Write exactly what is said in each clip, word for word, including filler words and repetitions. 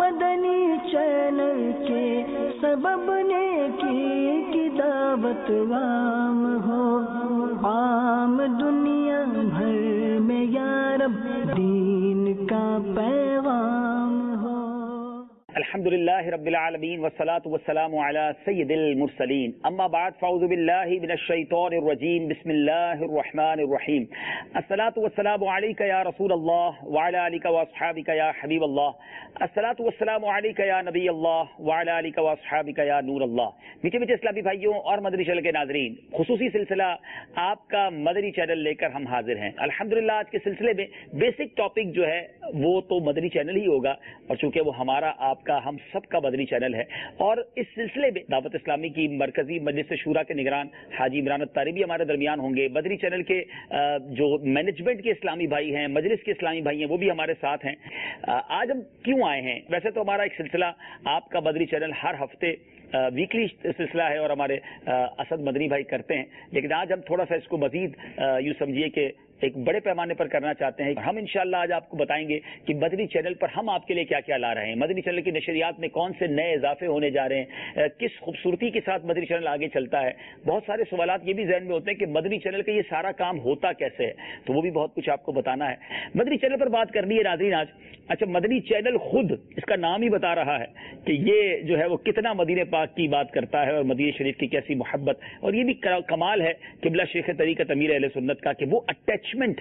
مدنی channel کے سبب نیکی کی دعوت عام ہو، عام دنیا بھر میں یا رب دین کا پیغام ہو۔ الحمدللہ رب العالمین والصلاة والسلام علی سید المرسلین، اما بعد فاعوذ باللہ من الشیطان الرجیم، بسم اللہ الرحمن الرحیم۔ الصلاة والسلام علیک یا رسول اللہ وعلی آلک واصحابک یا حبیب اللہ، الصلاة والسلام علیک یا نبی اللہ وعلی آلک واصحابک یا نور اللہ۔ میٹھے میٹھے اسلامی بھائیوں اور مدنی چینل کے ناظرین، خصوصی سلسلہ آپ کا مدنی چینل لے کر ہم حاضر ہیں۔ الحمدللہ آج کے سلسلے میں بیسک ٹاپک جو ہے وہ تو مدنی چینل ہی ہوگا، اور چونکہ وہ ہمارا آپ کا ہم سب کا مدنی چینل ہے، اور اس سلسلے میں دعوت اسلامی کی مرکزی مجلس شورا کے نگران حاجی عمران الطاری بھی ہمارے درمیان ہوں گے۔ مدنی چینل کے جو مینجمنٹ کے اسلامی بھائی ہیں، مجلس کے اسلامی بھائی ہیں، وہ بھی ہمارے ساتھ ہیں۔ آج ہم کیوں آئے ہیں؟ ویسے تو ہمارا ایک سلسلہ آپ کا مدنی چینل ہر ہفتے ویکلی سلسلہ ہے اور ہمارے اسد مدنی بھائی کرتے ہیں، لیکن آج ہم تھوڑا سا اس کو مزید یوں سمجھیے کہ ایک بڑے پیمانے پر کرنا چاہتے ہیں۔ ہم انشاءاللہ آج آپ کو بتائیں گے کہ مدنی چینل پر ہم آپ کے لیے کیا کیا لا رہے ہیں، مدنی چینل کی نشریات میں کون سے نئے اضافے ہونے جا رہے ہیں، کس خوبصورتی کے ساتھ مدنی چینل آگے چلتا ہے۔ بہت سارے سوالات یہ بھی ذہن میں ہوتے ہیں کہ مدنی چینل کا یہ سارا کام ہوتا کیسے ہے، تو وہ بھی بہت کچھ آپ کو بتانا ہے۔ مدنی چینل پر بات کرنی ہے ناظرین آج۔ اچھا، مدنی چینل خود اس کا نام ہی بتا رہا ہے کہ یہ جو ہے وہ کتنا مدینہ پاک کی بات کرتا ہے اور مدینہ شریف کی کیسی محبت، اور یہ بھی کمال ہے قبلہ شیخ طریقت امیر اہل سنت کا کہ وہ اٹیچمنٹ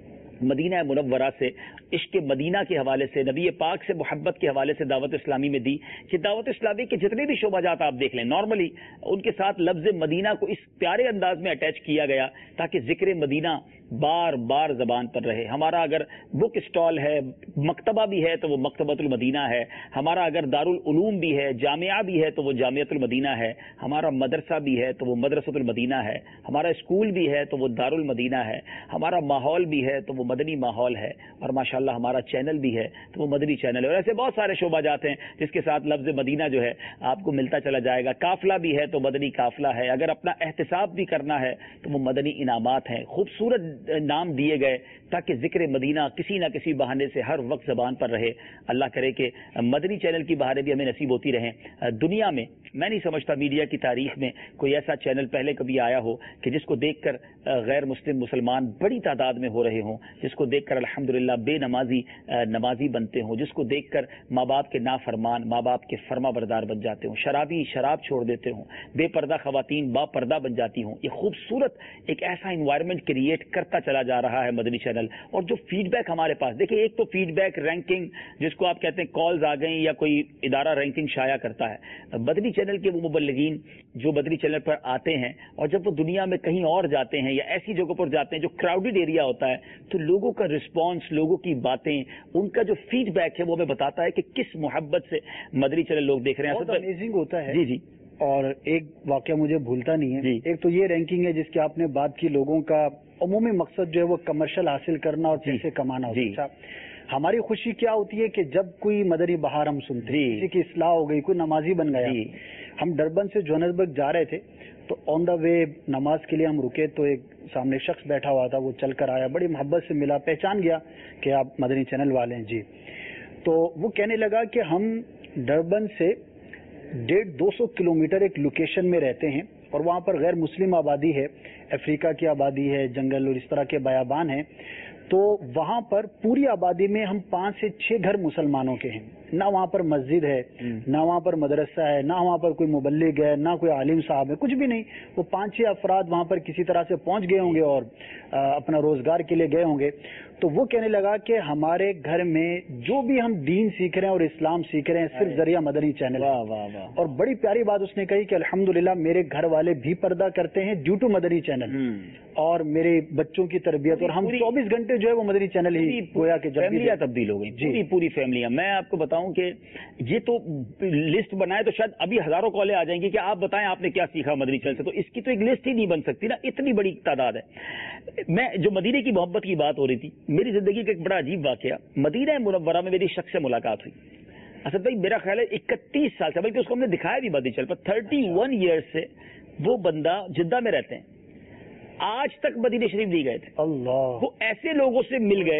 مدینہ منورہ سے، عشق مدینہ کے حوالے سے، نبی پاک سے محبت کے حوالے سے دعوت اسلامی میں دی کہ دعوت اسلامی کے جتنے بھی شعبہ جات آپ دیکھ لیں، نارملی ان کے ساتھ لفظ مدینہ کو اس پیارے انداز میں اٹیچ کیا گیا تاکہ ذکر مدینہ بار بار زبان پر رہے۔ ہمارا اگر بک اسٹال ہے، مکتبہ بھی ہے تو وہ مکتبۃ المدینہ ہے، ہمارا اگر دارالعلوم بھی ہے، جامعہ بھی ہے تو وہ جامعۃ المدینہ ہے، ہمارا مدرسہ بھی ہے تو وہ مدرسۃ المدینہ ہے، ہمارا اسکول بھی ہے تو وہ دارالمدینہ ہے، ہمارا ماحول بھی ہے تو وہ مدنی ماحول ہے، اور ماشاءاللہ ہمارا چینل بھی ہے تو وہ مدنی چینل ہے۔ اور ایسے بہت سارے شعبہ جات ہیں جس کے ساتھ لفظ مدینہ جو ہے آپ کو ملتا چلا جائے گا۔ قافلہ بھی ہے تو مدنی قافلہ ہے، اگر اپنا احتساب بھی کرنا ہے تو وہ مدنی انعامات ہیں۔ خوبصورت نام دیے گئے تاکہ ذکر مدینہ کسی نہ کسی بہانے سے ہر وقت زبان پر رہے۔ اللہ کرے کہ مدنی چینل کی بہاریں بھی ہمیں نصیب ہوتی رہیں۔ دنیا میں میں نہیں سمجھتا میڈیا کی تاریخ میں کوئی ایسا چینل پہلے کبھی آیا ہو کہ جس کو دیکھ کر غیر مسلم مسلمان بڑی تعداد میں ہو رہے ہوں، جس کو دیکھ کر الحمدللہ بے نمازی نمازی بنتے ہوں، جس کو دیکھ کر ماں باپ کے نافرمان ماں باپ کے فرما بردار بن جاتے ہوں، شرابی شراب چھوڑ دیتے ہوں، بے پردہ خواتین با پردہ بن جاتی ہوں۔ یہ خوبصورت ایک ایسا انوائرمنٹ کریٹ کرتا چلا جا رہا ہے مدنی چینل۔ اور جو فیڈ بیک ہمارے پاس دیکھیں، ایک تو فیڈ بیک رینکنگ جس کو آپ کہتے ہیں کالز آ گئیں یا کوئی ادارہ رینکنگ شائع کرتا ہے، مدنی چینل کے وہ مبلغین جو مدنی چینل پر آتے ہیں اور جب وہ دنیا میں کہیں اور جاتے ہیں یا ایسی جگہوں پر جاتے ہیں جو کراؤڈڈ ایریا ہوتا ہے، تو لوگوں کا رسپانس، لوگوں کی باتیں، ان کا جو فیڈ بیک ہے وہ ہمیں بتاتا ہے کہ کس محبت سے مدنی چینل لوگ دیکھ رہے ہیں۔ بہت امیزنگ ہوتا ہے۔ جی جی اور ایک واقعہ مجھے بھولتا نہیں ہے، جی۔ ایک تو یہ رینکنگ ہے جس کی آپ نے بات کی، لوگوں کا عمومی مقصد جو ہے وہ کمرشل حاصل کرنا اور پیسے کمانا ہوتا ہے۔ اچھا، ہماری خوشی کیا ہوتی ہے کہ جب کوئی مدنی بہار ہم سنتے ہیں، کسی کی اصلاح ہو گئی، کوئی نمازی بن گیا۔ ہم ڈربن سے جوہانسبرگ جا رہے تھے تو آن دا وے نماز کے لیے ہم رکے تو ایک سامنے شخص بیٹھا ہوا تھا، وہ چل کر آیا، بڑی محبت سے ملا، پہچان گیا کہ آپ مدنی چینل والے ہیں جی۔ تو وہ کہنے لگا کہ ہم ڈربن سے ڈیڑھ دو سو کلو میٹر ایک لوکیشن میں رہتے ہیں اور وہاں پر غیر مسلم آبادی ہے، افریقہ کی آبادی ہے، جنگل اور اس طرح کے بیابان ہیں۔ تو وہاں پر پوری آبادی میں ہم پانچ سے چھ گھر مسلمانوں کے ہیں، نہ وہاں پر مسجد ہے، نہ وہاں پر مدرسہ ہے، نہ وہاں پر کوئی مبلغ ہے، نہ کوئی عالم صاحب ہے، کچھ بھی نہیں۔ وہ پانچ چھ افراد وہاں پر کسی طرح سے پہنچ گئے ہوں گے اور اپنا روزگار کے لیے گئے ہوں گے۔ تو وہ کہنے لگا کہ ہمارے گھر میں جو بھی ہم دین سیکھ رہے ہیں اور اسلام سیکھ رہے ہیں صرف ذریعہ مدنی چینل ہے۔ اور بڑی پیاری بات اس نے کہی کہ الحمدللہ میرے گھر والے بھی پردہ کرتے ہیں ڈیو ٹو مدنی چینل، اور میرے بچوں کی تربیت، اور ہم چوبیس گھنٹے جو ہے وہ مدنی چینل ہی گویا کہ فیملیاں تبدیل ہو گئی، پوری پوری فیملیاں۔ میں آپ کو بتاؤں کہ یہ تو لسٹ بنائے تو شاید ابھی ہزاروں کالیں آ جائیں گی کہ آپ بتائیں آپ نے کیا سیکھا مدنی چینل سے، تو اس کی تو ایک لسٹ ہی نہیں بن سکتی نا، اتنی بڑی تعداد ہے۔ میں جو مدینے کی محبت کی بات ہو رہی تھی، میری زندگی کا ایک بڑا عجیب واقعہ، مدینہ منورہ میں میری شخص سے ملاقات ہوئی۔ اسد بھائی میرا خیال ہے اکتیس سال سے، بلکہ اس کو ہم نے دکھایا بھی مدنی چینل پر، تھرٹی ون ایئرس سے وہ بندہ جدہ میں رہتے ہیں، آج تک مدینہ شریف نہیں گئے تھے۔ اللہ، وہ ایسے لوگوں سے مل گئے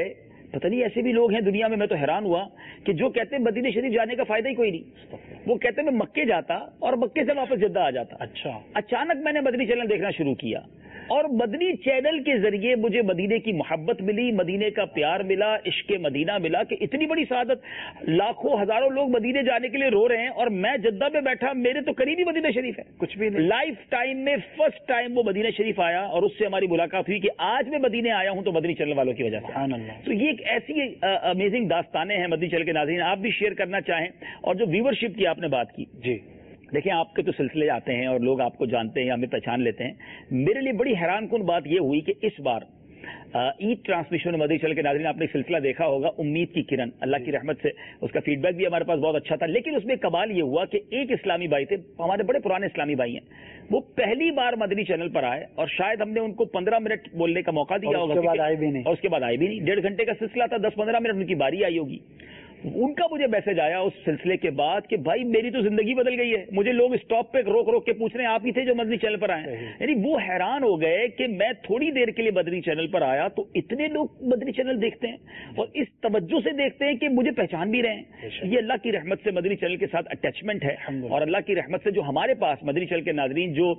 پتہ نہیں ایسے بھی لوگ ہیں دنیا میں. میں تو حیران ہوا کہ جو کہتے ہیں مدینہ شریف جانے کا فائدہ ہی کوئی نہیں. وہ کہتے ہیں میں مکے جاتا اور مکے سے واپس جدہ آ جاتا. اچھا. اچانک میں نے مدنی چینل دیکھنا شروع کیا اور مدنی چینل کے ذریعے مجھے مدینے کی محبت ملی, مدینے کا پیار ملا, عشق مدینہ ملا کہ اتنی بڑی سعادت. لاکھوں ہزاروں لوگ مدینے جانے کے لیے رو رہے ہیں اور میں جدہ میں بیٹھا, میرے تو قریب ہی مدینہ شریف ہے. کچھ بھی نہیں. لائف ٹائم میں فرسٹ ٹائم وہ مدینہ شریف آیا اور اس سے ہماری ملاقات ہوئی کہ آج میں مدینے آیا ہوں تو مدنی چینل والوں کی وجہ سے. تو یہ ایک ایسی امیزنگ داستانیں ہیں مدنی چینل کے ناظرین, آپ بھی شیئر کرنا چاہیں. اور جو ویورشپ کی آپ نے بات کی, جی دیکھیں آپ کے تو سلسلے آتے ہیں اور لوگ آپ کو جانتے ہیں یا ہمیں پہچان لیتے ہیں. میرے لیے بڑی حیران کن بات یہ ہوئی کہ اس بار عید ٹرانسمیشن مدنی چینل کے ناظرین آپ نے سلسلہ دیکھا ہوگا امید کی کرن, اللہ کی رحمت سے اس کا فیڈ بیک بھی ہمارے پاس بہت اچھا تھا. لیکن اس میں کمال یہ ہوا کہ ایک اسلامی بھائی تھے, ہمارے بڑے پرانے اسلامی بھائی ہیں, وہ پہلی بار مدنی چینل پر آئے اور شاید ہم نے ان کو پندرہ منٹ بولنے کا موقع دیا ہوگا, اس کے بعد آئے بھی نہیں اور اس کے بعد آئے بھی نہیں. ڈیڑھ گھنٹے کا سلسلہ تھا, دس پندرہ منٹ ان کی باری آئی ہوگی. ان کا مجھے میسج آیا اس سلسلے کے بعد کہ بھائی میری تو زندگی بدل گئی ہے, مجھے لوگ اسٹاپ پہ روک روک کے پوچھ رہے ہیں آپ ہی تھے جو مدنی چینل پر آئے. یعنی وہ حیران ہو گئے کہ میں تھوڑی دیر کے لیے مدنی چینل پر آیا تو اتنے لوگ مدنی چینل دیکھتے ہیں اور اس توجہ سے دیکھتے ہیں کہ مجھے پہچان بھی رہے ہیں. یہ اللہ کی رحمت سے مدنی چینل کے ساتھ اٹیچمنٹ ہے اور اللہ کی رحمت سے جو ہمارے پاس مدنی چینل کے ناظرین جو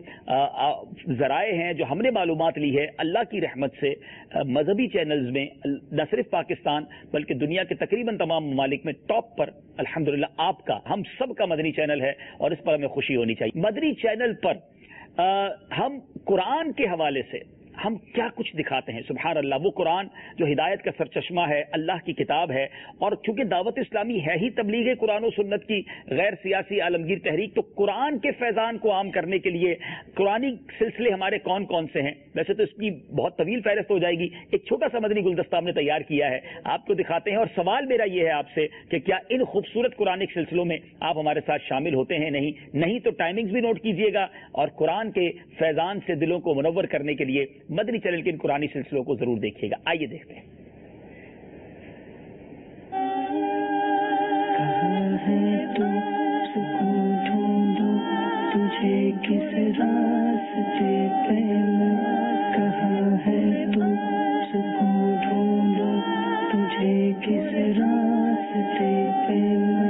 ذرائع ہیں جو ہم نے معلومات لی ہے, اللہ کی رحمت سے مذہبی چینلز میں نہ صرف پاکستان بلکہ دنیا کے تقریباً تمام ممالک میں ٹاپ پر الحمدللہ آپ کا, ہم سب کا مدنی چینل ہے اور اس پر ہمیں خوشی ہونی چاہیے. مدنی چینل پر آ, ہم قرآن کے حوالے سے ہم کیا کچھ دکھاتے ہیں. سبحان اللہ, وہ قرآن جو ہدایت کا سرچشمہ ہے, اللہ کی کتاب ہے, اور چونکہ دعوت اسلامی ہے ہی تبلیغ قرآن و سنت کی غیر سیاسی عالمگیر تحریک, تو قرآن کے فیضان کو عام کرنے کے لیے قرآنی سلسلے ہمارے کون کون سے ہیں. ویسے تو اس کی بہت طویل فہرست ہو جائے گی, ایک چھوٹا سا مدنی گلدستہ ہم نے تیار کیا ہے, آپ کو دکھاتے ہیں. اور سوال میرا یہ ہے آپ سے کہ کیا ان خوبصورت قرآنک سلسلوں میں آپ ہمارے ساتھ شامل ہوتے ہیں؟ نہیں نہیں تو ٹائمنگز بھی نوٹ کیجئے گا اور قرآن کے فیضان سے دلوں کو منور کرنے کے لیے مدنی چینل کے ان قرآنی سلسلوں کو ضرور دیکھیے گا. آئیے دیکھتے ہیں. تجھے کس راستے پہلا کہاں ہے تو سکون ڈھونڈو, تجھے کس راستے پہلا.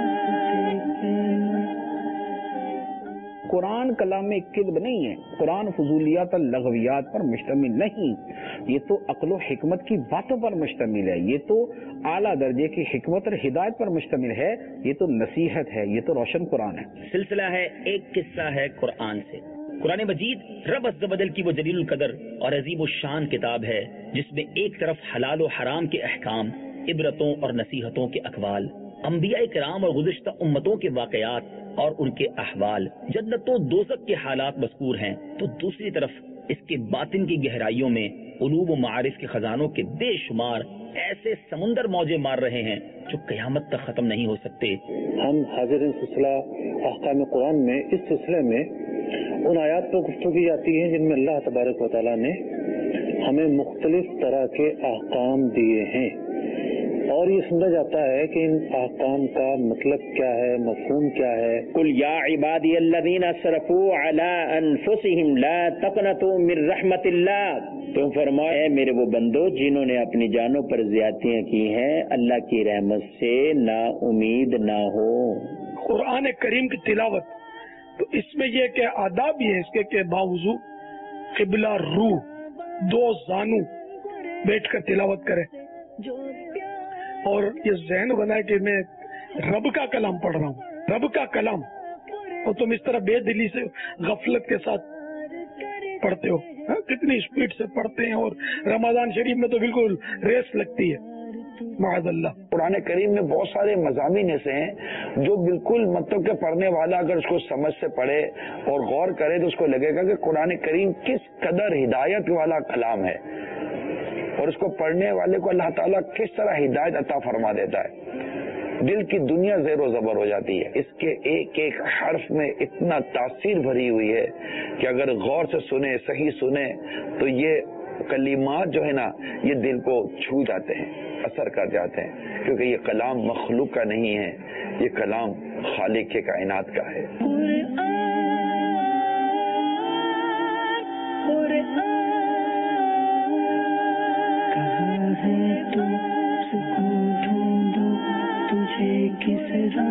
قرآن کلام کذب نہیں ہے, قرآن فضولیات اور لغویات پر مشتمل نہیں, یہ تو عقل و حکمت کی باتوں پر مشتمل ہے, یہ تو اعلیٰ درجے کی حکمت اور ہدایت پر مشتمل ہے, یہ تو نصیحت ہے, یہ تو روشن قرآن ہے. سلسلہ ہے ایک قصہ ہے قرآن سے. قرآن مجید رب عز و جل کی وہ جلیل القدر اور عظیم الشان کتاب ہے جس میں ایک طرف حلال و حرام کے احکام, عبرتوں اور نصیحتوں کے اقوال, انبیاء کرام اور گزشتہ امتوں کے واقعات اور ان کے احوال, جنت و دوزخ کے حالات مذکور ہیں, تو دوسری طرف اس کے باطن کی گہرائیوں میں علوم و معارف کے خزانوں کے بے شمار ایسے سمندر موجے مار رہے ہیں جو قیامت تک ختم نہیں ہو سکتے. ہم حاضر سلسلہ احکام قرآن میں اس سلسلے میں ان آیات پر گفتگو کی جاتی ہے جن میں اللہ تبارک و تعالیٰ نے ہمیں مختلف طرح کے احکام دیے ہیں, اور یہ سمجھا جاتا ہے کہ ان احکام کا مطلب کیا ہے, مفہوم کیا ہے. قل یا عبادی الذین اسرفوا علی انفسہم لا تقنطوا من رحمت اللہ, تم فرماؤ اے میرے وہ بندو جنہوں نے اپنی جانوں پر زیادتیاں کی ہیں, اللہ کی رحمت سے نا امید نہ ہو. قرآن کریم کی تلاوت تو اس میں یہ کہ آداب یہ ہے اس کے کہ باوضو قبلہ رو دو زانو بیٹھ کر تلاوت کرے, اور یہ ذہن بنا ہے کہ میں رب کا کلام پڑھ رہا ہوں, رب کا کلام, اور تم اس طرح بے دلی سے غفلت کے ساتھ پڑھتے ہو. کتنی اسپیڈ سے پڑھتے ہیں, اور رمضان شریف میں تو بالکل ریس لگتی ہے معاذ اللہ. قرآن کریم میں بہت سارے مضامین ایسے ہیں جو بالکل مطلب کہ پڑھنے والا اگر اس کو سمجھ سے پڑھے اور غور کرے تو اس کو لگے گا کہ قرآن کریم کس قدر ہدایت والا کلام ہے, اور اس کو پڑھنے والے کو اللہ تعالیٰ کس طرح ہدایت عطا فرما دیتا ہے. دل کی دنیا زیر و زبر ہو جاتی ہے. اس کے ایک ایک حرف میں اتنا تاثیر بھری ہوئی ہے کہ اگر غور سے سنے, صحیح سنے, تو یہ کلمات جو ہے نا یہ دل کو چھو جاتے ہیں, اثر کر جاتے ہیں, کیونکہ یہ کلام مخلوق کا نہیں ہے, یہ کلام خالق کے کائنات کا ہے. किस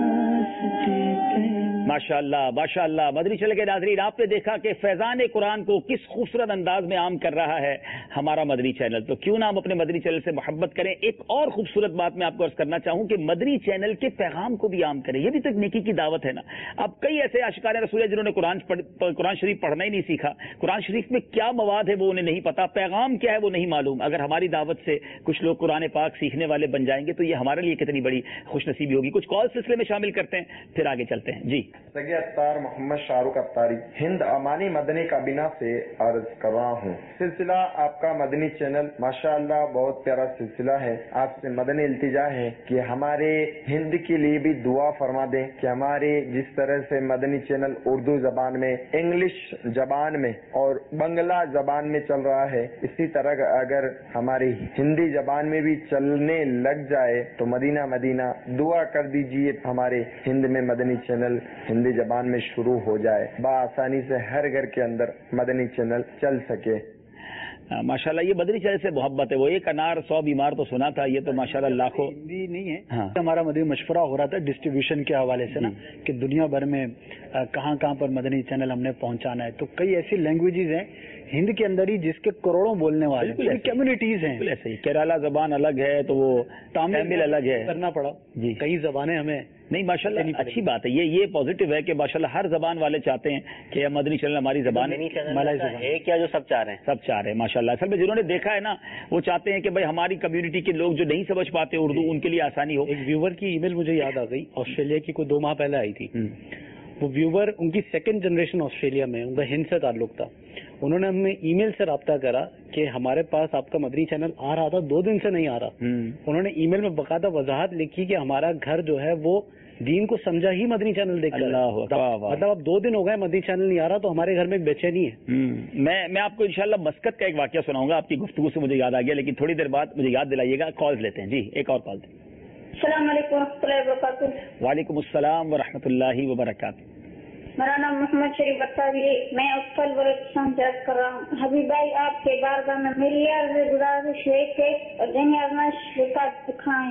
रास्ते पे। माशा अल्लाह माशा अल्लाह। मदनी चैनल के नाज़रीन, आपने देखा कि फैज़ान कुरान को किस खूबसूरत अंदाज में आम कर रहा है हमारा मदनी चैनल। तो क्यों ना हम अपने मदनी चैनल से मोहब्बत करें। एक और खूबसूरत बात मैं आपको अर्ज करना चाहूं कि मदनी चैनल के पैगाम को भी आम करें। ये भी तो एक नेकी की दावत है ना। अब कई ऐसे आशिकान रसूल हैं जिन्होंने कुरान कुरान शरीफ पढ़ना ही नहीं सीखा। कुरान शरीफ में क्या मवाद है वो उन्हें नहीं पता, पैगाम क्या है वो नहीं मालूम। अगर हमारी दावत से कुछ लोग कुरान पाक सीखने वाले बन जाएंगे तो ये हमारे लिए कितनी बड़ी खुशनसीबी होगी। कुछ कॉल सिलसिले में शामिल करते हैं, फिर आगे चलते हैं। जी, सगी अत्तार मोहम्मद शाहरुख अत्तारी हिंद अमानी मदनी काबीना से अर्ज कर रहा हूँ। सिलसिला आपका मदनी चैनल माशाअल्लाह बहुत प्यारा सिलसिला है। आपसे मदनी इल्तिजा है कि हमारे हिंद के लिए भी दुआ फरमा दें कि हमारे जिस तरह से मदनी चैनल उर्दू जबान में, इंग्लिश जबान में और बंगला जबान में चल रहा है, इसी तरह अगर हमारी हिंदी जबान में भी चलने लग जाए तो मदीना मदीना दुआ कर दीजिए हमारे हिंद में मदनी चैनल हिंदी जबान में शुरू हो जाए, बआसानी से हर घर के अंदर मदनी चैनल चल सके। माशाल्लाह ये मदनी चैनल से मोहब्बत है। वो एक अनार सौ बीमार तो सुना था, ये तो माशाल्लाह लाखों। हिंदी नहीं है। हाँ। हमारा मदनी मशवरा हो रहा था डिस्ट्रीब्यूशन के हवाले से ना, कि दुनिया भर में कहाँ कहाँ पर मदनी चैनल हमने पहुंचाना है। तो कई ऐसी लैंग्वेजेस हैं हिंद के अंदर ही जिसके करोड़ों बोलने वाले कम्युनिटीज हैं। ऐसे ही केरला जबान अलग है तो वो तमिल अलग है, करना पड़ा जी। कई जबानें हमें नहीं माशाल्लाह अच्छी बात है। ये ये पॉजिटिव है कि माशाल्लाह हर जबान वाले चाहते हैं कि मदनी चैनल हमारी जबान मलाई जबान है क्या, जो सब चाह रहे हैं सब चाह रहे हैं माशाल्लाह। असल में जिन्होंने देखा है ना वो चाहते हैं कि भाई हमारी कम्युनिटी के लोग जो नहीं समझ पाते उर्दू उनके लिए आसानी हो। एक व्यूवर की ईमेल मुझे याद आ गई, ऑस्ट्रेलिया की कोई दो माह पहले आई थी। वो व्यूवर उनकी सेकंड जनरेशन ऑस्ट्रेलिया में, उनका हिंद से ताल्लुक था। उन्होंने हमें ईमेल से राब्ता करा कि हमारे पास आपका मदनी चैनल आ रहा था, दो दिन से नहीं आ रहा। उन्होंने ईमेल में बकायदा वजाहत लिखी कि हमारा घर जो है वो दीन को समझा ही मदनी चैनल देखकर। मतलब अब दो दिन हो गए मदनी चैनल नहीं आ रहा तो हमारे घर में एक बेचैनी है। मैं मैं आपको इंशाल्लाह मस्कत का एक वाकया सुनाऊंगा। आपकी गुफ्तगू से मुझे याद आ गया, लेकिन थोड़ी देर बाद मुझे याद दिलाइएगा। कॉल लेते हैं जी, एक और कॉल दें। अस्सलाम वालेकुम रहमतुल्लाहि व बरकातुहू। वालेकुम अस्सलाम व रहमतुल्लाहि व बरकातुहू। मेरा नाम मोहम्मद शरीफ अत्तारी है, मैं अफसल वरद कर रहा हूँ। हबीब भाई आपके बारगाह में मेरी अर्ज़ गुजारिश है कि ज़हनी आज़माइश रिकॉर्ड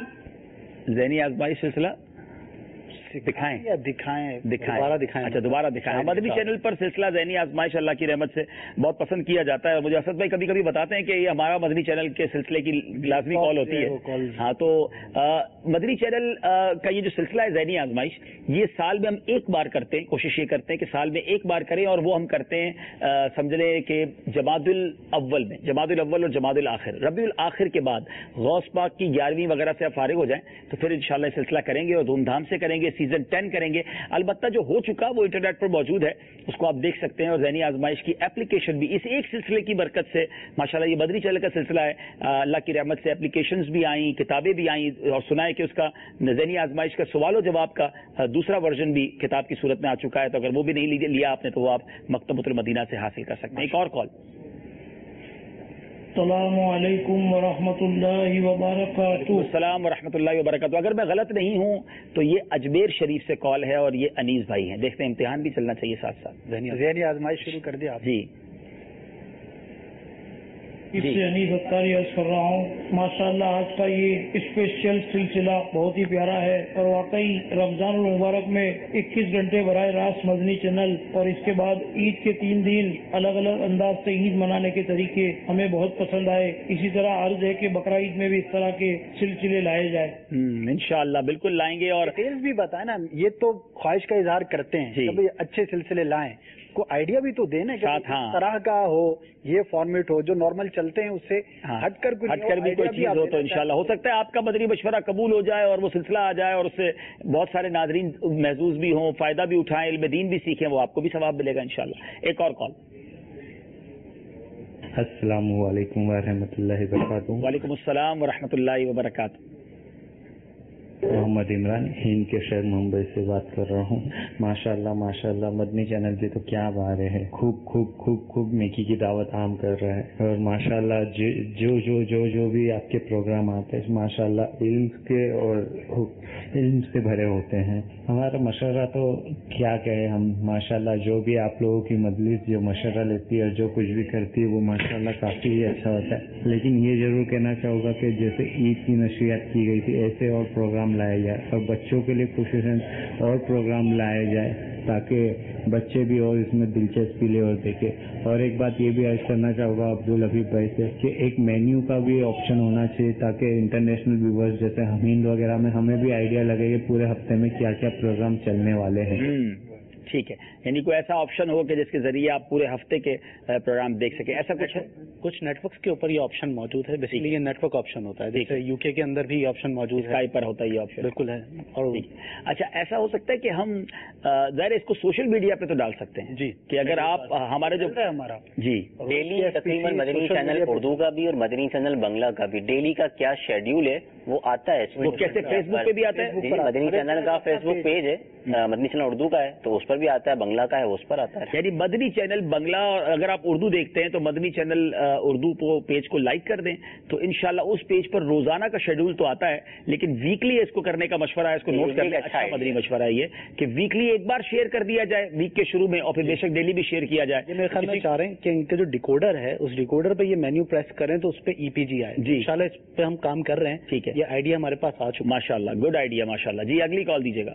दिखाएं। ज़हनी आज़माइश सिलसिला दिखाएं या दिखाएं दिखाएं दोबारा दिखाएं अच्छा दोबारा दिखाएं। मदनी चैनल पर सिलसिला ज़हनी आज़माइश अल्लाह की रहमत से बहुत पसंद किया जाता है। और मुझे असद भाई कभी कभी बताते हैं कि ये हमारा मदनी चैनल के सिलसिले की लाजमी कॉल होती है। हाँ, तो आ, मदनी चैनल आ, का ये जो सिलसिला है ज़हनी आज़माइश, ये साल में हम एक बार करते हैं। कोशिश ये करते हैं कि साल में एक बार करें, और वो हम करते हैं समझ लें कि जमादुल अव्वल में, जमादुल अव्वल और जमादुल आखिर, रबीउल आखिर के बाद गौस पाक की ग्यारहवीं वगैरह से आप फारिग हो जाएं तो फिर इंशाल्लाह सिलसिला करेंगे और धूमधाम से करेंगे। सीजन टेन करेंगे। अलबत्ता जो हो चुका वो इंटरनेट पर मौजूद है, उसको आप देख सकते हैं। और ज़हनी आज़माइश की एप्लीकेशन भी इस एक सिलसिले की बरकत से माशाल्लाह ये मदनी चैनल का सिलसिला है, अल्लाह की रहमत से एप्लीकेशंस भी आई, किताबें भी आई, और सुना है कि उसका ज़हनी आज़माइश का सवाल जवाब का दूसरा वर्जन भी किताब की सूरत में आ चुका है। तो अगर वो भी नहीं लिया आपने तो वो आप मकतबतुल मदीना से हासिल कर सकते हैं। एक और कॉल। अस्सलामु अलैकुम व रहमतुल्लाहि व बरकातुहू। अस्सलाम व रहमतुल्लाहि व बरकातुहू। अगर मैं गलत नहीं हूं तो ये अजमेर शरीफ से कॉल है और ये अनीस भाई हैं। देखते हैं, इम्तिहान भी चलना चाहिए साथ साथ। ज़हनी आज़माइश शुरू कर दिया आप जी। इससे अनीस अत्तारी अर्ज कर रहा हूँ। माशाअल्लाह आज का ये स्पेशल सिलसिला बहुत ही प्यारा है और वाकई रमजान मुबारक में इक्कीस घंटे बराह रास्त मदनी चैनल और इसके बाद ईद के तीन दिन अलग अलग अंदाज से ईद मनाने के तरीके हमें बहुत पसंद आए। इसी तरह अर्ज है कि बकरा ईद में भी इस तरह के सिलसिले लाए जाए। इंशाअल्लाह बिल्कुल लाएंगे। और डिटेल्स भी बताए ना, ये तो ख्वाहिश का इजहार करते हैं कि भाई अच्छे सिलसिले लाएं, को आइडिया भी तो देना कि इस तरह का हो, ये फॉर्मेट हो जो नॉर्मल चलते हैं उससे हटकर कुछ हटकर भी कोई चीज हो तो इंशाल्लाह हो सकता है आपका मदनी मशवरा कबूल हो जाए और वो सिलसिला आ जाए और उससे बहुत सारे नाजरीन महजूज भी हों, फायदा भी उठाएं, इल्म दीन भी सीखें, वो आपको भी सवाब मिलेगा इंशाल्लाह। एक और कॉल। अस्सलामु अलैकुम व रहमतुल्लाहि व बरकातुहू। वालेकुम अस्सलाम व रहमतुल्लाहि व बरकातुहू। मोहम्मद इमरान हिंद के शहर मुंबई से बात कर रहा हूँ। माशाल्लाह माशाल्लाह मदनी चैनल पे तो क्या बात है, खूब खूब खूब खूब नेकी की दावत आम कर रहा है। और माशाल्लाह जो जो जो जो जो भी आपके प्रोग्राम आते हैं माशाल्लाह इल्म के और इल्म से भरे होते हैं। हमारा मशवरा तो क्या कहे हम, माशाल्लाह जो भी आप लोगों की मजलिस जो मशवरा लेती है और जो कुछ भी करती है वो माशाल्लाह काफी ही अच्छा होता है। लेकिन ये जरूर कहना चाहूँगा कि जैसे ईद की नशरियात की गई थी ऐसे और प्रोग्राम प्रोग्राम लाया जाए और बच्चों के लिए खुसूसन और प्रोग्राम लाया जाए ताकि बच्चे भी और इसमें दिलचस्पी ले और देखे। और एक बात ये भी अर्ज करना चाहूँगा अब्दुल हबीब भाई से कि एक मेन्यू का भी ऑप्शन होना चाहिए ताकि इंटरनेशनल व्यूवर्स जैसे हम हिंद वगैरह में हमें भी आइडिया लगे कि पूरे हफ्ते में क्या क्या प्रोग्राम चलने वाले हैं। ठीक है, यानी कोई ऐसा ऑप्शन हो कि जिसके जरिए आप पूरे हफ्ते के प्रोग्राम देख सके, ऐसा कुछ है? कुछ नेटवर्क्स के ऊपर ये ऑप्शन मौजूद है। बेसिकली ये नेटवर्क ऑप्शन होता है, जैसे यूके के अंदर भी ऑप्शन मौजूद है, स्काइप पर होता है ये ऑप्शन। बिल्कुल है। और अच्छा, ऐसा हो सकता है कि हम ज़ाहिर इसको सोशल मीडिया पे तो डाल सकते हैं जी, कि अगर आप हमारे जो हमारा जी डेली तकरीबन मदनी चैनल उर्दू का भी और मदनी चैनल बंगला का भी डेली का क्या शेड्यूल है वो आता है। वो कैसे फेसबुक पे भी आता है? मदनी चैनल का फेसबुक पेज है, मदनी चैनल उर्दू का है तो उस पर भी आता है, बंगला का है उस पर आता है। यानी मदनी चैनल बंगला, और अगर आप उर्दू देखते हैं तो मदनी चैनल उर्दू को पेज को लाइक कर दें तो इंशाल्लाह उस पेज पर रोजाना का शेड्यूल तो आता है, लेकिन वीकली इसको करने का मशवरा है, इसको नोट करने का अच्छा मदनी मशवरा है ये कि वीकली एक बार शेयर कर दिया जाए वीक के शुरू में, और फिर बेशक डेली भी शेयर किया जाए। ये मेरे ख्याल में चाह रहे हैं कि इनका जो डिकोडर है उस डिकोडर पे ये मेन्यू प्रेस करें तो उस पे ईपीजी आए जी। इंशाल्लाह इस पे हम काम कर रहे हैं। ठीक है, ये आइडिया हमारे पास आ चुका। माशाल्लाह, गुड आइडिया माशाल्लाह जी। अगली कॉल दीजिएगा।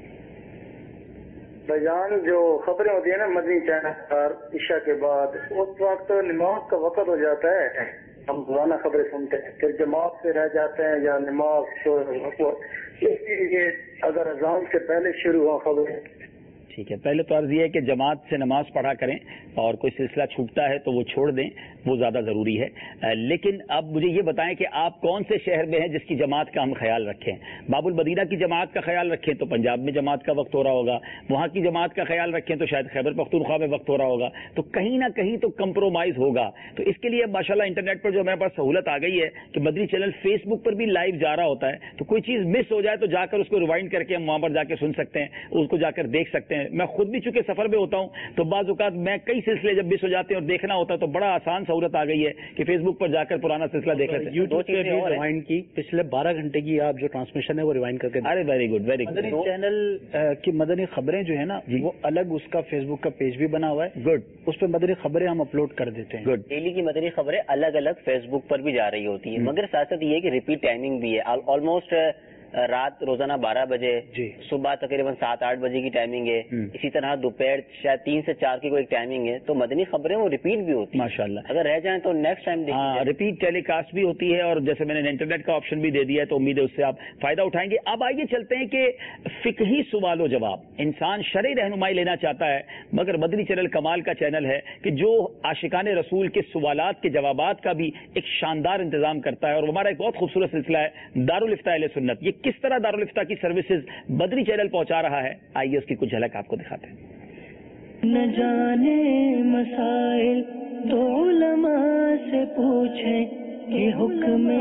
भाईजान, जो खबरें होती है ना मदनी चैनल पर इशा के बाद, उस वक्त नमाज का वक्त हो जाता है, हम रोजाना खबरें सुनते हैं, फिर जमात से रह जाते हैं या नमाज, इसलिए अगर अजान से पहले शुरू हो खबरें। ठीक है, पहले तो अर्ज ये है कि जमात से नमाज पढ़ा करें और कोई सिलसिला छूटता है तो वो छोड़ दें, वो ज्यादा जरूरी है। लेकिन अब मुझे ये बताएं कि आप कौन से शहर में हैं जिसकी जमात का हम ख्याल रखें? बाबुल मदीना की जमात का ख्याल रखें तो पंजाब में जमात का वक्त हो रहा होगा, वहां की जमात का ख्याल रखें तो शायद खैबर पख्तूनख्वा में वक्त हो रहा होगा, तो कहीं ना कहीं तो कंप्रोमाइज होगा। तो इसके लिए माशाल्लाह इंटरनेट पर जो हमारे पास सहूलत आ गई है कि मदनी चैनल फेसबुक पर भी लाइव जा रहा होता है, तो कोई चीज मिस हो जाए तो जाकर उसको रिवाइंड करके हम वहां पर जाकर सुन सकते हैं, उसको जाकर देख सकते हैं। मैं खुद भी चूंकि सफर में होता हूं तो बाज़ औक़ात मैं कई सिलसिले जब मिस हो जाते हैं और देखना होता है तो बड़ा आसान सहूलत आ गई है कि फेसबुक पर जाकर पुराना सिलसिला देख लेते हैं। यूट्यूब पे भी रिवाइंड की पिछले बारह घंटे की आप जो ट्रांसमिशन है वो रिवाइंड करके। अरे very good, very good. Madani channel की मदनी खबरें जो है ना वो अलग उसका फेसबुक का पेज भी बना हुआ है। गुड, उस पर मदनी खबरें हम अपलोड कर देते हैं। गुड। डेली की मदनी खबरें अलग अलग फेसबुक पर भी जा रही होती है, मगर साथ साथ ये है कि रिपीट टाइमिंग भी है। ऑलमोस्ट रात रोजाना बारह बजे, सुबह तकरीबन सात आठ बजे की टाइमिंग है, इसी तरह दोपहर शायद तीन से चार की कोई एक टाइमिंग है, तो मदनी खबरें वो रिपीट भी होती है माशाल्लाह। अगर रह जाएं तो नेक्स्ट टाइम देखिए, रिपीट टेलीकास्ट भी होती है, और जैसे मैंने इंटरनेट का ऑप्शन भी दे दिया है तो उम्मीद है उससे आप फायदा उठाएंगे। अब आइए चलते हैं कि फिकही सवाल जवाब, इंसान शरई रहनुमाई लेना चाहता है मगर मदनी चैनल कमाल का चैनल है कि जो आशिकाने रसूल के सवालात के जवाबात का भी एक शानदार इंतजाम करता है, और हमारा एक बहुत खूबसूरत सिलसिला है दारुल इफ्ता अहले सुन्नत। ये किस तरह दारुल इफ्ता की सर्विसेज मदनी चैनल पहुंचा रहा है, आइए उसकी कुछ झलक आपको दिखाते हैं। न जाने मसाइल तो उलमा से पूछे कि हुक्म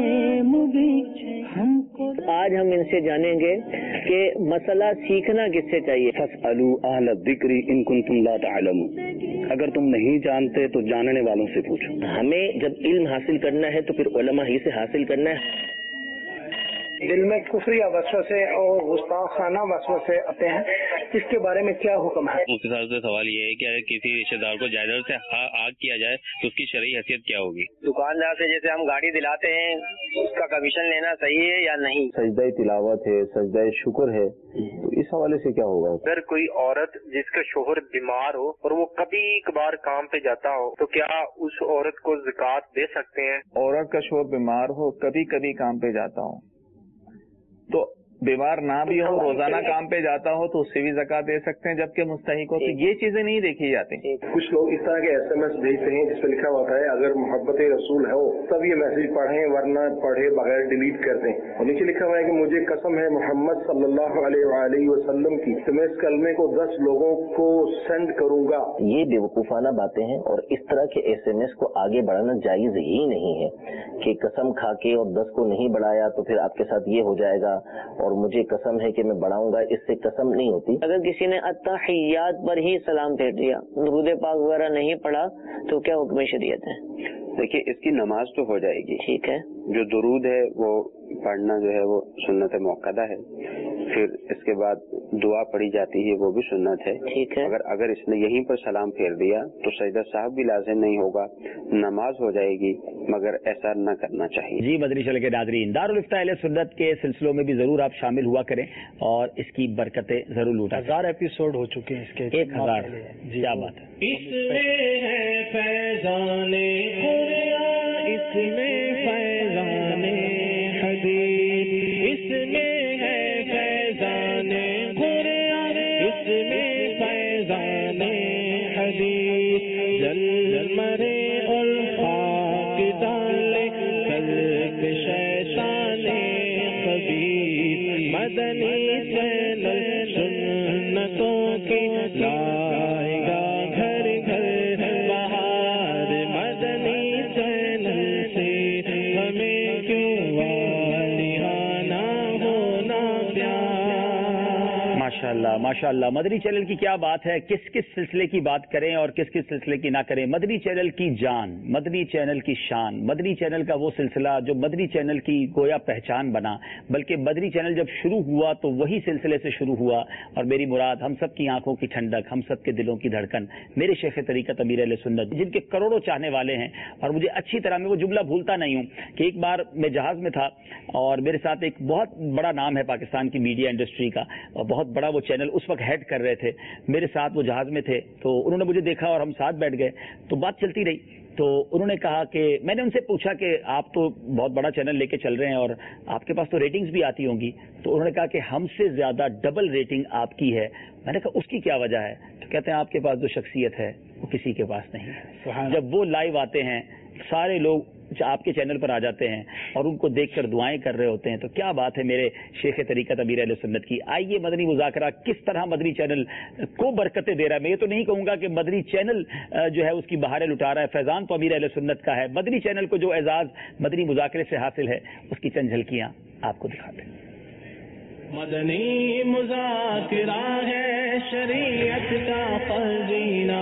मुबीन हमको। आज हम इनसे जानेंगे कि मसला सीखना किससे चाहिए। फसअलू अहल ज़िक्री इन कुंतुम ला तअलमून, अगर तुम नहीं जानते तो जानने वालों से पूछो। हमें जब इल्म हासिल करना है तो फिर उलमा ही से हासिल करना है। दिल में कुफरिया वसवसे और गुस्ताखाना वसवसे आते हैं, इसके बारे में क्या हुक्म है? मुफ्ती साहब से सवाल ये है कि अगर किसी रिश्तेदार को जायदाद से आग किया जाए तो उसकी शरई हैसियत क्या होगी? दुकानदार से जैसे हम गाड़ी दिलाते हैं उसका कमीशन लेना सही है या नहीं? सजदा तिलावत है, सजदा शुक्र है, तो इस हवाले से क्या होगा? अगर कोई औरत जिसका शोहर बीमार हो और वो कभी कभार काम पे जाता हो तो क्या उस औरत को ज़कात दे सकते हैं? औरत का शोहर बीमार हो, कभी कभी काम पे जाता हो, तो बीमार ना भी हो, रोजाना काम पे जाता हो तो उससे भी ज़कात दे सकते हैं जबकि मुस्तहिक हो। तो ये चीजें नहीं देखी जाती। कुछ लोग इस तरह के एसएमएस भेजते हैं जिसमें लिखा होता है अगर मोहब्बत रसूल है तब ये मैसेज पढ़ें, वरना पढ़े बगैर डिलीट कर दें। और नीचे लिखा हुआ है कि मुझे कसम है मोहम्मद सल्लल्लाहु अलैहि वसल्लम की, तो मैं इस कलमे को दस लोगों को सेंड करूंगा। ये बेवकूफाना बातें हैं और इस तरह के एसएमएस को आगे बढ़ाना जायज ही नहीं है कि कसम खा के और दस को नहीं बढ़ाया तो फिर आपके साथ ये हो जाएगा और मुझे कसम है कि मैं बढ़ाऊंगा, इससे कसम नहीं होती। अगर किसी ने अत्तहियात पर ही सलाम फेर दिया, दुरूद पाक वगैरह नहीं पढ़ा तो क्या हुक्म शरीयत है? देखिए, इसकी नमाज तो हो जाएगी, ठीक है, जो दुरूद है वो पढ़ना जो है वो सुन्नत मुअक्कदा है, پھر اس کے بعد دعا پڑھی جاتی ہے، وہ بھی سنت ہے. ٹھیک ہے. اگر اگر اس نے یہیں پر سلام پھیر دیا تو سجدہ صاحب بھی لازم نہیں ہوگا، نماز ہو جائے گی، مگر ایسا نہ کرنا چاہیے. جی مدنی چینل کے ناظرین، دارالفتہ اہل سنت کے سلسلوں میں بھی ضرور آپ شامل ہوا کریں اور اس کی برکتیں ضرور لوٹا. ہزار ایپیسوڈ ہو چکے ہیں اس کے، ایک ہزار. جی کیا بات ہے. اس میں ہے فیضان قرآن، اس میں فیضان حدیث، اس میں ہے فیضان قرآن، اس میں فیضان حدیث. جل مرے الفاق ڈالے کلک شیطان خبیث. مدنی چینل سنتوں کی لائے گا گھر گھر بہار. مدنی چینل سے ہمیں کیوں والہانہ ہونا پیار. ماشاء اللہ ماشاء اللہ. مدنی چینل کی کیا بات ہے، کس کس سلسلے کی بات کریں اور کس کس سلسلے کی نہ کریں. مدنی چینل کی جان، مدنی چینل کی شان، مدنی چینل کا وہ سلسلہ جو مدنی چینل کی گویا پہچان بنا. بلکہ مدنی چینل جب شروع ہوا تو وہی سلسلے سے شروع ہوا، اور میری مراد ہم سب کی آنکھوں کی ٹھنڈک، ہم سب کے دلوں کی دھڑکن، میرے شیخ طریقت امیر اہل سنت، جن کے کروڑوں چاہنے والے ہیں. اور مجھے اچھی طرح میں وہ جملہ بھولتا نہیں ہوں کہ ایک بار میں جہاز میں تھا اور میرے ساتھ ایک بہت بڑا نام ہے پاکستان کی میڈیا انڈسٹری کا، اور بہت بڑا وہ چینل اس وقت ہیڈ کر رہے تھے. میرے ساتھ وہ جہاز میں تھے تو انہوں نے مجھے دیکھا اور ہم ساتھ بیٹھ گئے تو بات چلتی رہی. تو انہوں نے کہا کہ میں نے ان سے پوچھا کہ آپ تو بہت بڑا چینل لے کے چل رہے ہیں اور آپ کے پاس تو ریٹنگز بھی آتی ہوں گی. تو انہوں نے کہا کہ ہم سے زیادہ ڈبل ریٹنگ آپ کی ہے. میں نے کہا اس کی کیا وجہ ہے؟ تو کہتے ہیں آپ کے پاس جو شخصیت ہے وہ کسی کے پاس نہیں ہے. جب وہ لائیو آتے ہیں سارے لوگ آپ کے چینل پر آ جاتے ہیں اور ان کو دیکھ کر دعائیں کر رہے ہوتے ہیں. تو کیا بات ہے میرے شیخ طریقت امیر اہل سنت کی. آئیے مدنی مذاکرہ کس طرح مدنی چینل کو برکتیں دے رہا ہے. میں یہ تو نہیں کہوں گا کہ مدنی چینل جو ہے اس کی بہاریں لٹا رہا ہے، فیضان تو امیر اہل سنت کا ہے. مدنی چینل کو جو اعزاز مدنی مذاکرے سے حاصل ہے اس کی چند جھلکیاں آپ کو دکھاتے ہیں. مدنی مذاکرہ ہے شریعت کا فرزینہ،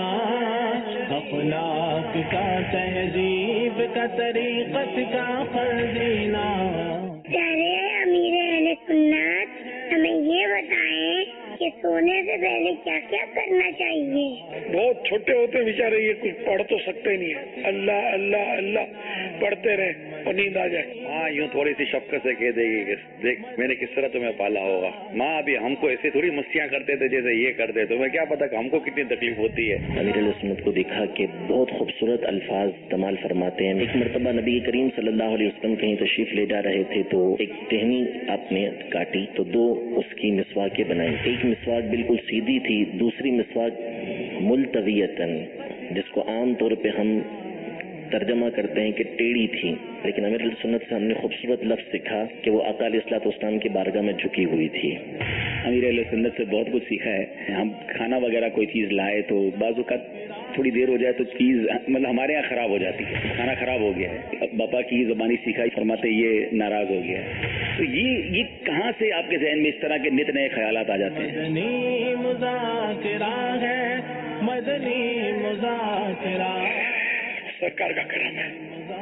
اخلاق کا تہذیب کا طریقت کا فرزینہ. پیارے امیر اہل سنت، ہمیں یہ بتائیں کہ سونے سے پہلے کیا کیا کرنا چاہیے. بہت چھوٹے ہوتے بیچارے یہ کچھ پڑھ تو سکتے نہیں ہے. اللہ اللہ اللہ پڑھتے رہے اور نیند آ جائے. ماں یوں تھوڑی سی شفقت سے کہہ دے گی کہ دیکھ میں نے کس طرح تمہیں پالا ہوگا. ماں ابھی ہم کو ایسے تھوڑی مستیاں کرتے تھے جیسے یہ کرتے، تمہیں کیا پتا کہ ہم کو کتنی تکلیف ہوتی ہے. امیر علیہ سنت کو دیکھا کہ بہت خوبصورت الفاظ استعمال فرماتے ہیں. ایک مرتبہ نبی کریم صلی اللہ علیہ وسلم کہیں تشریف لے جا رہے تھے تو ایک ٹہنی آپ نے کاٹی تو دو اس کی مسواکیں بنائی. ایک مسواک بالکل سیدھی تھی، دوسری مسواک ملتویتن، جس کو عام طور پہ ہم ترجمہ کرتے ہیں کہ ٹیڑھی تھی. لیکن امیر علیہ سنت سے ہم نے خوبصورت لفظ سیکھا کہ وہ آقا علیہ الصلوۃ والسلام کی بارگاہ میں جھکی ہوئی تھی. امیر علیہ سنت سے بہت کچھ سیکھا ہے. ہم کھانا وغیرہ کوئی چیز لائے تو بعض اوقات تھوڑی دیر ہو جائے تو چیز مطلب ہمارے یہاں خراب ہو جاتی ہے، کھانا خراب ہو گیا ہے. باپا کی زبانی سیکھا، فرماتے یہ ناراض ہو گیا ہے. تو یہ یہ کہاں سے آپ کے ذہن میں اس طرح کے نت نئے خیالات آ جاتے ہیں؟ مدنی مذاکرہ ہے، مدنی مذاکرہ سرکار کا کرم ہے.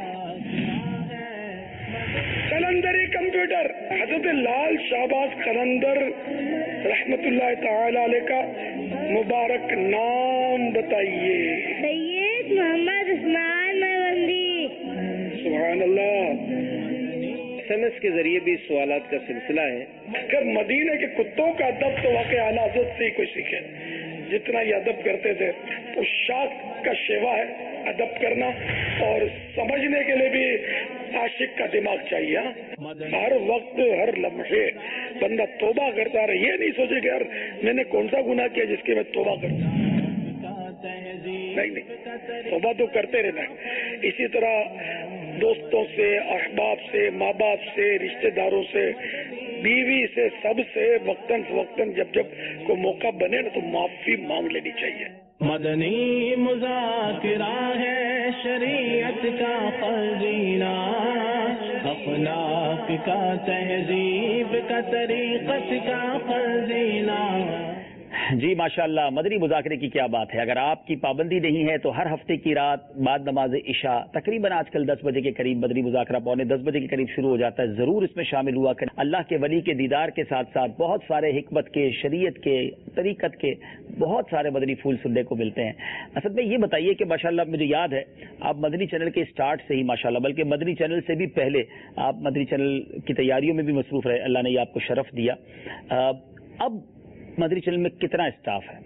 قلندری کمپیوٹر حضرت لال شہباز قلندر رحمت اللہ تعالی علیہ کا مبارک نام بتائیے. سید محمد عثمان میوندی. سبحان اللہ. ایس ایم ایس کے ذریعے بھی سوالات کا سلسلہ ہے. اگر مدینے کے کتوں کا ادب تو واقع اعلیٰ حضرت سے ہی کوئی سیکھے. جتنا یہ ادب کرتے تھے پوشاک کا شیوا ہے ادب کرنا، اور سمجھنے کے لیے بھی عاشق کا دماغ چاہیے. ہر وقت ہر لمحے بندہ توبہ کرتا رہے، یہ نہیں سوچے کہ یار میں نے کون سا گناہ کیا جس کے میں توبہ کرتا. نہیں نہیں، توبہ تو کرتے رہنا ہے. اسی طرح دوستوں سے، احباب سے، ماں باپ سے، رشتہ داروں سے، بیوی سے، سب سے وقتاً فوقتاً جب جب کوئی موقع بنے نا تو معافی مانگ لینی چاہیے. مدنی مذاکرہ ہے شریعت کا فرزینہ، اخلاق کا تہذیب کا طریقت کا فرزینہ. جی ماشاءاللہ، مدنی مذاکرے کی کیا بات ہے. اگر آپ کی پابندی نہیں ہے تو ہر ہفتے کی رات بعد نماز عشاء تقریباً آج کل دس بجے کے قریب مدنی مذاکرہ پونے دس بجے کے قریب شروع ہو جاتا ہے. ضرور اس میں شامل ہوا کریں. اللہ کے ولی کے دیدار کے ساتھ ساتھ بہت سارے حکمت کے، شریعت کے، طریقت کے بہت سارے مدنی پھول سننے کو ملتے ہیں. اصل میں یہ بتائیے کہ ماشاءاللہ مجھے یاد ہے آپ مدنی چینل کے اسٹارٹ سے ہی ماشاءاللہ، بلکہ مدنی چینل سے بھی پہلے آپ مدنی چینل کی تیاریوں میں بھی مصروف رہے. اللہ نے یہ آپ کو شرف دیا. اب مدنی چینل میں کتنا اسٹاف ہے؟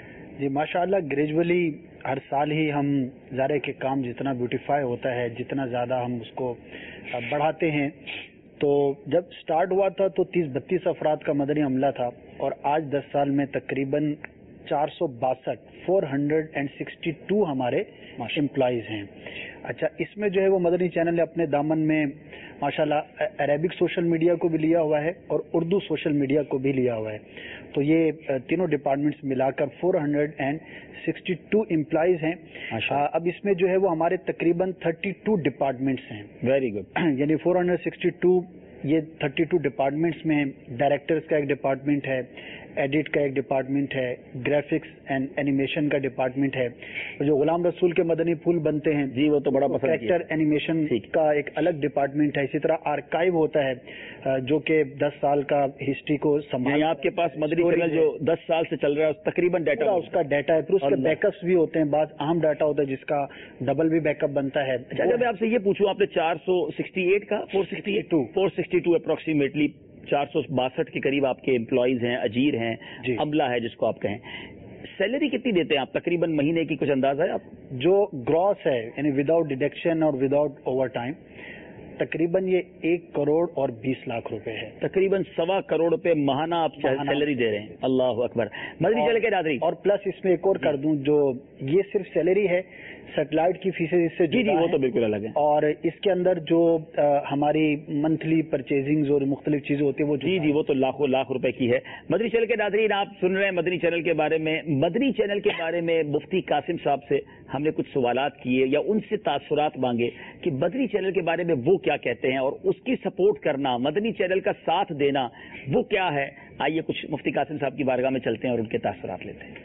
جی ماشاءاللہ گریجولی ہر سال ہی ہم ظاہر کے کام جتنا بیوٹیفائی ہوتا ہے، جتنا زیادہ ہم اس کو بڑھاتے ہیں. تو جب سٹارٹ ہوا تھا تو تیس بتیس افراد کا مدنی عملہ تھا، اور آج دس سال میں تقریباً چار سو باسٹھ four hundred and sixty two ہمارے امپلائیز ہیں. اچھا، اس میں جو ہے وہ مدنی چینل نے اپنے دامن میں ماشاءاللہ عربک سوشل میڈیا کو بھی لیا ہوا ہے اور اردو سوشل میڈیا کو بھی لیا ہوا ہے. تو یہ تینوں ڈپارٹمنٹس ملا کر four hundred and sixty two employees ہیں. اب اس میں جو ہے وہ ہمارے تقریباً تھرٹی ٹو ڈپارٹمنٹس ہیں. Very good. یعنی فور ہنڈریڈ سکسٹی ٹو یہ تھرٹی ٹو ڈپارٹمنٹس میں ڈائریکٹرز کا ایک ڈپارٹمنٹ ہے، ایڈٹ کا ایک ڈپارٹمنٹ ہے، گرافکس اینڈ اینیمیشن کا ڈپارٹمنٹ ہے. جو غلام رسول کے مدنی پھول بنتے ہیں جی وہ تو بڑا پسند کریکٹر اینیمیشن کا ایک الگ ڈپارٹمنٹ ہے. اسی طرح آرکائیو ہوتا ہے جو کہ دس سال کا ہسٹری کو سنبھال. آپ کے پاس مدنی چینل جو دس سال سے چل رہا ہے تقریباً ڈیٹا اس کا ڈیٹا ہے، پھر اس کے بیک اپس بھی ہوتے ہیں. بعض اہم ڈیٹا ہوتا ہے جس کا ڈبل بھی بیک اپ بنتا ہے. اگر میں آپ سے یہ پوچھوں، آپ نے چار سو سکسٹی ایٹ کا four sixty eight two four sixty two approximately چار سو باسٹھ کے قریب آپ کے امپلائیز ہیں، اجیر ہیں، عملہ ہے جس کو آپ کہیں. سیلری کتنی دیتے ہیں آپ تقریباً مہینے کی؟ کچھ اندازہ ہے آپ؟ جو گراس ہے یعنی وداؤٹ ڈیڈکشن اور وداؤٹ اوور ٹائم تقریباً یہ ایک کروڑ اور بیس لاکھ روپے ہے. تقریباً سوا کروڑ روپے ماہانہ آپ سیلری دے رہے ہیں. اللہ اکبر. مدنی چینل کے ناظرین، اور پلس اس میں ایک اور کر دوں، جو یہ صرف سیلری ہے، سیٹلائٹ کی فیسیں اس سے جی جی وہ تو بالکل الگ ہے. اور اس کے اندر جو ہماری منتھلی پرچیزنگ اور مختلف چیزیں ہوتی ہیں وہ جی جی وہ تو لاکھوں لاکھ روپے کی ہے. مدنی چینل کے ناظرین، آپ سن رہے ہیں مدنی چینل کے بارے میں. مدنی چینل کے بارے میں مفتی قاسم صاحب سے ہم نے کچھ سوالات کیے یا ان سے تاثرات مانگے کہ مدنی چینل کے بارے میں وہ کیا کہتے ہیں، اور اس کی سپورٹ کرنا، مدنی چینل کا ساتھ دینا وہ کیا ہے. آئیے کچھ مفتی قاسم صاحب کی بارگاہ میں چلتے ہیں اور ان کے تاثرات لیتے ہیں.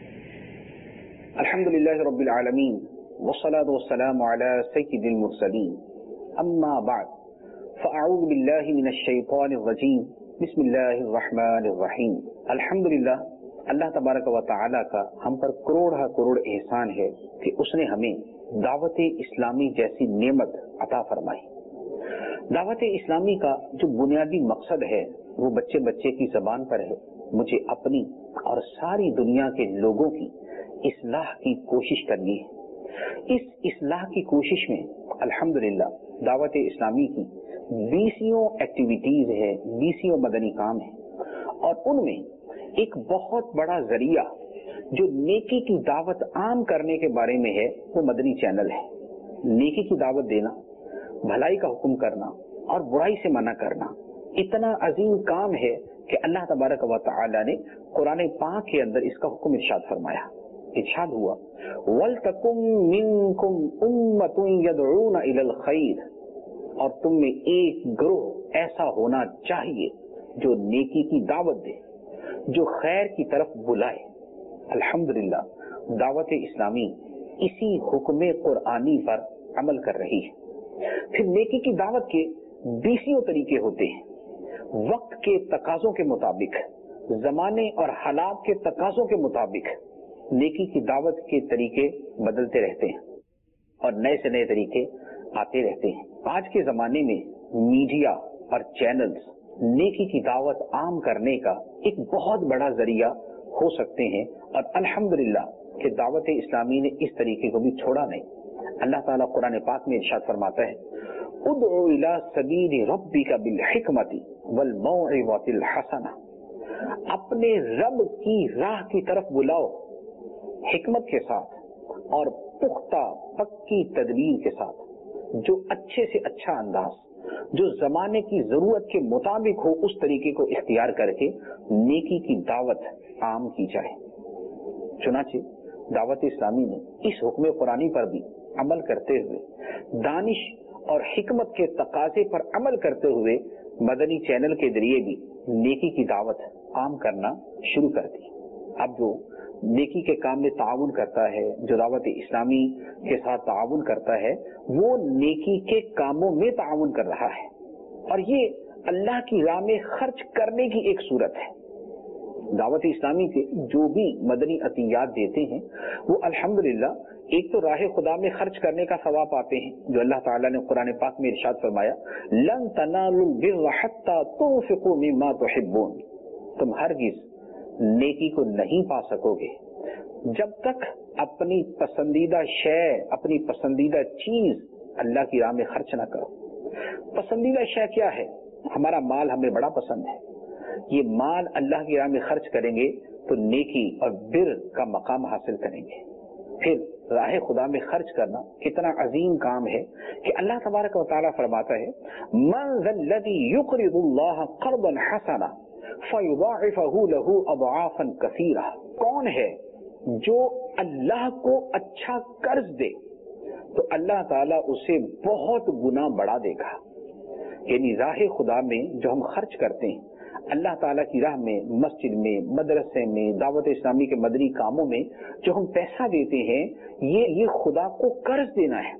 الحمدللہ رب العالمین والصلاة والسلام على سید المرسلین، اما بعد فاعوذ باللہ من الشیطان الرجیم، بسم اللہ الرحمن الرحیم. الحمدللہ، اللہ تبارک و تعالی کا ہم پر کروڑا کروڑ احسان ہے کہ اس نے ہمیں دعوت اسلامی جیسی نعمت عطا فرمائی. دعوت اسلامی کا جو بنیادی مقصد ہے وہ بچے بچے کی زبان پر ہے. مجھے اپنی اور ساری دنیا کے لوگوں کی اصلاح کی کوشش کرنی ہے. اس اصلاح کی کوشش میں الحمدللہ دعوت اسلامی کی بیسیوں ایکٹیویٹیز ہے، بیسیوں مدنی کام ہیں، اور ان میں ایک بہت بڑا ذریعہ جو نیکی کی دعوت عام کرنے کے بارے میں ہے وہ مدنی چینل ہے. نیکی کی دعوت دینا، بھلائی کا حکم کرنا اور برائی سے منع کرنا اتنا عظیم کام ہے کہ اللہ تبارک و تعالی نے قرآن پاک کے اندر اس کا حکم ارشاد فرمایا. ارشاد ہوا وَلْتَكُمْ مِنْكُمْ أُمَّةٌ يَدْعُونَ إِلَى الْخَيْرِ، اور تم میں ایک گروہ ایسا ہونا چاہیے جو نیکی کی دعوت دے، جو خیر کی طرف بلائے. الحمدللہ دعوت اسلامی اسی حکم قرآنی پر عمل کر رہی ہے. پھر نیکی کی دعوت کے بیسیوں طریقے ہوتے ہیں. وقت کے تقاضوں کے مطابق، زمانے اور حالات کے تقاضوں کے مطابق نیکی کی دعوت کے طریقے بدلتے رہتے ہیں اور نئے سے نئے طریقے آتے رہتے ہیں. آج کے زمانے میں میڈیا اور چینلز نیکی کی دعوت عام کرنے کا ایک بہت بڑا ذریعہ ہو سکتے ہیں، اور الحمدللہ کہ دعوت اسلامی نے اس طریقے کو بھی چھوڑا نہیں. اللہ تعالیٰ قرآن پاک میں ارشاد فرماتا ہے ادعو الی سبیل ربک بالحکمت والموعظۃ الحسنہ، اپنے رب کی راہ کی طرف بلاؤ حکمت کے ساتھ اور پختہ پکی تدبیر کے ساتھ، جو اچھے سے اچھا انداز، جو زمانے کی ضرورت کے مطابق ہو اس طریقے کو اختیار کر کے نیکی کی دعوت عام کی جائے. چنانچہ دعوت اسلامی نے اس حکم قرآنی پر بھی عمل کرتے ہوئے، دانش اور حکمت کے تقاضے پر عمل کرتے ہوئے مدنی چینل کے ذریعے بھی نیکی کی دعوت عام کرنا شروع کر دی. اب جو نیکی کے کام میں تعاون کرتا ہے, جو دعوت اسلامی کے ساتھ تعاون کرتا ہے, وہ نیکی کے کاموں میں تعاون کر رہا ہے, اور یہ اللہ کی راہ میں خرچ کرنے کی ایک صورت ہے. دعوت اسلامی کے جو بھی مدنی عطیات دیتے ہیں وہ الحمدللہ ایک تو راہ خدا میں خرچ کرنے کا ثواب پاتے ہیں, جو اللہ تعالیٰ نے قرآن پاک میں ارشاد فرمایا, لن تنالوا البر حتى تنفقوا مما تحبون, تم ہرگز نیکی کو نہیں پا سکو گے جب تک اپنی پسندیدہ شے, اپنی پسندیدہ چیز اللہ کی راہ میں خرچ نہ کرو. پسندیدہ شے کیا ہے؟ ہمارا مال ہمیں بڑا پسند ہے, یہ مال اللہ کی راہ میں خرچ کریں گے تو نیکی اور بر کا مقام حاصل کریں گے. پھر راہ خدا میں خرچ کرنا کتنا عظیم کام ہے کہ اللہ تبارک و تعالیٰ فرماتا ہے, من ذا الذی یقرض اللہ قرضا حسنا فیضاعفہ لہ اضعافا کثیرہ, کون ہے جو اللہ کو اچھا قرض دے تو اللہ تعالیٰ اسے بہت گنا بڑھا دے گا. یعنی راہ خدا میں جو ہم خرچ کرتے ہیں اللہ تعالیٰ کی راہ میں, مسجد میں, مدرسے میں, دعوت اسلامی کے مدنی کاموں میں جو ہم پیسہ دیتے ہیں, یہ یہ خدا کو قرض دینا ہے.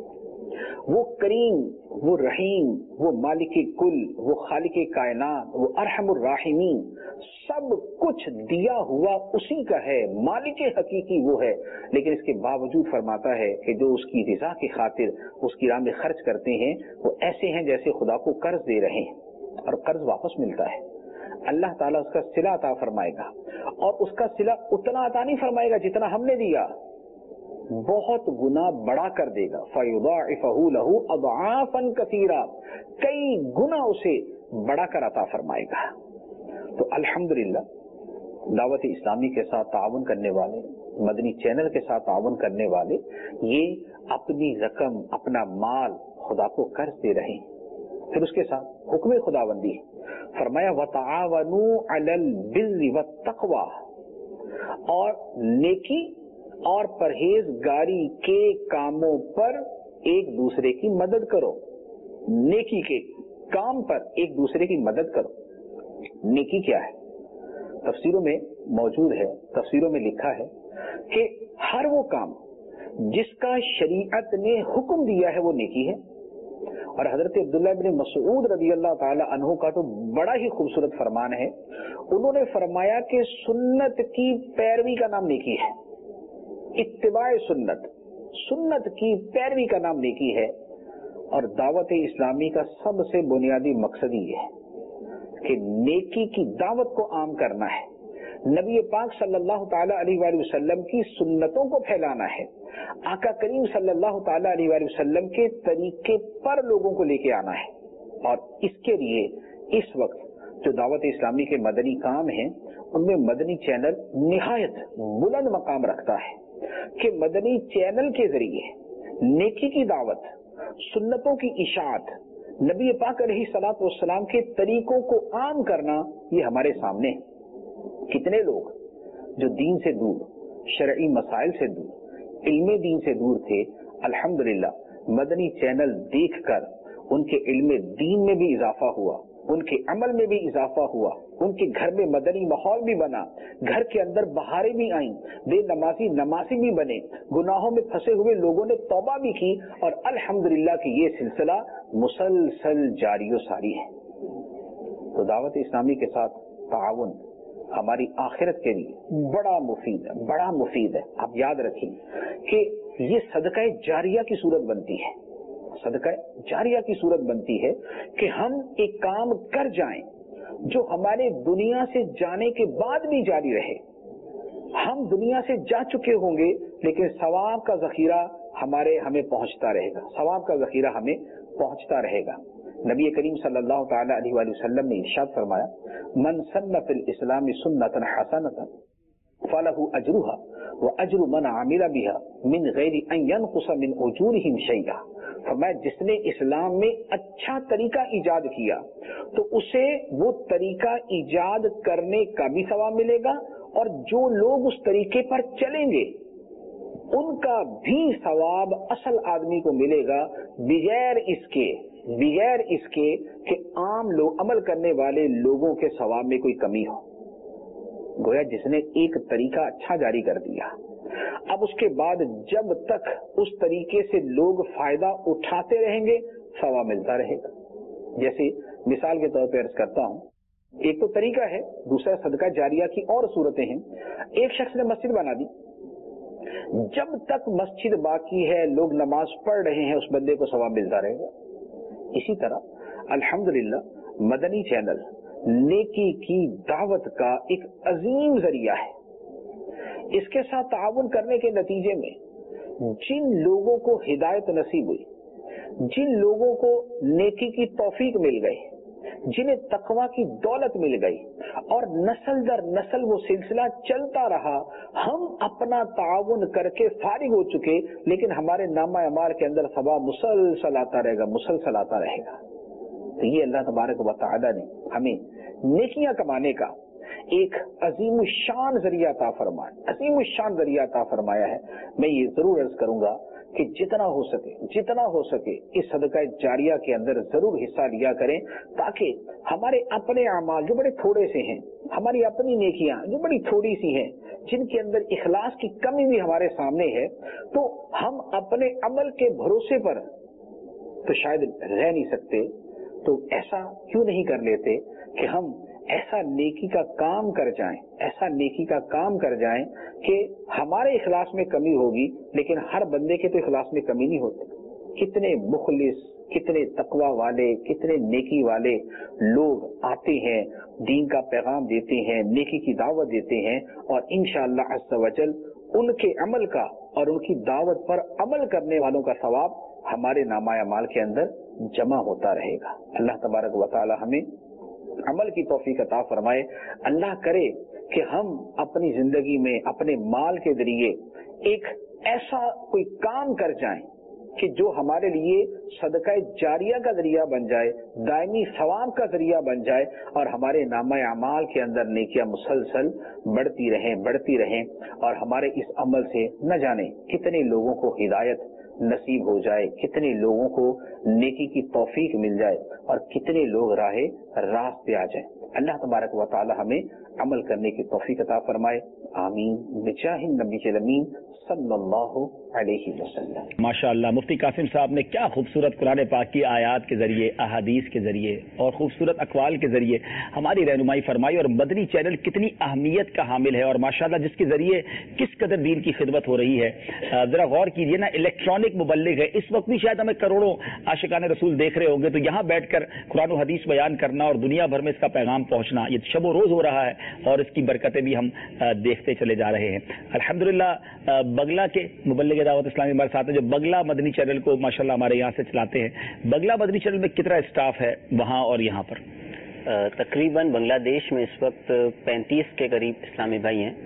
وہ کریم, وہ رحیم, وہ مالک کل, وہ خالق کائنات, وہ ارحم الراحمین, سب کچھ دیا ہوا اسی کا ہے, مالک حقیقی وہ ہے. لیکن اس کے باوجود فرماتا ہے کہ جو اس کی رضا کی خاطر اس کی راہ میں خرچ کرتے ہیں وہ ایسے ہیں جیسے خدا کو قرض دے رہے ہیں, اور قرض واپس ملتا ہے. اللہ تعالیٰ اس کا صلہ عطا فرمائے گا, اور اس کا صلہ اتنا عطا نہیں فرمائے گا جتنا ہم نے دیا, بہت گنا بڑا کر دے گا. فَيُضَاعِفَهُ لَهُ أَضْعَافًا كَثِيرًا, کئی گنا اسے بڑا کر عطا فرمائے گا. تو الحمدللہ دعوت اسلامی کے ساتھ تعاون کرنے والے, مدنی چینل کے ساتھ تعاون کرنے والے, یہ اپنی رقم, اپنا مال خدا کو قرض دے رہے ہیں. پھر اس کے ساتھ حکم خداوندی ہے, فرمایا وَتَعَاوَنُوا عَلَى الْبِرِّ وَالتَّقْوَى, اور نیکی اور پرہیزگاری کے کاموں پر ایک دوسرے کی مدد کرو. نیکی کے کام پر ایک دوسرے کی مدد کرو. نیکی کیا ہے؟ تفسیروں میں موجود ہے, تفسیروں میں لکھا ہے کہ ہر وہ کام جس کا شریعت نے حکم دیا ہے وہ نیکی ہے. اور حضرت عبداللہ بن مسعود رضی اللہ تعالی عنہ کا تو بڑا ہی خوبصورت فرمان ہے. انہوں نے فرمایا کہ سنت کی پیروی کا نام نیکی ہے. اتباع سنت, سنت کی پیروی کا نام نیکی ہے. اور دعوت اسلامی کا سب سے بنیادی مقصد یہ ہے کہ نیکی کی دعوت کو عام کرنا ہے, نبی پاک صلی اللہ تعالی علیہ وآلہ وسلم کی سنتوں کو پھیلانا ہے, آقا کریم صلی اللہ تعالی علیہ وآلہ وسلم کے طریقے پر لوگوں کو لے کے آنا ہے. اور اس کے لیے اس وقت جو دعوت اسلامی کے مدنی کام ہیں ان میں مدنی چینل نہایت بلند مقام رکھتا ہے کہ مدنی چینل کے ذریعے نیکی کی دعوت, سنتوں کی اشاعت, نبی پاک علیہ الصلوۃ والسلام کے طریقوں کو عام کرنا, یہ ہمارے سامنے ہے. کتنے لوگ جو دین سے دور, شرعی مسائل سے دور, علم دین سے دور تھے, الحمدللہ مدنی چینل دیکھ کر ان کے علم دین میں بھی اضافہ ہوا, ان کے عمل میں بھی اضافہ ہوا, ان کے گھر میں مدنی ماحول بھی بنا, گھر کے اندر بہاریں بھی آئیں, بے نمازی نمازی بھی بنے, گناہوں میں پھنسے ہوئے لوگوں نے توبہ بھی کی, اور الحمدللہ کہ یہ سلسلہ مسلسل جاری و ساری ہے. تو دعوت اسلامی کے ساتھ تعاون ہماری آخرت کے لیے بڑا مفید ہے, بڑا مفید ہے. آپ یاد رکھیں کہ یہ صدقہ جاریہ کی صورت بنتی ہے, صدقہ جاریہ کی صورت بنتی ہے کہ ہم ایک کام کر جائیں جو ہمارے دنیا سے جانے کے بعد بھی جاری رہے. ہم دنیا سے جا چکے ہوں گے لیکن ثواب کا ذخیرہ ہمارے ہمیں پہنچتا رہے گا, ثواب کا ذخیرہ ہمیں پہنچتا رہے گا. نبی کریم صلی اللہ تعالی علیہ وآلہ وسلم نے ارشاد فرمایا, من سن فی الاسلام سنتا حسنتا فلہ اجرھا واجر من عمل بها من غیر ان ينقص من اجورهم شیئا. فرمایا جس نے اسلام میں اچھا طریقہ ایجاد کیا تو اسے وہ طریقہ ایجاد کرنے کا بھی ثواب ملے گا, اور جو لوگ اس طریقے پر چلیں گے ان کا بھی ثواب اصل آدمی کو ملے گا, بغیر اس کے بغیر اس کے کہ عام لوگ عمل کرنے والے لوگوں کے ثواب میں کوئی کمی ہو. गोया जिसने एक तरीका अच्छा जारी कर दिया, अब उसके बाद जब तक उस तरीके से लोग फायदा उठाते रहेंगे सवाब मिलता रहेगा। जैसे मिसाल के तौर पर अर्ज करता हूँ, एक तो तरीका है, दूसरा सदका जारिया की और सूरतें हैं। एक शख्स ने मस्जिद बना दी, जब तक मस्जिद बाकी है, लोग नमाज पढ़ रहे हैं, उस बंदे को सवाब मिलता रहेगा। इसी तरह अल्हम्दुलिल्लाह मदनी चैनल नेकी की दावत का एक अजीम जरिया है। इसके साथ ताउन करने के नतीजे में जिन लोगों को हिदायत नसीब हुई, जिन लोगों को नेकी की तौफीक मिल गई, जिन्हें तकवा की दौलत मिल गई और नस्ल दर नस्ल वो सिलसिला चलता रहा, हम अपना ताउन करके फारिग हो चुके, लेकिन हमारे नामा अमाल के अंदर सवाब मुसलसल आता रहेगा, मुसलसल आता रहेगा। तो ये अल्लाह तबारक व तआला ने हमें नेकियां कमाने का एक अजीम शान जरिया अता फरमाया, अजीम शान जरिया अता फरमाया है। मैं ये जरूर अर्ज करूंगा कि जितना हो सके जितना हो सके इस सदका जारिया के अंदर जरूर हिस्सा लिया करें, ताकि हमारे अपने अमाल जो बड़े थोड़े से हैं, हमारी अपनी नेकियां जो बड़ी थोड़ी सी हैं, जिनके अंदर इखलास की कमी भी हमारे सामने है, तो हम अपने अमल के भरोसे पर तो शायद रह नहीं सकते। तो ऐसा क्यों नहीं कर लेते कि हम ऐसा नेकी का काम कर जाएं, ऐसा नेकी का काम कर जाएं कि हमारे इखलास में कमी होगी, लेकिन हर बंदे के तो इखलास में कमी नहीं होती। कितने मुखलिस, कितने तकवा वाले, कितने नेकी वाले लोग आते हैं, दीन का पैगाम देते हैं, नेकी की दावत देते हैं, और इंशाअल्लाह अज़्ज़ व जल उनके अमल का और उनकी दावत पर अमल करने वालों का सवाब हमारे नामाए अमाल के अंदर जमा होता रहेगा। अल्लाह तबारक व तआला हमें अमल की तौफीक अता फरमाए। अल्लाह करे कि हम अपनी जिंदगी में अपने माल के जरिए एक ऐसा कोई काम कर जाएं कि जो हमारे लिए सदका जारिया का जरिया बन जाए, दायमी सवाब का जरिया बन जाए, और हमारे नामा अमाल के अंदर नेकियां मुसलसल बढ़ती रहें बढ़ती रहें और हमारे इस अमल से न जाने कितने लोगों को हिदायत नसीब हो जाए, कितने लोगों को नेकी की तौफीक मिल जाए और कितने लोग राहे रास्ते आ जाए। अल्लाह तबारक व तआला हमें अमल करने की तौफीक अता फरमाए। आमीन बिजाहिन नबी अमीन सल्लल्लाहु अलैहि वसल्लम। माशाअल्लाह, मुफ्ती कासिम साहब ने क्या खूबसूरत कुरान पाक की आयात के जरिए, अहादीस के जरिए और खूबसूरत अकवाल के जरिए हमारी रहनुमाई फरमाई, और मदनी चैनल कितनी अहमियत का हामिल है, और माशाअल्लाह जिसके जरिए किस कदर दीन की खिदमत हो रही है। जरा गौर कीजिए ना, इलेक्ट्रॉनिक मुबल्लिग है। इस वक्त भी शायद हमें करोड़ों आशिकान रसूल देख रहे होंगे, तो यहाँ बैठकर कुरान और हदीस बयान करना और दुनिया भर में इसका पैगाम पहुंचना, ये शबो रोज हो रहा है, और इसकी बरकतें भी हम देखते चले जा रहे हैं। अल्हम्दुलिल्लाह बगला के मुबल्लिग दावत इस्लामी हमारे साथ है, जो बगला मदनी चैनल को माशाल्लाह हमारे यहाँ से चलाते हैं। बगला मदनी चैनल में कितना स्टाफ है वहाँ और यहाँ पर? तकरीबन बांग्लादेश में इस वक्त पैंतीस के करीब इस्लामी भाई हैं,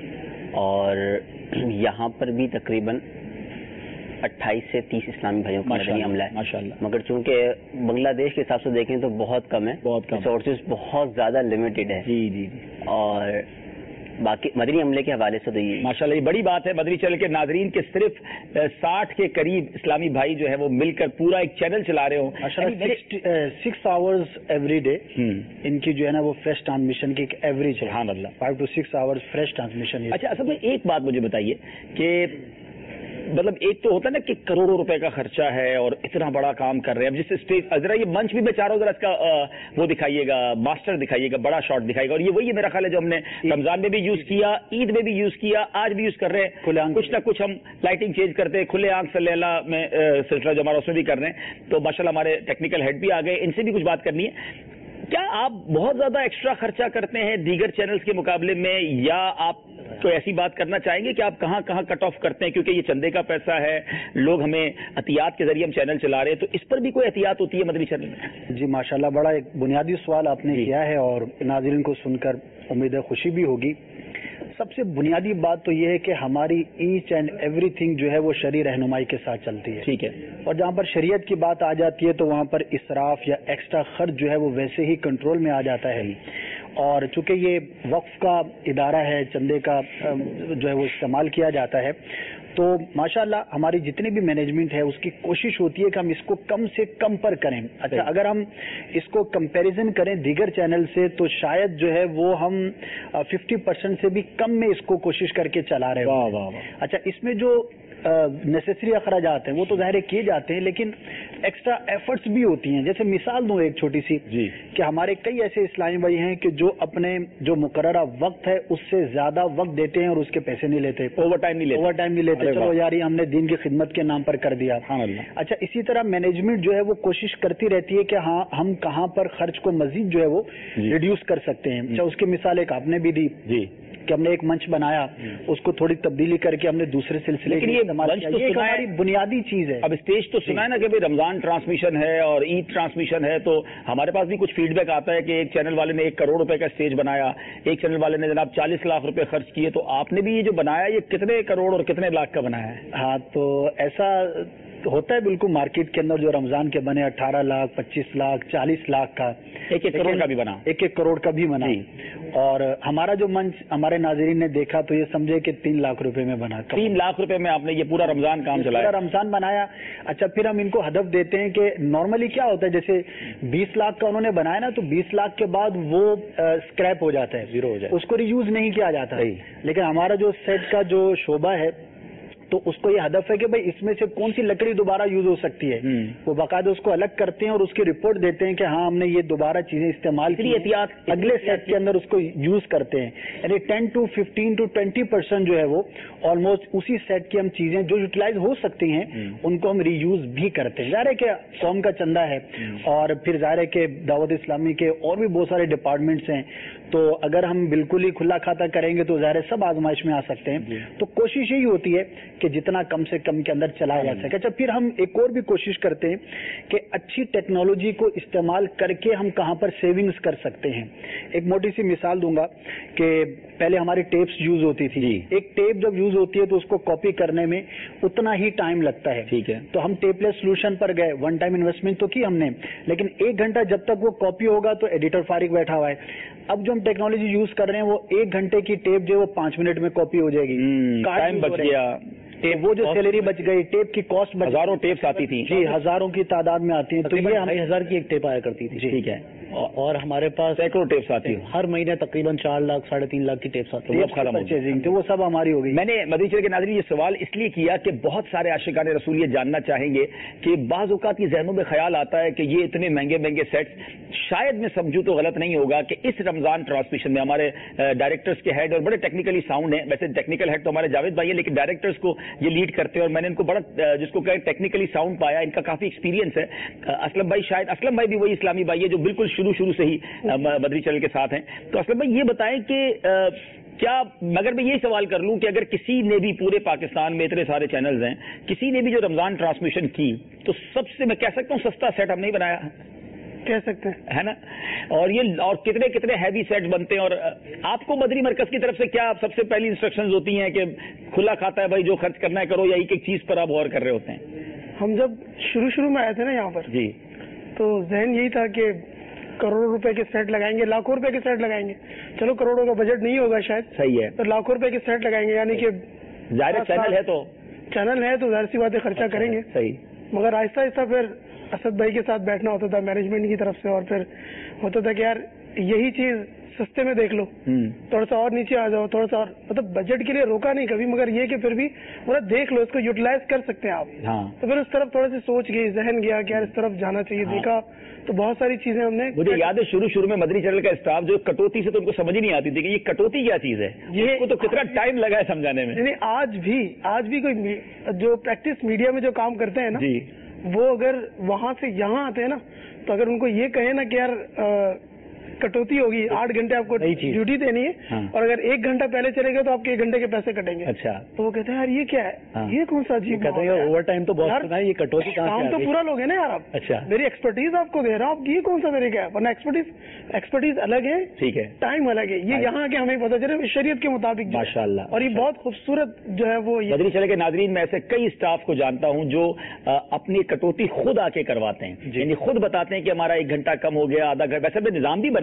और यहाँ पर भी तकरीबन अट्ठाईस से तीस इस्लामी भाइयों का मदनी अमला है माशाल्लाह। मगर चूंकि बांग्लादेश के हिसाब से देखें तो बहुत कम है, बहुत कम, रिसोर्सेज बहुत ज्यादा लिमिटेड है। जी जी और बाकी मदनी अमले के हवाले से तो ये माशाल्लाह ये बड़ी बात है। मदनी चैनल के नाजरीन के सिर्फ साठ के करीब इस्लामी भाई जो है वो मिलकर पूरा एक चैनल चला रहे हो। सिक्स आवर्स एवरी डे इनकी जो है ना वो फ्रेश ट्रांसमिशन की एक एवरेज है। हाँ अल्लाह, five to six hours fresh transmission. अच्छा, असल में एक बात मुझे बताइए कि मतलब एक तो होता है ना कि करोड़ों रुपए का खर्चा है और इतना बड़ा काम कर रहे हैं। अब जिस स्टेज, जरा ये मंच भी मैं चाह रहा हूँ, जरा इसका वो दिखाइएगा, मास्टर दिखाइएगा, बड़ा शॉट दिखाइएगा, और ये वही है मेरा ख्याल है जो हमने रमजान में भी यूज किया, ईद में भी यूज किया, आज भी यूज कर रहे हैं। खुले आंख कुछ ना कुछ हम लाइटिंग चेंज करते हैं, खुले आंख सल्लल्लाह में सिलसिला जो हमारा उसमें भी कर रहे हैं। तो माशाल्लाह हमारे टेक्निकल हेड भी आ गए, इनसे भी कुछ बात करनी है। क्या आप बहुत ज्यादा एक्स्ट्रा खर्चा करते हैं दीगर चैनल्स के मुकाबले में, या आप तो ऐसी बात करना चाहेंगे कि आप कहां कहां कट ऑफ करते हैं? क्योंकि ये चंदे का पैसा है, लोग हमें एहतियात के जरिए हम चैनल चला रहे हैं, तो इस पर भी कोई एहतियात होती है मदनी चैनल में? जी माशाल्लाह, बड़ा एक बुनियादी सवाल आपने किया है और नाज़रीन को सुनकर उम्मीद है खुशी भी होगी। सबसे बुनियादी बात तो ये है कि हमारी ईच एंड एवरीथिंग जो है वो शरई रहनुमाई के साथ चलती है। ठीक है। और जहाँ पर शरीयत की बात आ जाती है तो वहाँ पर इसराफ या एक्स्ट्रा खर्च जो है वो वैसे ही कंट्रोल में आ जाता है। और चूंकि ये वक्फ का इदारा है, चंदे का जो है वो इस्तेमाल किया जाता है, تو माशाल्लाह हमारी जितनी भी मैनेजमेंट है उसकी कोशिश होती है कि हम इसको कम से कम पर करें. अच्छा, अगर हम इसको कंपैरिजन करें दीगर चैनल से तो शायद जो है वो हम फिफ्टी परसेंट से भी कम में इसको कोशिश करके चला रहे वाह वाह वाह. अच्छा, इसमें जो नेसेसरी अखराजात हैं वो तो ज़ाहिर किए जाते हैं, लेकिन एक्स्ट्रा एफर्ट्स भी होती हैं. जैसे मिसाल दूं एक छोटी सी जी कि हमारे कई ऐसे इस्लामी भाई हैं कि जो अपने जो मुकर्ररा वक्त है उससे ज्यादा वक्त देते हैं और उसके पैसे नहीं लेते, ओवर टाइम नहीं लेते ओवर टाइम नहीं लेते. चलो यार ये हमने दीन की खिदमत के नाम पर कर दिया. अच्छा, इसी तरह मैनेजमेंट जो है वो कोशिश करती रहती है कि हाँ हम कहाँ पर खर्च को मजीद जो है वो रिड्यूस कर सकते हैं. अच्छा, उसकी मिसाल एक आपने भी दी जी कि हमने एक मंच बनाया, उसको थोड़ी तब्दीली करके हमने दूसरे सिलसिले लेकिन ये मंच तो ये हमारी बुनियादी चीज है. अब स्टेज तो सुना है ना कि भाई रमजान ट्रांसमिशन है और ईद ट्रांसमिशन है, तो हमारे पास भी कुछ फीडबैक आता है कि एक चैनल वाले ने एक करोड़ रुपए का स्टेज बनाया, एक चैनल वाले ने जनाब चालीस लाख रुपए खर्च किए. तो आपने भी ये जो बनाया ये कितने करोड़ और कितने लाख का बनाया है? हाँ, तो ऐसा तो होता है बिल्कुल मार्केट के अंदर जो रमजान के बने अठारह लाख पच्चीस लाख चालीस लाख का, एक एक करोड़ का भी बना, एक एक करोड़ का भी बना. और हमारा जो मंच हमारे नाजरीन ने देखा तो ये समझे कि तीन लाख रुपए में बना. तीन लाख रुपए में आपने ये पूरा रमजान काम चलाया? पूरा रमजान बनाया. अच्छा, फिर हम इनको हदफ देते हैं कि नॉर्मली क्या होता है, जैसे बीस लाख का उन्होंने बनाया ना, तो बीस लाख के बाद वो स्क्रैप हो जाता है, जीरो हो जाता है, उसको रीयूज नहीं किया जाता. लेकिन हमारा जो सेट का जो शोबा है तो उसको ये हदफ है कि भाई इसमें से कौन सी लकड़ी दोबारा यूज हो सकती है, वो बाकायदा उसको अलग करते हैं और उसकी रिपोर्ट देते हैं कि हाँ हमने ये दोबारा चीजें इस्तेमाल की, एहतियात अगले सेट के अंदर उसको यूज करते हैं. यानी ten to fifteen to twenty percent जो है वो ऑलमोस्ट उसी सेट की हम चीजें जो यूटिलाइज हो सकती हैं उनको हम रीयूज भी करते हैं. ज़ाहिर है कि कौम का चंदा है और फिर ज़ाहिर है कि दावत इस्लामी के और भी बहुत सारे डिपार्टमेंट्स हैं, तो अगर हम बिल्कुल ही खुला खाता करेंगे तो ज़ाहिर सब आजमाइश में आ सकते हैं. तो कोशिश यही होती है कि जितना कम से कम के अंदर चलाया जा सके. अच्छा, फिर हम एक और भी कोशिश करते हैं कि अच्छी टेक्नोलॉजी को इस्तेमाल करके हम कहाँ पर सेविंग्स कर सकते हैं. एक मोटी सी मिसाल दूंगा कि पहले हमारी टेप्स यूज होती थी. एक टेप जब यूज होती है तो उसको कॉपी करने में उतना ही टाइम लगता है. ठीक है, तो हम टेपलेस सोल्यूशन पर गए, वन टाइम इन्वेस्टमेंट तो की हमने, लेकिन एक घंटा जब तक वो कॉपी होगा तो एडिटर फारिग बैठा हुआ है. अब जो हम टेक्नोलॉजी यूज कर रहे हैं वो एक घंटे की टेप जो है वो पांच मिनट में कॉपी हो जाएगी. टाइम बच गया, टेप वो जो सैलरी बच गई, टेप की कॉस्ट बच, हजारों टेप्स आती थी जी, हजारों की तादाद में आती है. तो ये ढाई हजार की एक टेप आया करती थी. ठीक है, और हमारे पास सैकड़ों टेप्स आती है हर महीने, तकरीबन चार लाख साढ़े तीन लाख की टेप्स आती है. परचेजिंग तो वो सब हमारी हो गई. मैंने मदनी चैनल के नाज़रीन ये सवाल इसलिए किया कि बहुत सारे आशिकाने रसूल ये जानना चाहेंगे कि बाज़ औक़ात ये ज़हनों में ख्याल आता है कि ये इतने महंगे महंगे सेट्स, शायद मैं समझूं तो गलत नहीं होगा कि इस रमजान ट्रांसमिशन में हमारे डायरेक्टर्स के हेड और बड़े टेक्निकली साउंड हैं, वैसे टेक्निकल हेड तो हमारे जावेद भाई है, लेकिन डायरेक्टर्स को ये लीड करते हैं और मैंने इनको बड़ा जिसको कहे टेक्निकली साउंड पाया, इनका काफी एक्सपीरियंस है. असलम भाई, शायद असलम भाई भी वही इस्लामी भाई है जो बिल्कुल शुरू शुरू से ही बदरी चैनल के साथ हैं. तो असलम भाई ये बताएं कि क्या, मगर मैं ये सवाल कर लूं कि अगर किसी ने भी पूरे पाकिस्तान में इतने सारे चैनल्स हैं, किसी ने भी जो रमजान ट्रांसमिशन की तो सबसे मैं कह सकता हूं सस्ता सेट हमने बनाया, कह सकते हैं, है ना? और ये और कितने कितने हैवी सेट्स बनते हैं. और आपको बदरी मरकज की तरफ से क्या सबसे पहली इंस्ट्रक्शंस होती हैं कि खुला खाता है भाई, जो खर्च करना है करो, या एक एक चीज पर आप गौर कर रहे होते हैं? हम जब शुरू शुरू में आए थे ना यहाँ पर जी, तो जहन यही था कि करोड़ों रुपए के सेट लगाएंगे, लाखों रुपए के सेट लगाएंगे. चलो करोड़ों का बजट नहीं होगा शायद, सही है, तो लाखों रुपए के सेट लगाएंगे. यानी कि जाहिर चैनल है तो चैनल है तो जाहिर सी बातें खर्चा करेंगे. सही. मगर आहिस्ता आहिस्ता फिर असद भाई के साथ बैठना होता था मैनेजमेंट की तरफ से, और फिर होता था कि यार यही चीज सस्ते में देख लो, थोड़ा सा और नीचे आ जाओ, थोड़ा सा और, मतलब बजट के लिए रोका नहीं कभी, मगर ये कि फिर भी पूरा देख लो, इसको यूटिलाइज कर सकते हैं आप. हाँ. तो फिर उस तरफ थोड़ा सी सोच गई, जहन गया कि यार इस तरफ जाना चाहिए. हाँ. देखा तो बहुत सारी चीजें हमने, मुझे याद है शुरू शुरू में मदरी चैनल का स्टाफ जो कटौती से तो उनको समझ ही नहीं आती थी कि ये कटौती क्या चीज है, ये तो कितना टाइम लगा है समझाने में. नहीं, आज भी आज भी कोई जो प्रैक्टिस मीडिया में जो काम करते हैं ना जी, वो अगर वहां से यहाँ आते हैं ना, तो अगर उनको ये कहे ना कि यार कटौती होगी, आठ घंटे आपको ड्यूटी देनी है. हाँ. और अगर एक घंटा पहले चले गए तो आपके एक घंटे के पैसे कटेंगे. अच्छा. तो वो कहते हैं यार ये क्या है. हाँ. ये कौन सा अजीब कहते हैं ओवर टाइम तो बहुत सुना है, ये कटौती कहाँ से आ गई? काम तो पूरा लोग है ना यार आप. अच्छा. मेरी एक्सपर्टीज आपको दे रहा हूँ, ये कौन सा तरीका है, वरना एक्सपर्टीज एक्सपर्टीज अलग है, ठीक है, टाइम अलग है. ये यहाँ के हमें पता चले शरीयत के मुताबिक. माशाल्लाह. और ये बहुत खूबसूरत जो है वो बदरी चैनल के नाजरीन, मैं ऐसे कई स्टाफ को जानता हूँ जो अपनी कटौती खुद आके करवाते हैं, यानी खुद बताते हैं कि हमारा एक घंटा कम हो गया, आधा घंटा. वैसे निजाम भी बनाया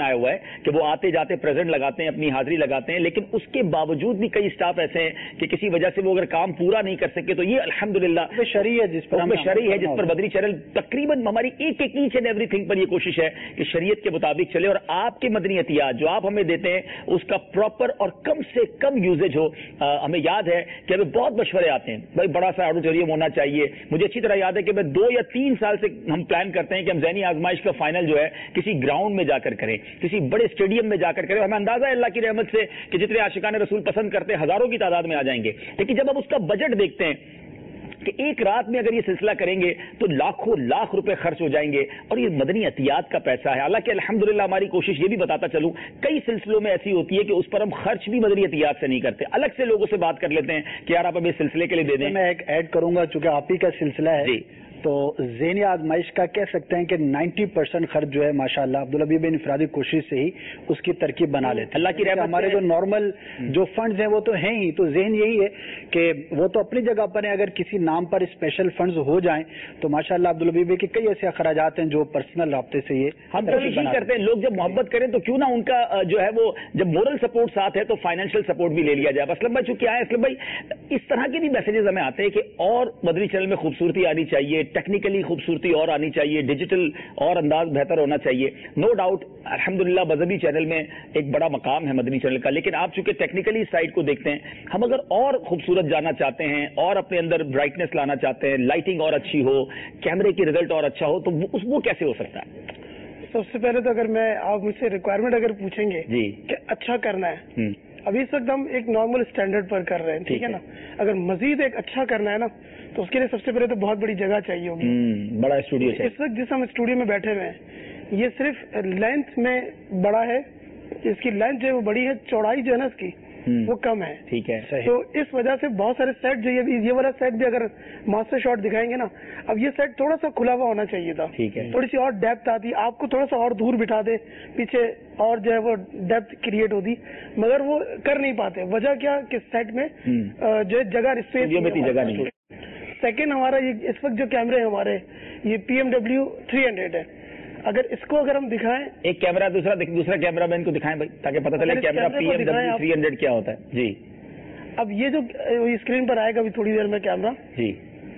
بنایا ہوا ہے کہ وہ آتے جاتے پریزنٹ لگاتے ہیں, اپنی حاضری لگاتے ہیں, لیکن اس کے باوجود بھی کئی اسٹاف ایسے ہیں کہ کسی وجہ سے وہ اگر کام پورا نہیں کر سکے, تو یہ الحمدللہ شرعی ہے جس پر شرعی ہے جس پر مدنی چینل تقریباً ہماری ایک ایک ایچ اینڈ ایوری تھنگ پر یہ کوشش ہے کہ شریعت کے مطابق چلے, اور آپ کے مدنی عطیات جو آپ ہمیں دیتے ہیں اس کا پراپر اور کم سے کم یوزیج ہو. ہمیں یاد ہے کہ ہمیں بہت مشورے آتے ہیں, بھائی بڑا سا آڈیٹوریم ہونا چاہیے. مجھے اچھی طرح یاد ہے کہ میں دو یا تین سال سے ہم پلان کرتے ہیں کہ ہم ذہنی آزمائش کا فائنل جو ہے کسی گراؤنڈ میں جا کر کریں, کسی بڑے اسٹیڈیم میں جا کر کریں. ہمیں اندازہ ہے اللہ کی رحمت سے کہ جتنے عاشقان رسول پسند کرتے ہیں ہزاروں کی تعداد میں آ جائیں گے, لیکن جب ہم اس کا بجٹ دیکھتے ہیں کہ ایک رات میں اگر یہ سلسلہ کریں گے تو لاکھوں لاکھ روپے خرچ ہو جائیں گے, اور یہ مدنی عطیات کا پیسہ ہے. حالانکہ الحمدللہ ہماری کوشش یہ بھی بتاتا چلوں کئی سلسلوں میں ایسی ہوتی ہے کہ اس پر ہم خرچ بھی مدنی عطیات سے نہیں کرتے, الگ سے لوگوں سے بات کر لیتے ہیں کہ یار آپ ہمیں اس سلسلے کے لیے دے دیں. میں ایک ایڈ کروں گا, چونکہ آپ ہی کا سلسلہ ہے تو ذہنی آزمائش کا کہہ سکتے ہیں کہ نائنٹی پرسینٹ خرچ جو ہے ماشاءاللہ عبدالحبیب بن انفرادی کوشش سے ہی اس کی ترکیب بنا لیتے ہیں. اللہ کی رحمت ہمارے جو نارمل جو فنڈز ہیں وہ تو ہیں ہی, تو ذہن یہی ہے کہ وہ تو اپنی جگہ پر ہیں, اگر کسی نام پر اسپیشل فنڈز ہو جائیں تو ماشاءاللہ عبدالحبیب کے کئی ایسے اخراجات ہیں جو پرسنل رابطے سے یہ ہم کوشش کرتے ہیں. لوگ جب محبت کریں تو کیوں نہ ان کا جو ہے وہ جب مورل سپورٹ ساتھ ہے تو فائنینشیل سپورٹ بھی لے لیا جائے. اسلم بھائی چونکہ آئے, اسلم بھائی اس طرح کے بھی میسیجز ہمیں آتے ہیں کہ اور مدنی چینل میں خوبصورتی آنی چاہیے, ٹیکنیکلی خوبصورتی اور آنی چاہیے, ڈیجیٹل اور انداز بہتر ہونا چاہیے. نو ڈاؤٹ الحمدللہ مذہبی چینل میں ایک بڑا مقام ہے مدنی چینل کا, لیکن آپ چونکہ ٹیکنیکلی سائڈ کو دیکھتے ہیں, ہم اگر اور خوبصورت جانا چاہتے ہیں اور اپنے اندر برائٹنیس لانا چاہتے ہیں, لائٹنگ اور اچھی ہو, کیمرے کی رزلٹ اور اچھا ہو, تو وہ کیسے ہو سکتا ہے؟ سب سے پہلے تو اگر میں آپ مجھ سے ریکوائرمنٹ اگر پوچھیں گے جی کہ اچھا کرنا ہے, ابھی اس وقت ہم ایک نارمل اسٹینڈرڈ پر کر رہے ہیں, ٹھیک ہے نا. اگر مزید ایک اچھا کرنا ہے نا تو اس کے لیے سب سے پہلے تو بہت بڑی جگہ چاہیے ہوگی, بڑا اسٹوڈیو. اس وقت جس ہم اسٹوڈیو میں بیٹھے ہوئے ہیں یہ صرف لینتھ میں بڑا ہے, اس کی لینتھ جو ہے وہ بڑی ہے, چوڑائی جو ہے نا اس کی وہ کم ہے. ٹھیک ہے. تو اس وجہ سے بہت سارے سیٹ جو یہ والا سیٹ بھی اگر ماسٹر شاٹ دکھائیں گے نا, اب یہ سیٹ تھوڑا سا کھلا ہوا ہونا چاہیے تھا, تھوڑی سی اور ڈیپتھ آتی, آپ کو تھوڑا سا اور دور بٹھا دے پیچھے اور جو ہے وہ ڈیپتھ کریٹ ہوتی, مگر وہ کر نہیں پاتے. وجہ کیا کہ سیٹ میں جو ہے جگہ اسپیس جگہ نہیں. سیکنڈ ہمارا یہ اس وقت جو کیمرے ہیں ہمارے یہ P M W three hundred ہے, اگر اس کو اگر ہم دکھائیں ایک کیمرہ دوسرا دوسرا کیمرہ مین کو دکھائیں بھائی تاکہ پتہ چلے camera P M W three hundred کیا ہوتا ہے. جی اب یہ جو اسکرین پر آئے گا ابھی تھوڑی دیر میں کیمرہ, جی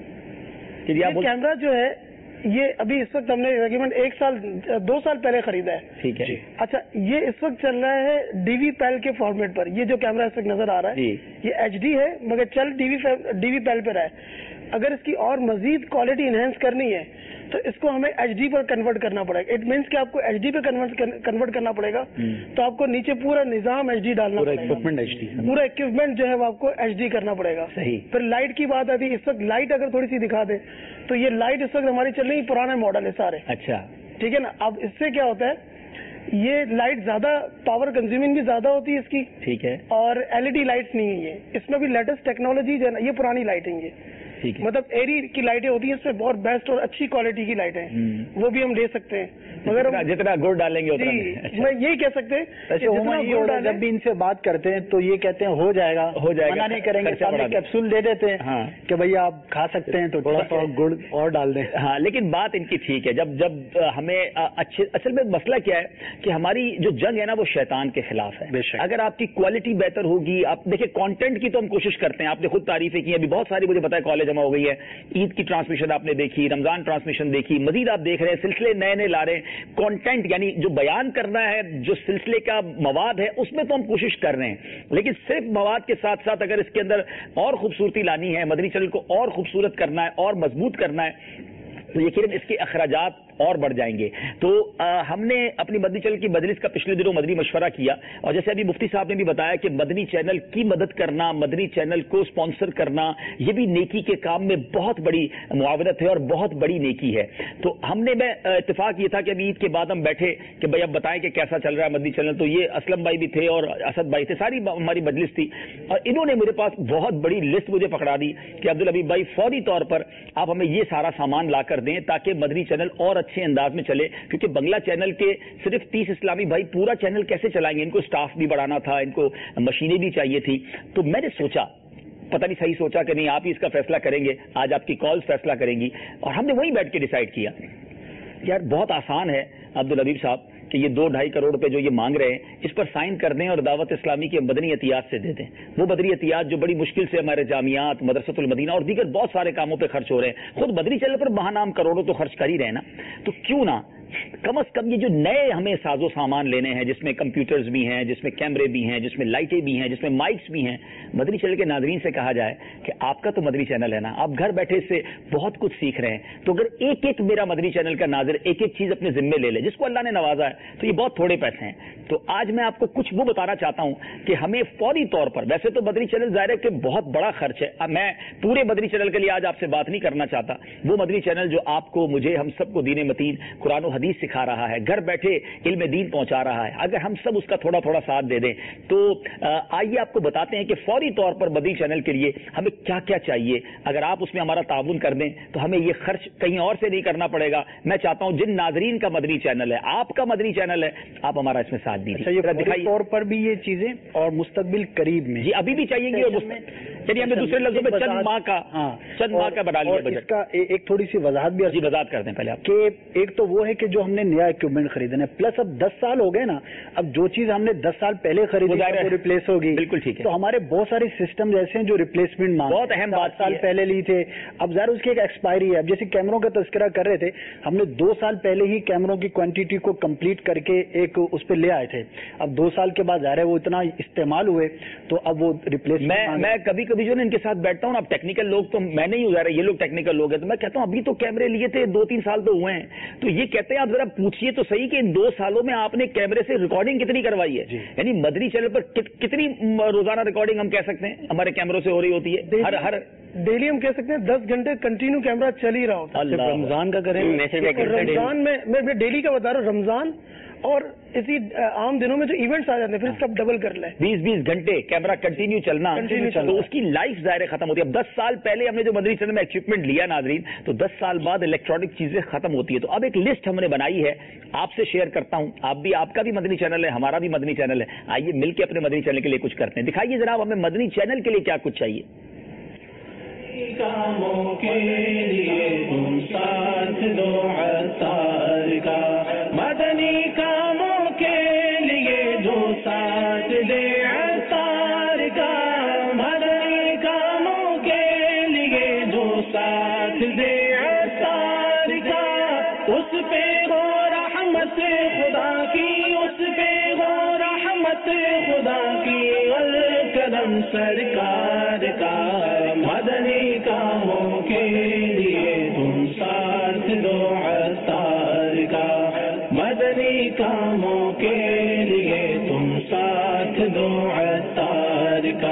کیمرہ جو ہے یہ ابھی اس وقت ہم نے تقریباً ایک سال دو سال پہلے خریدا ہے. ٹھیک ہے. اچھا یہ اس وقت چل رہا ہے ڈی وی پیل کے فارمیٹ پر. یہ جو کیمرہ اس وقت نظر آ رہا ہے یہ ایچ ڈی ہے مگر چل ڈی وی ڈی وی پیل پر ہے. اگر اس کی اور مزید کوالٹی انہینس کرنی ہے تو اس کو ہمیں ایچ ڈی پر کنورٹ کرنا پڑے گا. اٹ مینس کہ آپ کو ایچ ڈی پہ کنورٹ کرنا پڑے گا, تو آپ کو نیچے پورا نظام ایچ ڈی ڈالنا پڑے گا, پورا اکوپمنٹ جو ہے وہ آپ کو ایچ ڈی کرنا پڑے گا. صحیح. پھر لائٹ کی بات آتی ہے, اس وقت لائٹ اگر تھوڑی سی دکھا دے تو یہ لائٹ اس وقت ہماری چل رہی پرانے ماڈل ہے سارے. اچھا ٹھیک ہے نا. اب اس سے کیا ہوتا ہے یہ لائٹ زیادہ پاور کنزیومنگ بھی زیادہ ہوتی ہے اس کی. ٹھیک ہے. اور ایل ای ڈی لائٹس نہیں ہے یہ, اس میں بھی لیٹسٹ ٹیکنالوجی جو ہے نا, یہ پرانی لائٹنگ ہے, مطلب ایری کی لائٹیں ہوتی ہیں اس میں بہت بیسٹ اور اچھی کوالٹی کی لائٹیں ہیں, وہ بھی ہم دے سکتے ہیں. مگر جتنا گڑ ڈالیں گے اتنا میں یہی کہہ سکتے ہیں جب بھی ان سے بات کرتے ہیں تو یہ کہتے ہیں ہو جائے گا ہو جائے گا, منع نہیں کریں گے, سامنے کیپسول دے دیتے ہیں کہ بھیا آپ کھا سکتے ہیں تو تھوڑا سا گڑ اور ڈال دیں. ہاں لیکن بات ان کی ٹھیک ہے. جب جب ہمیں اچھے اصل میں مسئلہ کیا ہے کہ ہماری جو جنگ ہے نا وہ شیطان کے خلاف ہے. اگر آپ کی کوالٹی بہتر ہوگی, آپ دیکھیں کانٹینٹ کی تو ہم کوشش کرتے ہیں, آپ نے خود تعریفیں کی, ابھی بہت ساری مجھے پتا ہے کالج جمع ہو گئی ہے, عید کی ٹرانسمیشن آپ نے دیکھی, رمضان ٹرانسمیشن دیکھی, مزید آپ دیکھ رہے ہیں سلسلے نئے نئے لا رہے ہیں. کانٹینٹ یعنی جو بیان کرنا ہے, جو سلسلے کا مواد ہے, اس میں تو ہم کوشش کر رہے ہیں, لیکن صرف مواد کے ساتھ ساتھ اگر اس کے اندر اور خوبصورتی لانی ہے, مدنی چینل کو اور خوبصورت کرنا ہے اور مضبوط کرنا ہے, تو یقیناً اس کے اخراجات اور بڑھ جائیں گے. تو ہم نے اپنی مدنی چینل کی مجلس کا پچھلے دنوں مدنی مشورہ کیا, اور جیسے ابھی مفتی صاحب نے بھی بتایا کہ مدنی چینل کی مدد کرنا, مدنی چینل کو سپانسر کرنا, یہ بھی نیکی کے کام میں بہت بڑی معاونت ہے اور بہت بڑی نیکی ہے. تو ہم نے میں اتفاق یہ تھا کہ ابھی عید کے بعد ہم بیٹھے کہ بھائی اب بتائیں کہ کیسا چل رہا ہے مدنی چینل. تو یہ اسلم بھائی بھی تھے اور اسد بھائی تھے, ساری ہماری مجلس تھی, اور انہوں نے میرے پاس بہت بڑی لسٹ مجھے پکڑا دی کہ عبدالحبیب بھائی فوری طور پر آپ ہمیں یہ سارا سامان لا کر دیں تاکہ مدنی چینل اور اچھے انداز میں چلے, کیونکہ بنگلہ چینل کے صرف تیس اسلامی بھائی پورا چینل کیسے چلائیں گے, ان کو سٹاف بھی بڑھانا تھا, ان کو مشینیں بھی چاہیے تھی. تو میں نے سوچا, پتہ نہیں صحیح سوچا کہ نہیں, آپ ہی اس کا فیصلہ کریں گے, آج آپ کی کالز فیصلہ کریں گی, اور ہم نے وہیں بیٹھ کے ڈیسائیڈ کیا یار بہت آسان ہے عبدالحبیب صاحب کہ یہ دو ڈھائی کروڑ روپے جو یہ مانگ رہے ہیں اس پر سائن کر دیں اور دعوت اسلامی کے مدنی عطیات سے دے دیں. وہ مدنی عطیات جو بڑی مشکل سے ہمارے جامعات، مدرسۃ المدینہ اور دیگر بہت سارے کاموں پہ خرچ ہو رہے ہیں، خود مدنی چینل پر ماہ نام کروڑوں تو خرچ کر ہی رہے نا، تو کیوں نہ کم از کم یہ جو نئے ہمیں ساز و سامان لینے ہیں، جس میں کمپیوٹرز بھی ہیں، جس میں کیمرے بھی ہیں، جس میں لائٹیں بھی ہیں، جس میں مائکس بھی ہیں، مدنی چینل کے ناظرین سے کہا جائے کہ آپ کا تو مدنی چینل ہے نا، آپ گھر بیٹھے سے بہت کچھ سیکھ رہے ہیں، تو اگر ایک ایک میرا مدنی چینل کا ناظر ایک ایک چیز اپنے ذمے لے لے جس کو اللہ نے نوازا ہے تو یہ بہت تھوڑے پیسے ہیں. تو آج میں آپ کو کچھ وہ بتانا چاہتا ہوں کہ ہمیں فوری طور پر، ویسے تو مدنی چینل ظاہر ہے کہ بہت بڑا خرچ ہے، میں پورے مدنی چینل کے لیے آج آپ سے بات نہیں کرنا چاہتا، وہ مدنی چینل جو آپ کو، مجھے، ہم سب کو دین متین قرآن و حدیث سکھا رہا ہے، گھر بیٹھے علم دین پہنچا رہا ہے، اگر ہم سب اس کا تھوڑا تھوڑا ساتھ دے دیں تو آئیے آپ کو بتاتے ہیں کہ فوری طور پر مدنی چینل کے لیے ہمیں کیا کیا چاہیے. اگر آپ اس میں ہمارا تعاون کر دیں تو ہمیں یہ خرچ کہیں اور سے نہیں کرنا پڑے گا. میں چاہتا ہوں جن ناظرین کا مدنی چینل ہے، آپ کا مدنی چینل ہے، آپ ہمارا اس میں ساتھ دیجیے. دکھائی طور پر بھی یہ چیزیں اور مستقبل قریب میں جی ابھی بھی چاہیے گی، یعنی ہمیں دوسرے لفظوں میں چند ماہ کا چند ماہ کا بنا لیا بجٹ کا. ایک تھوڑی سی وضاحت بھی جی وضاحت کر دیں پہلے آپ کہ ایک تو وہ ہے کہ جو ہم نے نیا اکوپمنٹ خریدنا ہے، پلس اب دس سال ہو گئے نا، اب جو چیز ہم نے دس سال پہلے خریدی وہ ریپلیس ہوگی. بالکل ٹھیک ہے. تو ہمارے بہت سارے سسٹم ایسے ہیں جو ریپلیسمنٹ مانگ بہت اہم بات سال پہلے لی تھے، اب ظاہر اس کی ایک ایکسپائری ہے. اب جیسے کیمروں کا تذکرہ کر رہے تھے، ہم نے دو سال پہلے ہی کیمروں کی کوانٹٹی کو کمپلیٹ کر کے ایک اس پہ لے آئے تھے. اب دو سال کے بعد ظاہر ہے وہ اتنا استعمال ہوئے تو اب وہ ریپلیس. میں میں کبھی کبھی جو نا ان کے ساتھ بیٹھتا ہوں نا، اب ٹیکنیکل لوگ تو میں نہیں ہوں، ظاہر ہے یہ لوگ ٹیکنیکل لوگ ہیں، تو میں کہتا ہوں ابھی تو کیمرے لیے تھے دو تین سال تو ہوئے ہیں، تو یہ کہتے ہیں آپ ذرا پوچھیے تو صحیح کہ ان دو سالوں میں آپ نے کیمرے سے ریکارڈنگ کتنی کروائی ہے. یعنی مدنی چینل پر کتنی روزانہ ریکارڈنگ ہم کہہ سکتے ہیں ہمارے کیمروں سے ہو رہی ہوتی ہے؟ ہر ہر ڈیلی ہم کہہ سکتے ہیں دس گھنٹے کنٹینیو کیمرہ چل ہی رہا ہوتا ہے. رمضان کا کریں رمضان میں میں ڈیلی کا بتا رہا ہوں، رمضان اور اسی عام دنوں میں جو ایونٹس آ جاتے ہیں پھر اس کا ڈبل کر لیں. بیس بیس گھنٹے کیمرہ کنٹینیو چلنا تو اس کی لائف ظاہر ختم ہوتی ہے. اب دس سال پہلے ہم نے جو مدنی چینل میں ایکوپمنٹ لیا ناظرین، تو دس سال بعد الیکٹرانک چیزیں ختم ہوتی ہے. تو اب ایک لسٹ ہم نے بنائی ہے، آپ سے شیئر کرتا ہوں. آپ بھی، آپ کا بھی مدنی چینل ہے، ہمارا بھی مدنی چینل ہے، آئیے مل کے اپنے مدنی چینل کے لیے کچھ کرتے ہیں. دکھائیے جناب ہمیں مدنی چینل کے لیے کیا کچھ چاہیے. کاموں کے لیے تم ساتھ دو عطار کا، مدنی کاموں کے لیے دو ساتھ دے عطار کا، مدنی کاموں کے لیے دو ساتھ دے عطار کا. اس پہ ہو رحمت خدا کی، اس پہ ہو رحمت خدا کی، القدم سرکار کا. مدنی کاموں کے لیے تم ساتھ دو عطار کا، مدنی کاموں کے لیے تم ساتھ دو عطار کا.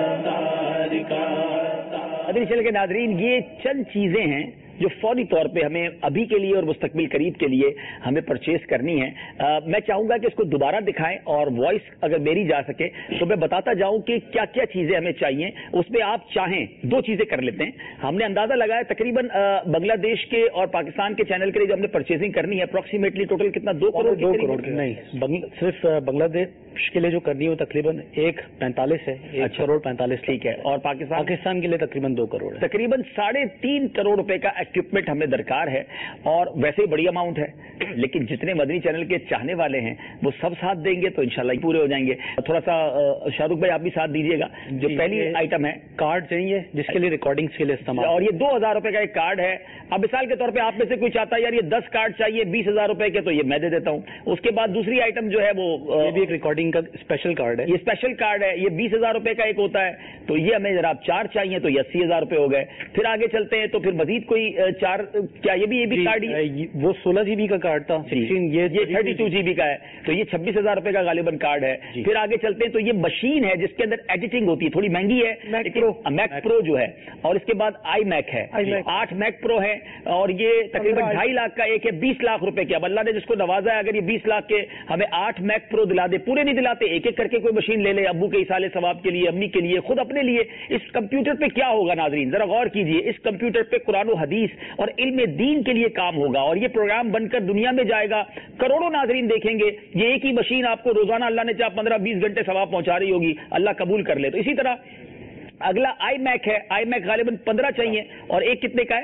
مدنی چینل کے ناظرین، یہ چند چیزیں ہیں جو فوری طور پہ ہمیں ابھی کے لیے اور مستقبل قریب کے لیے ہمیں پرچیز کرنی ہے. آ, میں چاہوں گا کہ اس کو دوبارہ دکھائیں اور وائس اگر میری جا سکے تو میں بتاتا جاؤں کہ کیا کیا چیزیں ہمیں چاہیے. اس میں آپ چاہیں دو چیزیں کر لیتے ہیں. ہم نے اندازہ لگایا تقریباً بنگلہ دیش کے اور پاکستان کے چینل کے لیے جو ہم نے پرچیزنگ کرنی ہے اپروکسیمیٹلی ٹوٹل کتنا؟ دو کروڑ دو کروڑ نہیں، صرف بنگلہ دیش کے لیے جو کرنی ہے وہ تقریباً ایک پینتالیس ہے، ایک کروڑ پینتالیس. ٹھیک ہے. اور پاکستان پاکستان کے لیے تقریباً دو کروڑ ہے. تقریباً ساڑھے تین کروڑ روپے کا اکوپمنٹ ہمیں درکار ہے، اور ویسے ہی بڑی اماؤنٹ ہے، لیکن جتنے مدنی چینل کے چاہنے والے ہیں وہ سب ساتھ دیں گے تو انشاءاللہ ہی پورے ہو جائیں گے. تھوڑا سا شاہ رخ بھائی آپ بھی ساتھ دیجیے گا. جو پہلی آئٹم ہے کارڈ چاہیے جس کے لیے ریکارڈنگز کے لیے استعمال، اور یہ دو ہزار روپے کا ایک کارڈ ہے. اب مثال کے طور پہ آپ میں سے کوئی چاہتا ہے یار یہ دس کارڈ چاہیے بیس ہزار روپے کے، تو یہ میں دے دیتا ہوں. اس کے بعد دوسری آئٹم جو ہے وہ یہ بھی ایک ریکارڈنگ کا اسپیشل کارڈ ہے. یہ اسپیشل کارڈ ہے، یہ بیس ہزار روپے کا ایک ہوتا ہے. تو یہ ہمیں ذرا آپ چار چاہیے تو یہ اسی ہزار روپے ہو گئے. پھر آگے چلتے ہیں تو پھر مزید کوئی چار، کیا یہ بھی یہ بھی کارڈ ہی وہ سولہ جی بی کا کارڈ تھا، یہ تھرٹی ٹو جی بی کا ہے، تو یہ چھبیس ہزار روپے کا غالباً کارڈ ہے. پھر آگے چلتے ہیں تو یہ مشین ہے جس کے اندر ایڈیٹنگ ہوتی ہے، تھوڑی مہنگی ہے، میک پرو جو ہے. اور اس کے بعد آئی میک ہے، آٹھ میک پرو ہے، اور یہ تقریباً ڈھائی لاکھ کا ایک ہے، بیس لاکھ روپے کے. اب اللہ نے جس کو نوازا ہے اگر یہ بیس لاکھ کے ہمیں آٹھ میک پرو دلا دے، پورے نہیں دلاتے، ایک ایک کر کے کوئی مشین لے لے، ابو کے اصالے ثواب کے لیے، امی کے لیے، خود اپنے لیے. اس کمپیوٹر پہ کیا ہوگا ناظرین ذرا غور کیجئے. اس کمپیوٹر پہ قرآن و حدیث اور علم دین کے لیے کام ہوگا، اور یہ پروگرام بن کر دنیا میں جائے گا. کروڑوں ناظرین دیکھیں گے. یہ ایک ہی مشین آپ کو روزانہ اللہ نے چاہا پندرہ بیس گھنٹے ثواب پہنچا رہی ہوگی، اللہ قبول کر لے. تو اسی طرح اگلا آئی میک ہے، آئی میک غالباً پندرہ چاہیے، اور ایک کتنے کا ہے؟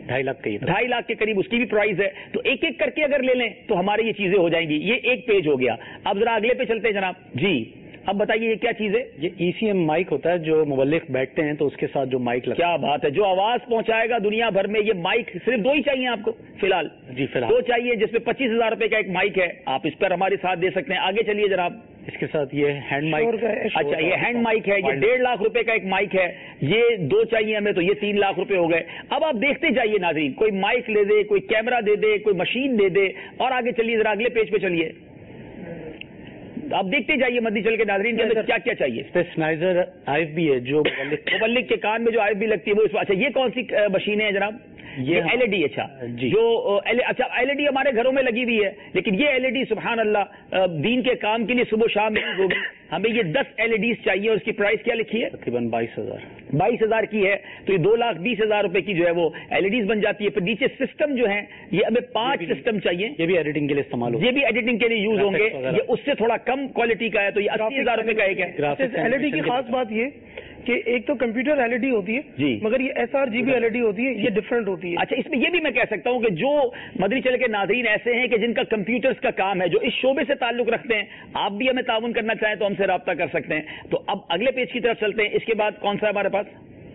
ढाई लाख की ढाई लाख के करीब उसकी भी प्राइस है। तो एक एक करके अगर ले लें तो हमारे ये चीजें हो जाएंगी। ये एक पेज हो गया। अब जरा अगले पे चलते हैं जनाब जी। अब बताइए ये क्या चीज है? ये ई सी एम माइक होता है, जो मुबल्लिग बैठते हैं तो उसके साथ जो माइक लगता है। क्या बात है, जो आवाज पहुंचाएगा दुनिया भर में। ये माइक सिर्फ दो ही चाहिए आपको फिलहाल? जी फिलहाल दो चाहिए, जिसमें पच्चीस हजार रुपए का एक माइक है। आप इस पर हमारे साथ दे सकते हैं। आगे चलिए जनाब। इसके साथ ये हैंड माइक, अच्छा ये हैंड माइक है, ये डेढ़ लाख रुपए का एक माइक है। ये दो चाहिए हमें, तो ये तीन लाख रुपए हो गए। अब आप देखते जाइए नाज़रीन, कोई माइक ले दे, कोई कैमरा दे दे, कोई मशीन दे दे। और आगे चलिए जरा, अगले पेज पे चलिए। आप देखते जाइए मदनी चल के नाज़रीन के अंदर क्या क्या चाहिए। स्नाइजर आई एफ बी है, जो मुबल्लिग के कान में जो आई एफ बी लगती है वो। अच्छा ये कौन सी मशीन है जनाब? ये एलईडी। अच्छा जो एल, अच्छा एलईडी हमारे घरों में लगी हुई है, लेकिन ये एलईडी सुभान अल्लाह दीन के काम के लिए सुबह शाम यूज होगी। हमें ये दस एलईडी चाहिए और उसकी प्राइस क्या लिखी है? तकरीबन बाईस हजार बाईस हजार की है। तो ये दो लाख बीस हजार रुपए की जो है वो एलईडीज बन जाती है। फिर नीचे सिस्टम जो है, ये हमें पांच सिस्टम चाहिए। ये भी एडिटिंग के लिए इस्तेमाल होगा। ये भी एडिटिंग के लिए यूज होंगे। ये उससे थोड़ा कम क्वालिटी का है, तो ये अस्सी हजार रुपए का एक है। एलईडी की खास बात ये कि एक तो कंप्यूटर एलईडी होती है जी, मगर ये S R G B LED होती है, ये डिफरेंट होती है। अच्छा इसमें ये भी मैं कह सकता हूं कि जो मदनी चैनल के नाज़रीन ऐसे हैं कि जिनका कंप्यूटर्स का काम है, जो इस शोबे से ताल्लुक रखते हैं, आप भी हमें ताउन करना चाहें तो हमसे राब्ता कर सकते हैं। तो अब अगले पेज की तरफ चलते हैं। इसके बाद कौन सा है हमारे पास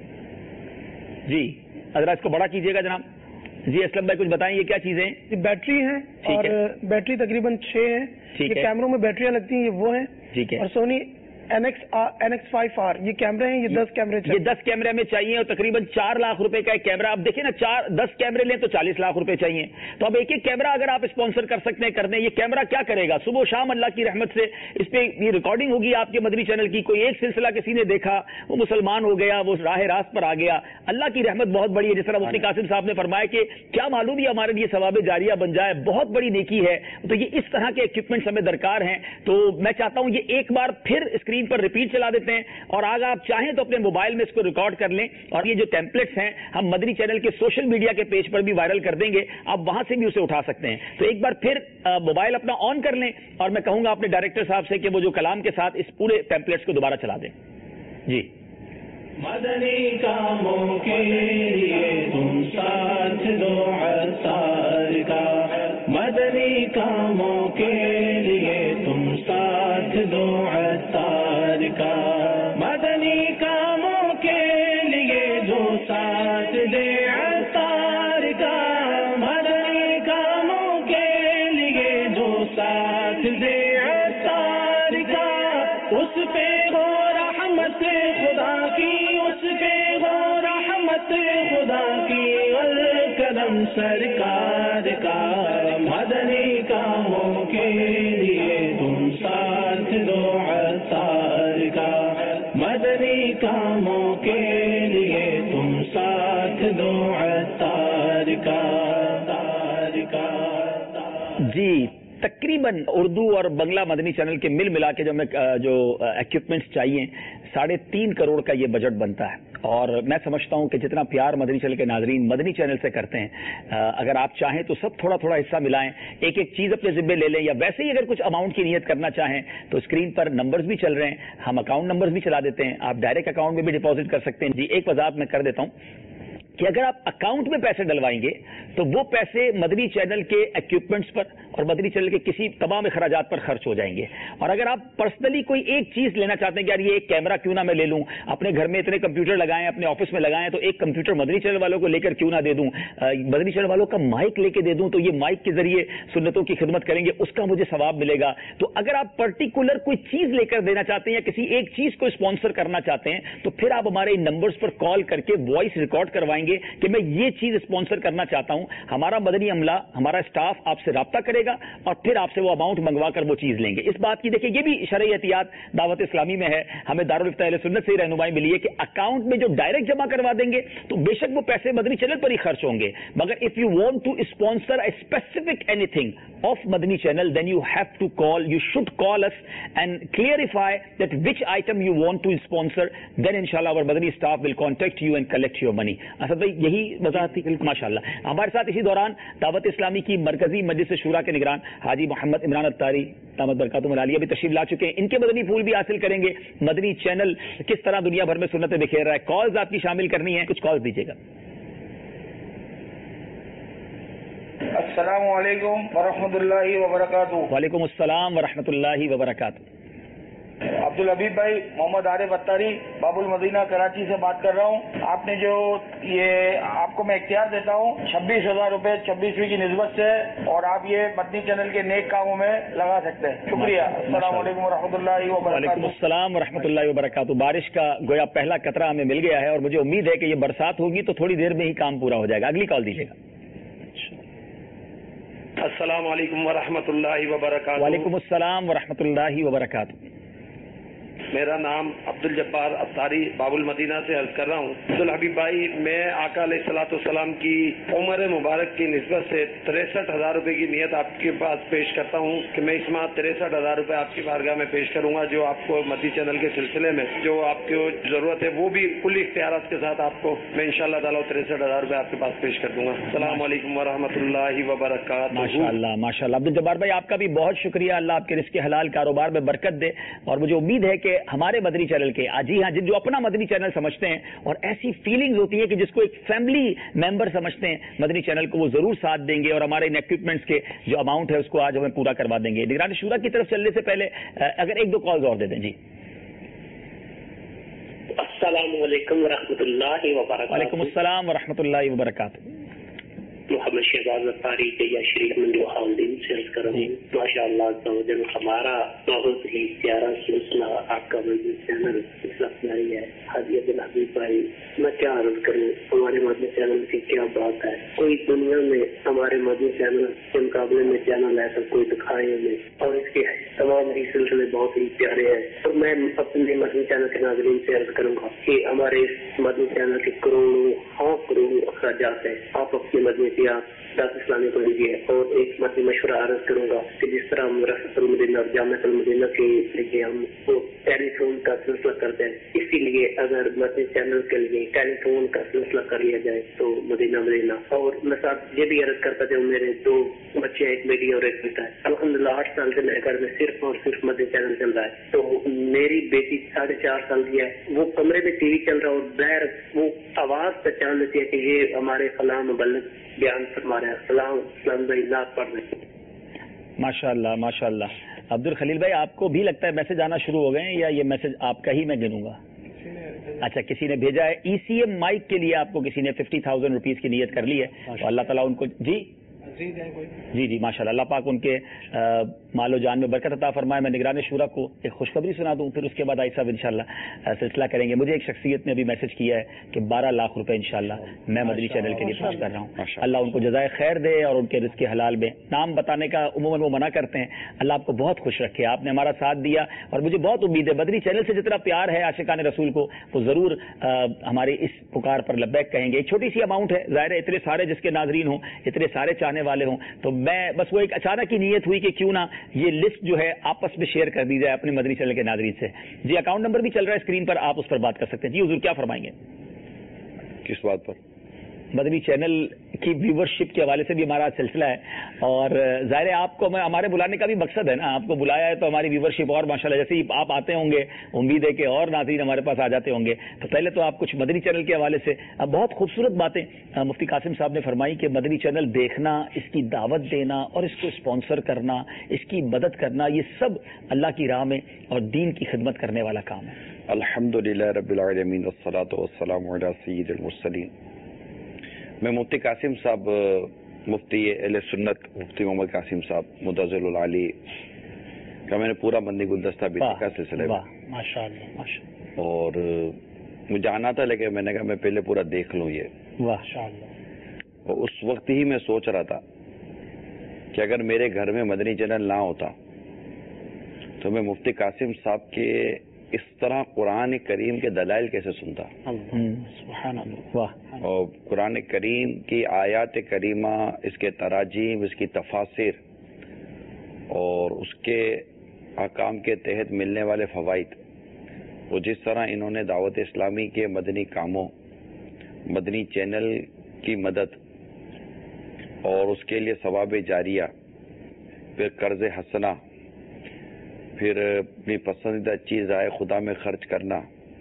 जी? जरा इसको बड़ा कीजिएगा जनाब जी। असलम भाई कुछ बताएं, ये क्या चीजें हैं? ये बैटरी है और बैटरी तकरीबन छह है। ठीक है। कैमरों में बैटरियां लगती हैं, ये वो है। ठीक है। और Sony NX NX five R ये कैमरे हैं। ये दस कैमरे ये दस कैमरे में चाहिए और तकरीबन चार लाख रुपए का एक कैमरा। आप देखिए ना, चार दस कैमरे लें तो चालीस लाख रुपए चाहिए। तो अब एक एक कैमरा अगर आप स्पॉन्सर कर सकते हैं, कर दें। ये कैमरा क्या करेगा? सुबह शाम अल्लाह की रहमत से इस पे ये रिकॉर्डिंग होगी आपके मदनी चैनल की। कोई एक सिलसिला किसी ने देखा, वो मुसलमान हो गया, वो राह रास्त पर आ गया। अल्लाह की रहमत बहुत बड़ी है। जिस तरह मुफ्ती कासिम साहब ने फरमाया कि क्या मालूम ये हमारे लिए सवाब जारिया बन जाए, बहुत बड़ी नेकी है। तो ये इस तरह के इक्विपमेंट्स हमें दरकार हैं। तो मैं चाहता हूं ये एक बार फिर स्क्रीन पर रिपीट चला देते हैं, और अगर आप चाहें तो अपने मोबाइल में इसको रिकॉर्ड कर लें। और ये जो टेम्पलेट्स हैं हम मदनी चैनल के सोशल मीडिया के पेज पर भी वायरल कर देंगे, आप वहां से भी उसे उठा सकते हैं। तो एक बार फिर मोबाइल अपना ऑन कर लें, और मैं कहूंगा अपने डायरेक्टर साहब से कि वो जो कलाम के साथ इस पूरे टेम्पलेट्स को दोबारा चला दें जी। मदनी कामों के लिए तुम साथ दो असार का, मदनी कामों के लिए तुम साथ दो असार का, मदनी कामों के लिए जो साथ दे असार का, मदनी कामों के लिए जो साथ दे असार का, उस पे हो रहमत खुदा की, उस पे हो रहमत खुदा की और करम सरकार का, मदनी कामों के लिए तुम साथ दो असार का, मदनी कामों के लिए तुम साथ दो असार का, तार का जी। तकरीबन उर्दू और बंगला मदनी चैनल के मिल मिला के जो हमें जो इक्विपमेंट्स चाहिए, साढ़े तीन करोड़ का ये बजट बनता है। और मैं समझता हूं कि जितना प्यार मदनी चैनल के नाजरीन मदनी चैनल से करते हैं, अगर आप चाहें तो सब थोड़ा थोड़ा हिस्सा मिलाएं, एक एक चीज अपने जिम्मे ले लें, या वैसे ही अगर कुछ अमाउंट की नियत करना चाहें तो स्क्रीन पर नंबर्स भी चल रहे हैं, हम अकाउंट नंबर्स भी चला देते हैं, आप डायरेक्ट अकाउंट में भी डिपॉजिट कर सकते हैं जी। एक वजाहत मैं कर देता हूं कि अगर आप अकाउंट में पैसे डलवाएंगे तो वो पैसे मदनी चैनल के इक्विपमेंट्स पर और मदनी चैनल के किसी तमाम अखराजात पर खर्च हो जाएंगे। और अगर आप पर्सनली कोई एक चीज लेना चाहते हैं कि यार ये एक कैमरा क्यों ना मैं ले लूं, अपने घर में इतने कंप्यूटर लगाएं, अपने ऑफिस में लगाएं, तो एक कंप्यूटर मदनी चैनल वालों को लेकर क्यों ना दे दूं, मदनी चैनल वालों का माइक लेके दे दूं, तो ये माइक के जरिए सुन्नतों की खिदमत करेंगे, उसका मुझे सवाब मिलेगा। तो अगर आप पर्टिकुलर कोई चीज लेकर देना चाहते हैं या किसी एक चीज को स्पॉन्सर करना चाहते हैं, तो फिर आप हमारे इन नंबर्स पर कॉल करके वॉइस रिकॉर्ड करवाएंगे कि मैं ये चीज स्पॉन्सर करना चाहता हूं। हमारा मदनी अमला, हमारा स्टाफ आपसे राब्ता करेगा और फिर आपसे वो अमाउंट मंगवा कर वो चीज लेंगे। इस बात की देखिए ये भी शरई एहतियात दावत इस्लामी में है, हमें दारुल इफ्ता अहले सुन्नत से ही रहनुमाई मिली है कि अकाउंट में जो डायरेक्ट जमा करवा देंगे तो बेशक वो पैसे मदनी चैनल पर ही खर्च होंगे, मगर if you want to sponsor a specific anything of Madani channel then you have to call, you should call us and clarify that which item you want to sponsor, then इंशाल्लाह our Madani staff will contact you and collect your money. Asad भाई यही वजाहत थी माशाल्लाह। हमारे साथ इसी दौरान दावत इस्लामी की मरकजी मजलिस शूरा के निगरान हाजी मोहम्मद इमरान अत्तारी दामद बरकातुहुम अली भी तशरीफ ला चुके हैं, इनके मदनी फूल भी हासिल करेंगे। मदनी चैनल किस तरह दुनिया भर में सुन्नतें बिखेर रहा है, कॉल्स आपकी शामिल करनी है, कुछ कॉल्स दीजिएगा। السلام علیکم ورحمۃ اللہ وبرکاتہ. وعلیکم السلام ورحمۃ اللہ وبرکاتہ. عبدالحبیب بھائی، محمد عارف اتاری باب المدینہ کراچی سے بات کر رہا ہوں. آپ نے جو یہ آپ کو میں اختیار دیتا ہوں چھبیس ہزار روپے چھبیسویں کی نسبت سے، اور آپ یہ مدنی چینل کے نیک کاموں میں لگا سکتے ہیں. شکریہ. السلام علیکم ورحمۃ اللہ وبرکاتہ. وعلیکم السلام ورحمۃ اللہ وبرکاتہ. بارش کا گویا پہلا قطرہ ہمیں مل گیا ہے اور مجھے امید ہے کہ یہ برسات ہوگی تو تھوڑی دیر میں ہی کام پورا ہو جائے گا. اگلی کال دیجیے گا. السلام علیکم ورحمۃ اللہ وبرکاتہ. وعلیکم السلام ورحمۃ اللہ وبرکاتہ. میرا نام عبد الجبار اتاری باب المدینہ سے عرض کر رہا ہوں. عبدالحبیب بھائی، میں آقا علیہ الصلوۃ والسلام کی عمر مبارک کی نسبت سے تریسٹھ ہزار روپے کی نیت آپ کے پاس پیش کرتا ہوں کہ میں اس ماہ تریسٹھ ہزار روپے آپ کی بارگاہ میں پیش کروں گا، جو آپ کو مدنی چینل کے سلسلے میں جو آپ کو ضرورت ہے وہ بھی کل اختیارات کے ساتھ آپ کو میں انشاءاللہ تعالیٰ تریسٹھ ہزار روپے آپ کے پاس پیش کر دوں گا. السلام علیکم ورحمۃ اللہ وبرکاتہ. ماشاء اللہ ماشاء اللہ. عبدالجبار بھائی، آپ کا بھی بہت شکریہ. اللہ آپ کے رزق حلال کاروبار میں برکت دے، اور مجھے امید ہے کہ ہمارے مدنی چینل کے جی ہاں جن جو اپنا مدنی چینل سمجھتے ہیں اور ایسی فیلنگز ہوتی ہے کہ جس کو ایک فیملی ممبر سمجھتے ہیں مدنی چینل کو، وہ ضرور ساتھ دیں گے اور ہمارے ان ایکوپمنٹس کے جو اماؤنٹ ہے اس کو آج ہمیں پورا کروا دیں گے. نگران شورا کی طرف چلنے سے پہلے اگر ایک دو کالز اور دے دیں. جی السلام علیکم ورحمۃ اللہ وبرکاتہ. وعلیکم السلام ورحمۃ اللہ وبرکاتہ. محمد شہباز اتاری یا شریف منڈو خالدین سے عرض کر رہا ہوں. ماشاء اللہ ہمارا بہت ہی پیارا سلسلہ آپ کا مدنی چینل اس وقت جاری ہے. حاجی عبدالحبیب بھائی، میں کیا عرض کروں، ہمارے مدنی چینل کی کیا بات ہے. کوئی دنیا میں ہمارے مدنی چینل کے مقابلے میں چینل ایسا کوئی دکھائے ہمیں، اور اس کے تمام ہی سلسلے بہت ہی پیارے ہیں. اور میں اپنے مدنی چینل کے ناظرین سے عرض کروں گا کہ ہمارے اس مدنی چینل کے کروڑوں ہاں کروڑوں اخراجات ہیں. آپ اپنے مدنی دس اسلامی کو لیجیے. اور ایک مدنی مشورہ عرض کروں گا کہ جس طرح ہم رفعت المدینہ اور جامعۃ المدینہ کے لیے ہم وہ ٹیلی فون کا سلسلہ کرتے ہیں، اسی لیے اگر مدنی چینل کے لیے ٹیلی فون کا سلسلہ کر لیا جائے تو مدینہ مدینہ. اور میں ساتھ یہ بھی عرض کرتا جو میرے دو بچے ہیں، ایک بیٹی اور ایک بیٹا ہے. الحمدللہ آٹھ سال سے میرے گھر میں صرف اور صرف مدنی چینل چل رہا ہے. تو میری بیٹی ساڑھے چار سال کی ہے، وہ کمرے میں ٹی وی چل رہا ہے اور باہر وہ آواز پہچان لیتی ہے کہ یہ ہمارے فلاں مبلغ بیان فرما رہے ہیں. السلام اسلام بھائی نعت پڑھ رہے ہیں. ماشاء اللہ ماشاء اللہ. عبد الخلیل بھائی، آپ کو بھی لگتا ہے میسج آنا شروع ہو گئے ہیں یا یہ میسج آپ کا ہی میں گنوں گا؟ اچھا، کسی نے بھیجا ہے ای سی ایم مائک کے لیے، آپ کو کسی نے ففٹی تھاؤزینڈ روپیز کی نیت کر لی ہے. تو اللہ تعالیٰ ان کو جی جی جی ماشاء اللہ اللہ پاک ان کے مال و جان میں برکت عطا فرمائے. میں نگران شورا کو ایک خوشخبری سنا دوں، پھر اس کے بعد آئی صاحب انشاءاللہ سلسلہ کریں گے. مجھے ایک شخصیت نے ابھی میسج کیا ہے کہ بارہ لاکھ روپے انشاءاللہ میں مدنی چینل کے لیے پیش کر رہا ہوں. اللہ ان کو جزائے خیر دے اور ان کے رزق حلال میں. نام بتانے کا عموماً وہ منع کرتے ہیں. اللہ آپ کو بہت خوش رکھے، آپ نے ہمارا ساتھ دیا اور مجھے بہت امید ہے مدنی چینل سے جتنا پیار ہے عاشقان رسول کو وہ ضرور ہمارے اس پکار پر لبیک کہیں گے. ایک چھوٹی سی اماؤنٹ ہے، ظاہر ہے اتنے سارے جس کے ناظرین ہوں، اتنے سارے چاہنے والے ہوں، تو میں بس وہ ایک اچانک ہی نیت ہوئی کہ کیوں نہ یہ لسٹ جو ہے آپس میں شیئر کر دی جائے اپنے مدنی چینل کے ناظرین سے. جی اکاؤنٹ نمبر بھی چل رہا ہے اسکرین پر، آپ اس پر بات کر سکتے ہیں. جی حضور کیا فرمائیں گے؟ کس بات پر؟ مدنی چینل کی ویورشپ کے حوالے سے بھی ہمارا سلسلہ ہے، اور ظاہر ہے آپ کو ہمارے بلانے کا بھی مقصد ہے نا، آپ کو بلایا ہے تو ہماری ویورشپ اور ماشاءاللہ جیسے ہی آپ آتے ہوں گے امید ہے کہ اور ناظرین ہمارے پاس آ جاتے ہوں گے. تو پہلے تو آپ کچھ مدنی چینل کے حوالے سے بہت خوبصورت باتیں مفتی قاسم صاحب نے فرمائی کہ مدنی چینل دیکھنا، اس کی دعوت دینا اور اس کو اسپانسر کرنا، اس کی مدد کرنا، یہ سب اللہ کی راہ میں اور دین کی خدمت کرنے والا کام ہے. الحمدللہ رب العالمین والصلاۃ والسلام علی سید المرسلین. میں مفتی قاسم صاحب، مفتی اہل سنت مفتی محمد قاسم صاحب مدظل العالی کا میں نے پورا مدنی گلدستہ بھی دیکھا سلسلے میں ماشاءاللہ، اور مجھے آنا تھا لیکن میں نے کہا میں پہلے پورا دیکھ لوں یہ ماشاءاللہ. اور اس وقت ہی میں سوچ رہا تھا کہ اگر میرے گھر میں مدنی چینل نہ ہوتا تو میں مفتی قاسم صاحب کے اس طرح قرآن کریم کے دلائل کیسے سنتا. سبحان اللہ. اور قرآن کریم کی آیات کریمہ، اس کے تراجیم، اس کی تفاسیر اور اس کے احکام کے تحت ملنے والے فوائد، وہ جس طرح انہوں نے دعوت اسلامی کے مدنی کاموں، مدنی چینل کی مدد اور اس کے لیے ثواب جاریہ، پھر قرض حسنہ، پھر اپنی پسندیدہ چیز آئے خدا میں خرچ کرنا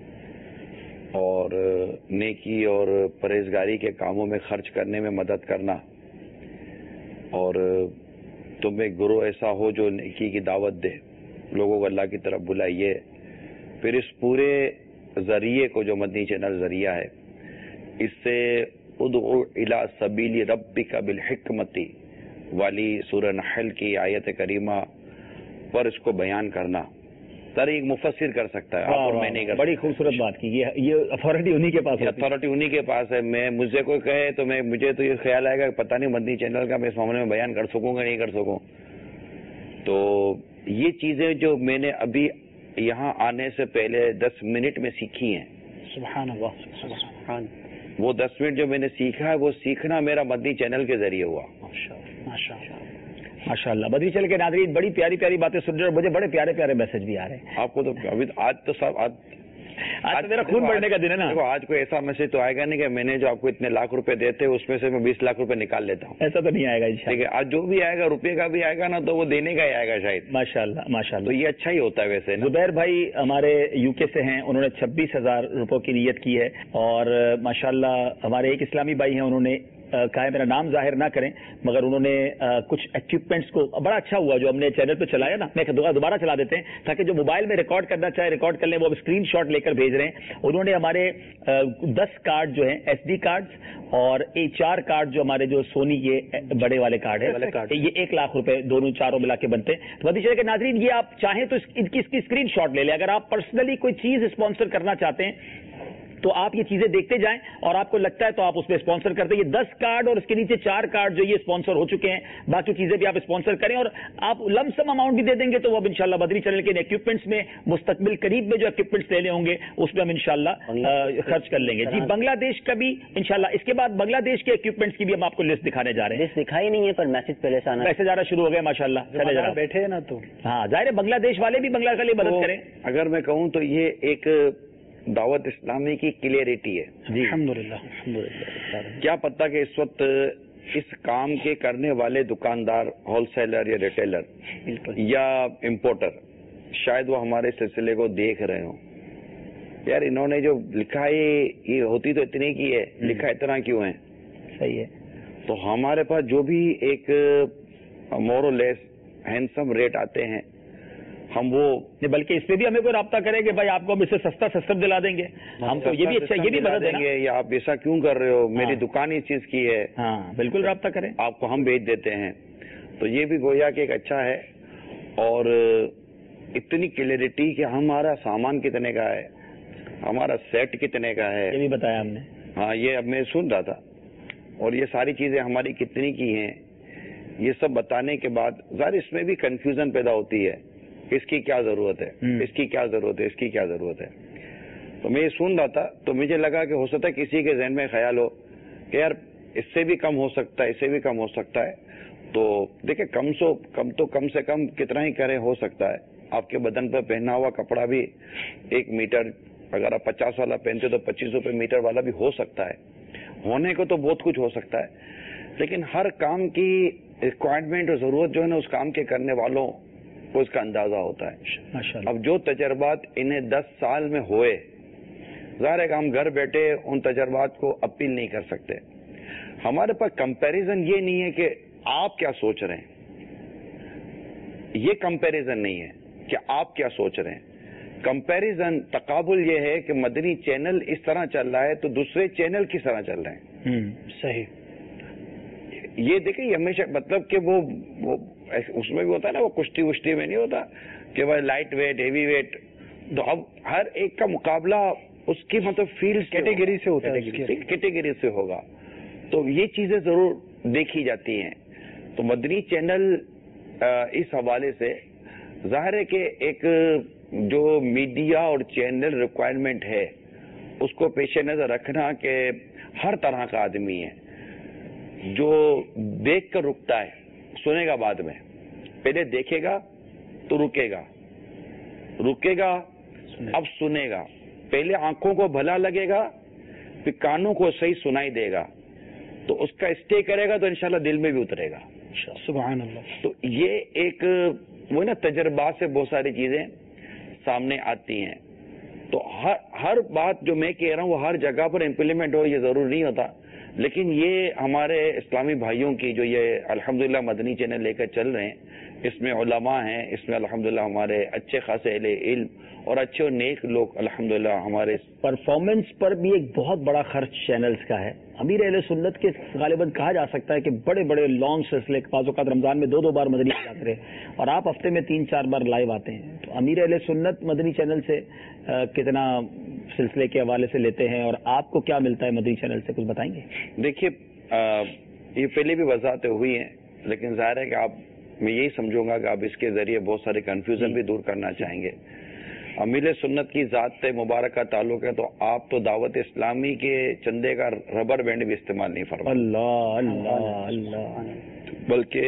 اور نیکی اور پرہیزگاری کے کاموں میں خرچ کرنے میں مدد کرنا، اور تم ایک گروہ ایسا ہو جو نیکی کی دعوت دے، لوگوں کو اللہ کی طرف بلائیے، پھر اس پورے ذریعے کو جو مدنی چینل ذریعہ ہے اس سے ادعو الی سبیل ربک بالحکمتی والی سورہ نحل کی آیت کریمہ پر اس کو بیان کرنا سر ایک مفسر کر سکتا ہے، آپ اور میں نہیں کر بڑی خوبصورت بات کی. یہ یہ اتھارٹی انہی کے پاس ہے، اتھارٹی انہی کے پاس ہے. میں مجھے کوئی کہے تو میں مجھے تو یہ خیال آئے گا کہ پتہ نہیں مدنی چینل کا میں اس معاملے میں بیان کر سکوں گا نہیں کر سکوں. تو یہ چیزیں جو میں نے ابھی یہاں آنے سے پہلے دس منٹ میں سیکھی ہیں، سبحان اللہ سبحان، وہ دس منٹ جو میں نے سیکھا ہے وہ سیکھنا میرا مدنی چینل کے ذریعے ہوا. ماشاء اللہ. مدنی چینل کے ناظرین بڑی پیاری پیاری باتیں سن رہے ہیں اور مجھے بڑے پیارے پیارے میسج بھی آ رہے ہیں. آپ کو تو ابھی آج تو صاحب آج آج میرا خون بڑھنے کا دن ہے نا. آج کوئی ایسا میسج تو آئے گا نہیں کہ میں نے جو آپ کو اتنے لاکھ روپے دیتے اس میں سے میں بیس لاکھ روپے نکال لیتا ہوں. ایسا تو نہیں آئے گا ٹھیک ہے. آج جو بھی آئے گا روپے کا بھی آئے گا نا تو وہ دینے کا ہی آئے گا شاید. ماشاء اللہ ماشاء اللہ. تو یہ اچھا ہی ہوتا ہے ویسے. زبیر بھائی ہمارے یو کے سے ہیں، انہوں نے چھبیس ہزار روپوں کی نیت کی ہے اور ماشاء اللہ ہمارے ایک اسلامی بھائی ہیں انہوں نے کہا ہے میرا نام ظاہر نہ کریں مگر انہوں نے کچھ ایکوپمنٹس کو بڑا اچھا ہوا جو ہم نے چینل پہ چلایا نا، میں دوبارہ چلا دیتے ہیں تاکہ جو موبائل میں ریکارڈ کرنا چاہے ریکارڈ کر لیں، وہ اب اسکرین شاٹ لے کر بھیج رہے ہیں. انہوں نے ہمارے دس کارڈ جو ہیں ایس ڈی کارڈ اور چار کارڈ جو ہمارے جو سونی یہ بڑے والے کارڈ ہے یہ ایک لاکھ روپے دونوں چاروں ملا کے بنتے ہیں. مدنی چینل کے ناظرین یہ آپ چاہیں تو ان کی اس کی اسکرین شاٹ لے لیں. اگر آپ پرسنلی کوئی چیز اسپانسر کرنا چاہتے ہیں تو آپ یہ چیزیں دیکھتے جائیں اور آپ کو لگتا ہے تو آپ اس پہ اسپانسر کرتے. یہ دس کارڈ اور اس کے نیچے چار کارڈ جو یہ اسپانسر ہو چکے ہیں، باقی چیزیں بھی آپ اسپانسر کریں اور آپ لم سم اماؤنٹ بھی دے دیں گے تو وہ اب انشاءاللہ مدنی چینل کے اکوپمنٹس میں مستقبل قریب میں جو اکوپمنٹس لینے ہوں گے اس میں ہم انشاءاللہ خرچ کر لیں گے. جی بنگلہ دیش کا بھی انشاءاللہ اس کے بعد بنگلہ دیش کے اکوپمنٹس کی بھی ہم آپ کو لسٹ دکھانے جا رہے ہیں. لسٹ دکھائی نہیں ہے پر میسج پہلے سے آنا میسج آنا شروع ہو گئے ماشاءاللہ. چلے جا بیٹھے ہیں نا تو ہاں ظاہر ہے بنگلہ دیش والے بھی بنگلہ کے لیے مدد کریں. اگر میں کہوں تو یہ ایک دعوت اسلامی کی کلیئرٹی ہے. جی الحمدللہ. کیا پتہ کہ اس وقت اس کام کے کرنے والے دکاندار، ہول سیلر یا ریٹیلر یا امپورٹر شاید وہ ہمارے سلسلے کو دیکھ رہے ہوں. یار انہوں نے جو لکھا ہے یہ ہوتی تو اتنی کی ہے، لکھا اتنا کیوں ہے؟ صحیح ہے. تو ہمارے پاس جو بھی ایک مور اور لیس ہینڈسم ریٹ آتے ہیں ہم وہ بلکہ اس پہ بھی ہمیں کوئی رابطہ کرے کہ بھائی آپ کو ہم اس سے سستا سسٹم دلا دیں گے، ہم تو یہ بھی اچھا یہ بھی بتا دیں گے یا آپ ایسا کیوں کر رہے ہو، میری دکان اس چیز کی ہے. ہاں بالکل رابطہ کریں، آپ کو ہم بھیج دیتے ہیں. تو یہ بھی گویا کہ ایک اچھا ہے. اور اتنی کلیئرٹی کہ ہمارا سامان کتنے کا ہے، ہمارا سیٹ کتنے کا ہے، یہ بھی بتایا ہم نے. ہاں یہ اب میں سن رہا تھا. اور یہ ساری چیزیں ہماری کتنی کی ہیں یہ سب بتانے کے بعد ظاہر اس میں بھی کنفیوژن پیدا ہوتی ہے، اس کی کیا ضرورت ہے، اس کی کیا ضرورت ہے، اس کی کیا ضرورت ہے. تو میں یہ سن رہا تھا تو مجھے لگا کہ ہو سکتا ہے کسی کے ذہن میں خیال ہو کہ یار اس سے بھی کم ہو سکتا ہے، اس سے بھی کم ہو سکتا ہے. تو دیکھیں کم سو کم تو کم سے کم کتنا ہی کرے ہو سکتا ہے. آپ کے بدن پر پہنا ہوا کپڑا بھی ایک میٹر، اگر آپ پچاس والا پہنتے تو پچیس روپے میٹر والا بھی ہو سکتا ہے. ہونے کو تو بہت کچھ ہو سکتا ہے لیکن ہر کام کی ریکوائرمنٹ اور ضرورت جو ہے نا اس کام کے کرنے والوں کو اس کا اندازہ ہوتا ہے. اب جو تجربات انہیں دس سال میں ہوئے، ظاہر ہے کہ ہم گھر بیٹھے ان تجربات کو اپیل نہیں کر سکتے. ہمارے پاس کمپیریزن یہ نہیں ہے کہ آپ کیا سوچ رہے ہیں، یہ کمپیریزن نہیں ہے کہ آپ کیا سوچ رہے ہیں. کمپیریزن تقابل یہ ہے کہ مدنی چینل اس طرح چل رہا ہے تو دوسرے چینل کس طرح چل رہے ہیں. صحیح. یہ دیکھیں یہ ہمیشہ مطلب کہ وہ اس میں بھی ہوتا ہے نا، وہ کشتی وشتی میں نہیں ہوتا کہ وہ لائٹ ویٹ ہیوی ویٹ. تو اب ہر ایک کا مقابلہ اس کی مطلب فیلڈ کیٹیگری سے ہوتا ہے، کیٹیگری سے ہوگا. تو یہ چیزیں ضرور دیکھی جاتی ہیں. تو مدنی چینل اس حوالے سے ظاہر ہے کہ ایک جو میڈیا اور چینل ریکوائرمنٹ ہے اس کو پیش نظر رکھنا کہ ہر طرح کا آدمی ہے جو دیکھ کر رکتا ہے، سنے گا بعد میں. پہلے دیکھے گا تو رکے گا، رکے گا اب سنے گا. پہلے آنکھوں کو بھلا لگے گا پھر کانوں کو صحیح سنائی دے گا تو اس کا اسٹے کرے گا تو انشاءاللہ دل میں بھی اترے گا. سبحان اللہ. تو یہ ایک وہ نا تجربات سے بہت ساری چیزیں سامنے آتی ہیں. تو ہر ہر بات جو میں کہہ رہا ہوں وہ ہر جگہ پر امپلیمنٹ ہو یہ ضرور نہیں ہوتا. لیکن یہ ہمارے اسلامی بھائیوں کی جو یہ الحمدللہ مدنی چینل لے کر چل رہے ہیں، اس میں علماء ہیں، اس میں الحمدللہ ہمارے اچھے خاصے اہل علم اور اچھے اور نیک لوگ الحمدللہ ہمارے پرفارمنس پر بھی ایک بہت بڑا خرچ چینلز کا ہے. امیر اہل سنت کے غالباً کہا جا سکتا ہے کہ بڑے بڑے لانگ سلسلے بعض اوقات رمضان میں دو دو بار مدنی جاتے رہے اور آپ ہفتے میں تین چار بار لائیو آتے ہیں. تو امیر اہل سنت مدنی چینل سے کتنا سلسلے کے حوالے سے لیتے ہیں اور آپ کو کیا ملتا ہے مدنی چینل سے، کچھ بتائیں گے؟ دیکھیے یہ پہلے بھی وضاحتیں ہوئی ہیں، لیکن ظاہر ہے کہ آپ میں یہی سمجھوں گا کہ آپ اس کے ذریعے بہت سارے کنفیوژن بھی دور کرنا چاہیں گے. امیر سنت کی ذات مبارک کا تعلق ہے تو آپ تو دعوت اسلامی کے چندے کا ربر بینڈ بھی استعمال نہیں فرمائیں. اللہ اللہ اللہ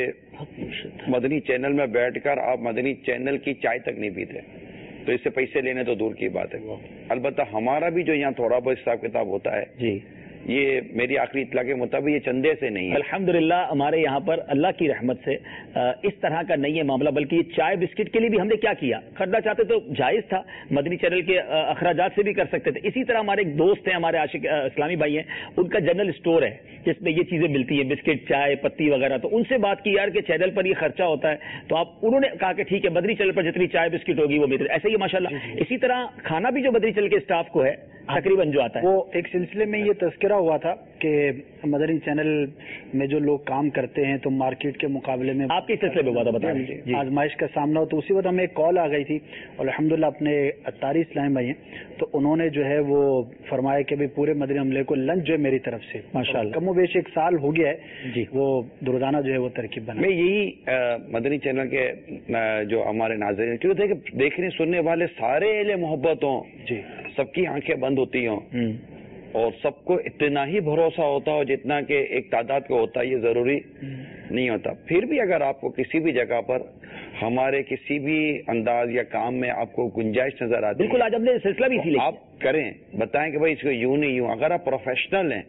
بلکہ مدنی چینل میں بیٹھ کر آپ مدنی چینل کی چائے تک نہیں پیتے، تو اس سے پیسے لینے تو دور کی بات ہے. البتہ ہمارا بھی جو یہاں تھوڑا بہت حساب کتاب ہوتا ہے جی، یہ میری آخری اطلاع کے مطابق یہ چندے سے نہیں ہے. الحمدللہ ہمارے یہاں پر اللہ کی رحمت سے اس طرح کا نہیں ہے معاملہ، بلکہ یہ چائے بسکٹ کے لیے بھی ہم نے کیا کیا، خریدنا چاہتے تو جائز تھا، مدنی چینل کے اخراجات سے بھی کر سکتے تھے. اسی طرح ہمارے ایک دوست ہیں، ہمارے عاشق اسلامی بھائی ہیں، ان کا جنرل اسٹور ہے جس میں یہ چیزیں ملتی ہیں، بسکٹ، چائے پتی وغیرہ. تو ان سے بات کی یار کہ چینل پر یہ خرچہ ہوتا ہے، تو آپ انہوں نے کہا کہ ٹھیک ہے مدنی چینل پر جتنی چائے بسکٹ ہوگی وہ میرے ایسے ہی ماشاءاللہ. اسی طرح کھانا بھی جو مدنی چینل کے اسٹاف کو ہے تقریباً جو آتا ہے، وہ ایک سلسلے میں یہ تذکرہ ہوا تھا کہ مدنی چینل میں جو لوگ کام کرتے ہیں تو مارکیٹ کے مقابلے میں آپ کے سلسلے میں ہوا تھا، بتائیں. آزمائش کا سامنا ہو، تو اسی وقت ہمیں ایک کال آ گئی تھی اور الحمدللہ اپنے اتاری اسلام بھائی ہیں تو انہوں نے جو ہے وہ فرمایا کہ بھی پورے مدنی عملے کو لنچ جو ہے میری طرف سے ماشاءاللہ کم و بیش ایک سال ہو گیا ہے جی، وہ روزانہ جو ہے وہ ترکیب بنا. میں یہی مدنی چینل کے جو ہمارے ناظرین کیوں تھے کہ دیکھنے سننے والے سارے اہل محبت ہوں جی، سب کی آنکھیں بند ہوتی ہوں اور سب کو اتنا ہی بھروسہ ہوتا ہو جتنا کہ ایک تعداد کو ہوتا ہے، یہ ضروری نہیں ہوتا. پھر بھی اگر آپ کو کسی بھی جگہ پر ہمارے کسی بھی انداز یا کام میں آپ کو گنجائش نظر آتی ہے، بالکل آج ہم نے سلسلہ بھی اسی آپ کریں، بتائیں کہ بھائی اس کو یوں نہیں یوں. اگر آپ پروفیشنل ہیں،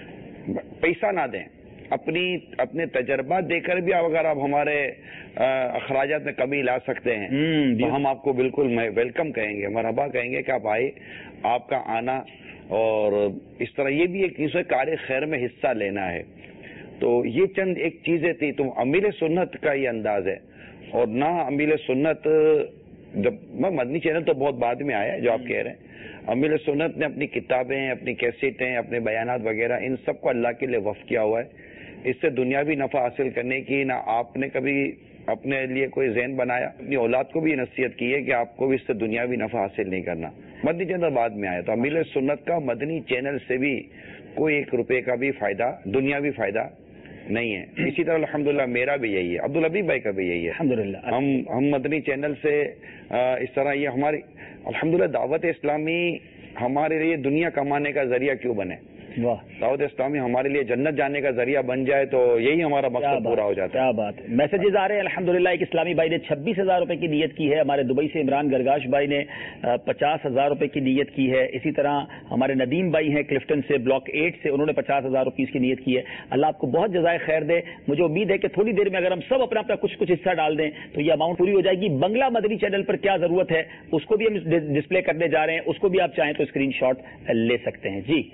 پیسہ نہ دیں، اپنی اپنے تجربات دے کر بھی اگر آپ ہمارے اخراجات میں کمی لا سکتے ہیں تو ہم آپ کو بالکل ویلکم کہیں گے، مرحبا کہیں گے کہ آپ آئے. آپ کا آنا اور اس طرح یہ بھی ایک چیز ہے کار خیر میں حصہ لینا ہے. تو یہ چند ایک چیزیں تھی. تو امیر سنت کا یہ انداز ہے. اور نہ امیر سنت جب میں مدنی چینل تو بہت بعد میں آیا جو آپ کہہ رہے ہیں. امیر سنت نے اپنی کتابیں، اپنی کیسٹیں، اپنے بیانات وغیرہ ان سب کو اللہ کے لیے وقف کیا ہوا ہے. اس سے دنیاوی نفع حاصل کرنے کی نہ آپ نے کبھی اپنے لیے کوئی ذہن بنایا، اپنی اولاد کو بھی یہ نصیحت کی ہے کہ آپ کو بھی اس سے دنیاوی نفع حاصل نہیں کرنا. مدنی چینل بعد میں آیا. تو امیر سنت کا مدنی چینل سے بھی کوئی ایک روپے کا بھی فائدہ، دنیاوی فائدہ نہیں ہے. اسی طرح الحمدللہ میرا بھی یہی ہے، عبدالحبیب بھائی کا بھی یہی ہے الحمدللہ. ہم ہم مدنی چینل سے اس طرح یہ ہماری الحمدللہ دعوت اسلامی ہمارے لیے دنیا کمانے کا ذریعہ کیوں بنے. واہ، دعوت اسلامی ہمارے لیے جنت جانے کا ذریعہ بن جائے تو یہی ہمارا مقصد پورا ہو جاتا ہے. کیا بات ہے. میسجز آ رہے ہیں الحمدللہ. ایک اسلامی بھائی نے چھبیس ہزار روپے کی نیت کی ہے. ہمارے دبئی سے عمران گرگاش بھائی نے پچاس ہزار روپے کی نیت کی ہے. اسی طرح ہمارے ندیم بھائی ہیں کلفٹن سے، بلاک ایٹ سے، انہوں نے پچاس ہزار روپیز کی نیت کی ہے. اللہ آپ کو بہت جزائے خیر دے. مجھے امید ہے کہ تھوڑی دیر میں اگر ہم سب اپنا اپنا کچھ کچھ حصہ ڈال دیں تو یہ اماؤنٹ پوری ہو جائے گی. بنگلہ مدنی چینل پر کیا ضرورت ہے اس کو بھی ہم ڈسپلے کرنے جا رہے ہیں، اس کو بھی آپ چاہیں تو اسکرین شاٹ لے سکتے ہیں. جی،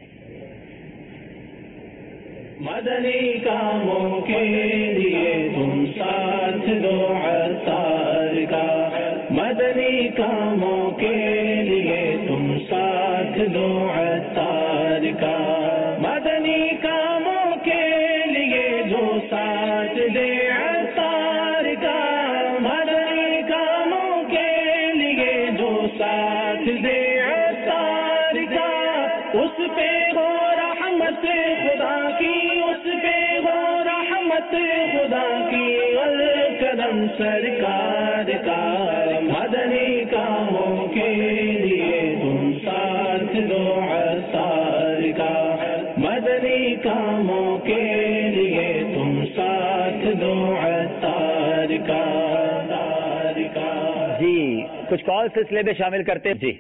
مدنی کاموں کے لیے تم ساتھ دو عطار کا، مدنی کاموں کے لیے تم ساتھ دو عطار کا، مدنی کاموں کے لیے جو ساتھ دے عطار کا، مدنی کاموں کے لیے جو ساتھ دے عطار کا، اس پہ ہو رحمت خدا کی، خدا کی اور قدم سرکار کا، مدنی کاموں کے لیے تم ساتھ دو عطار کا، مدنی کاموں کے لیے تم ساتھ دو عطار کا. جی کچھ کال سلسلے میں شامل کرتے. جی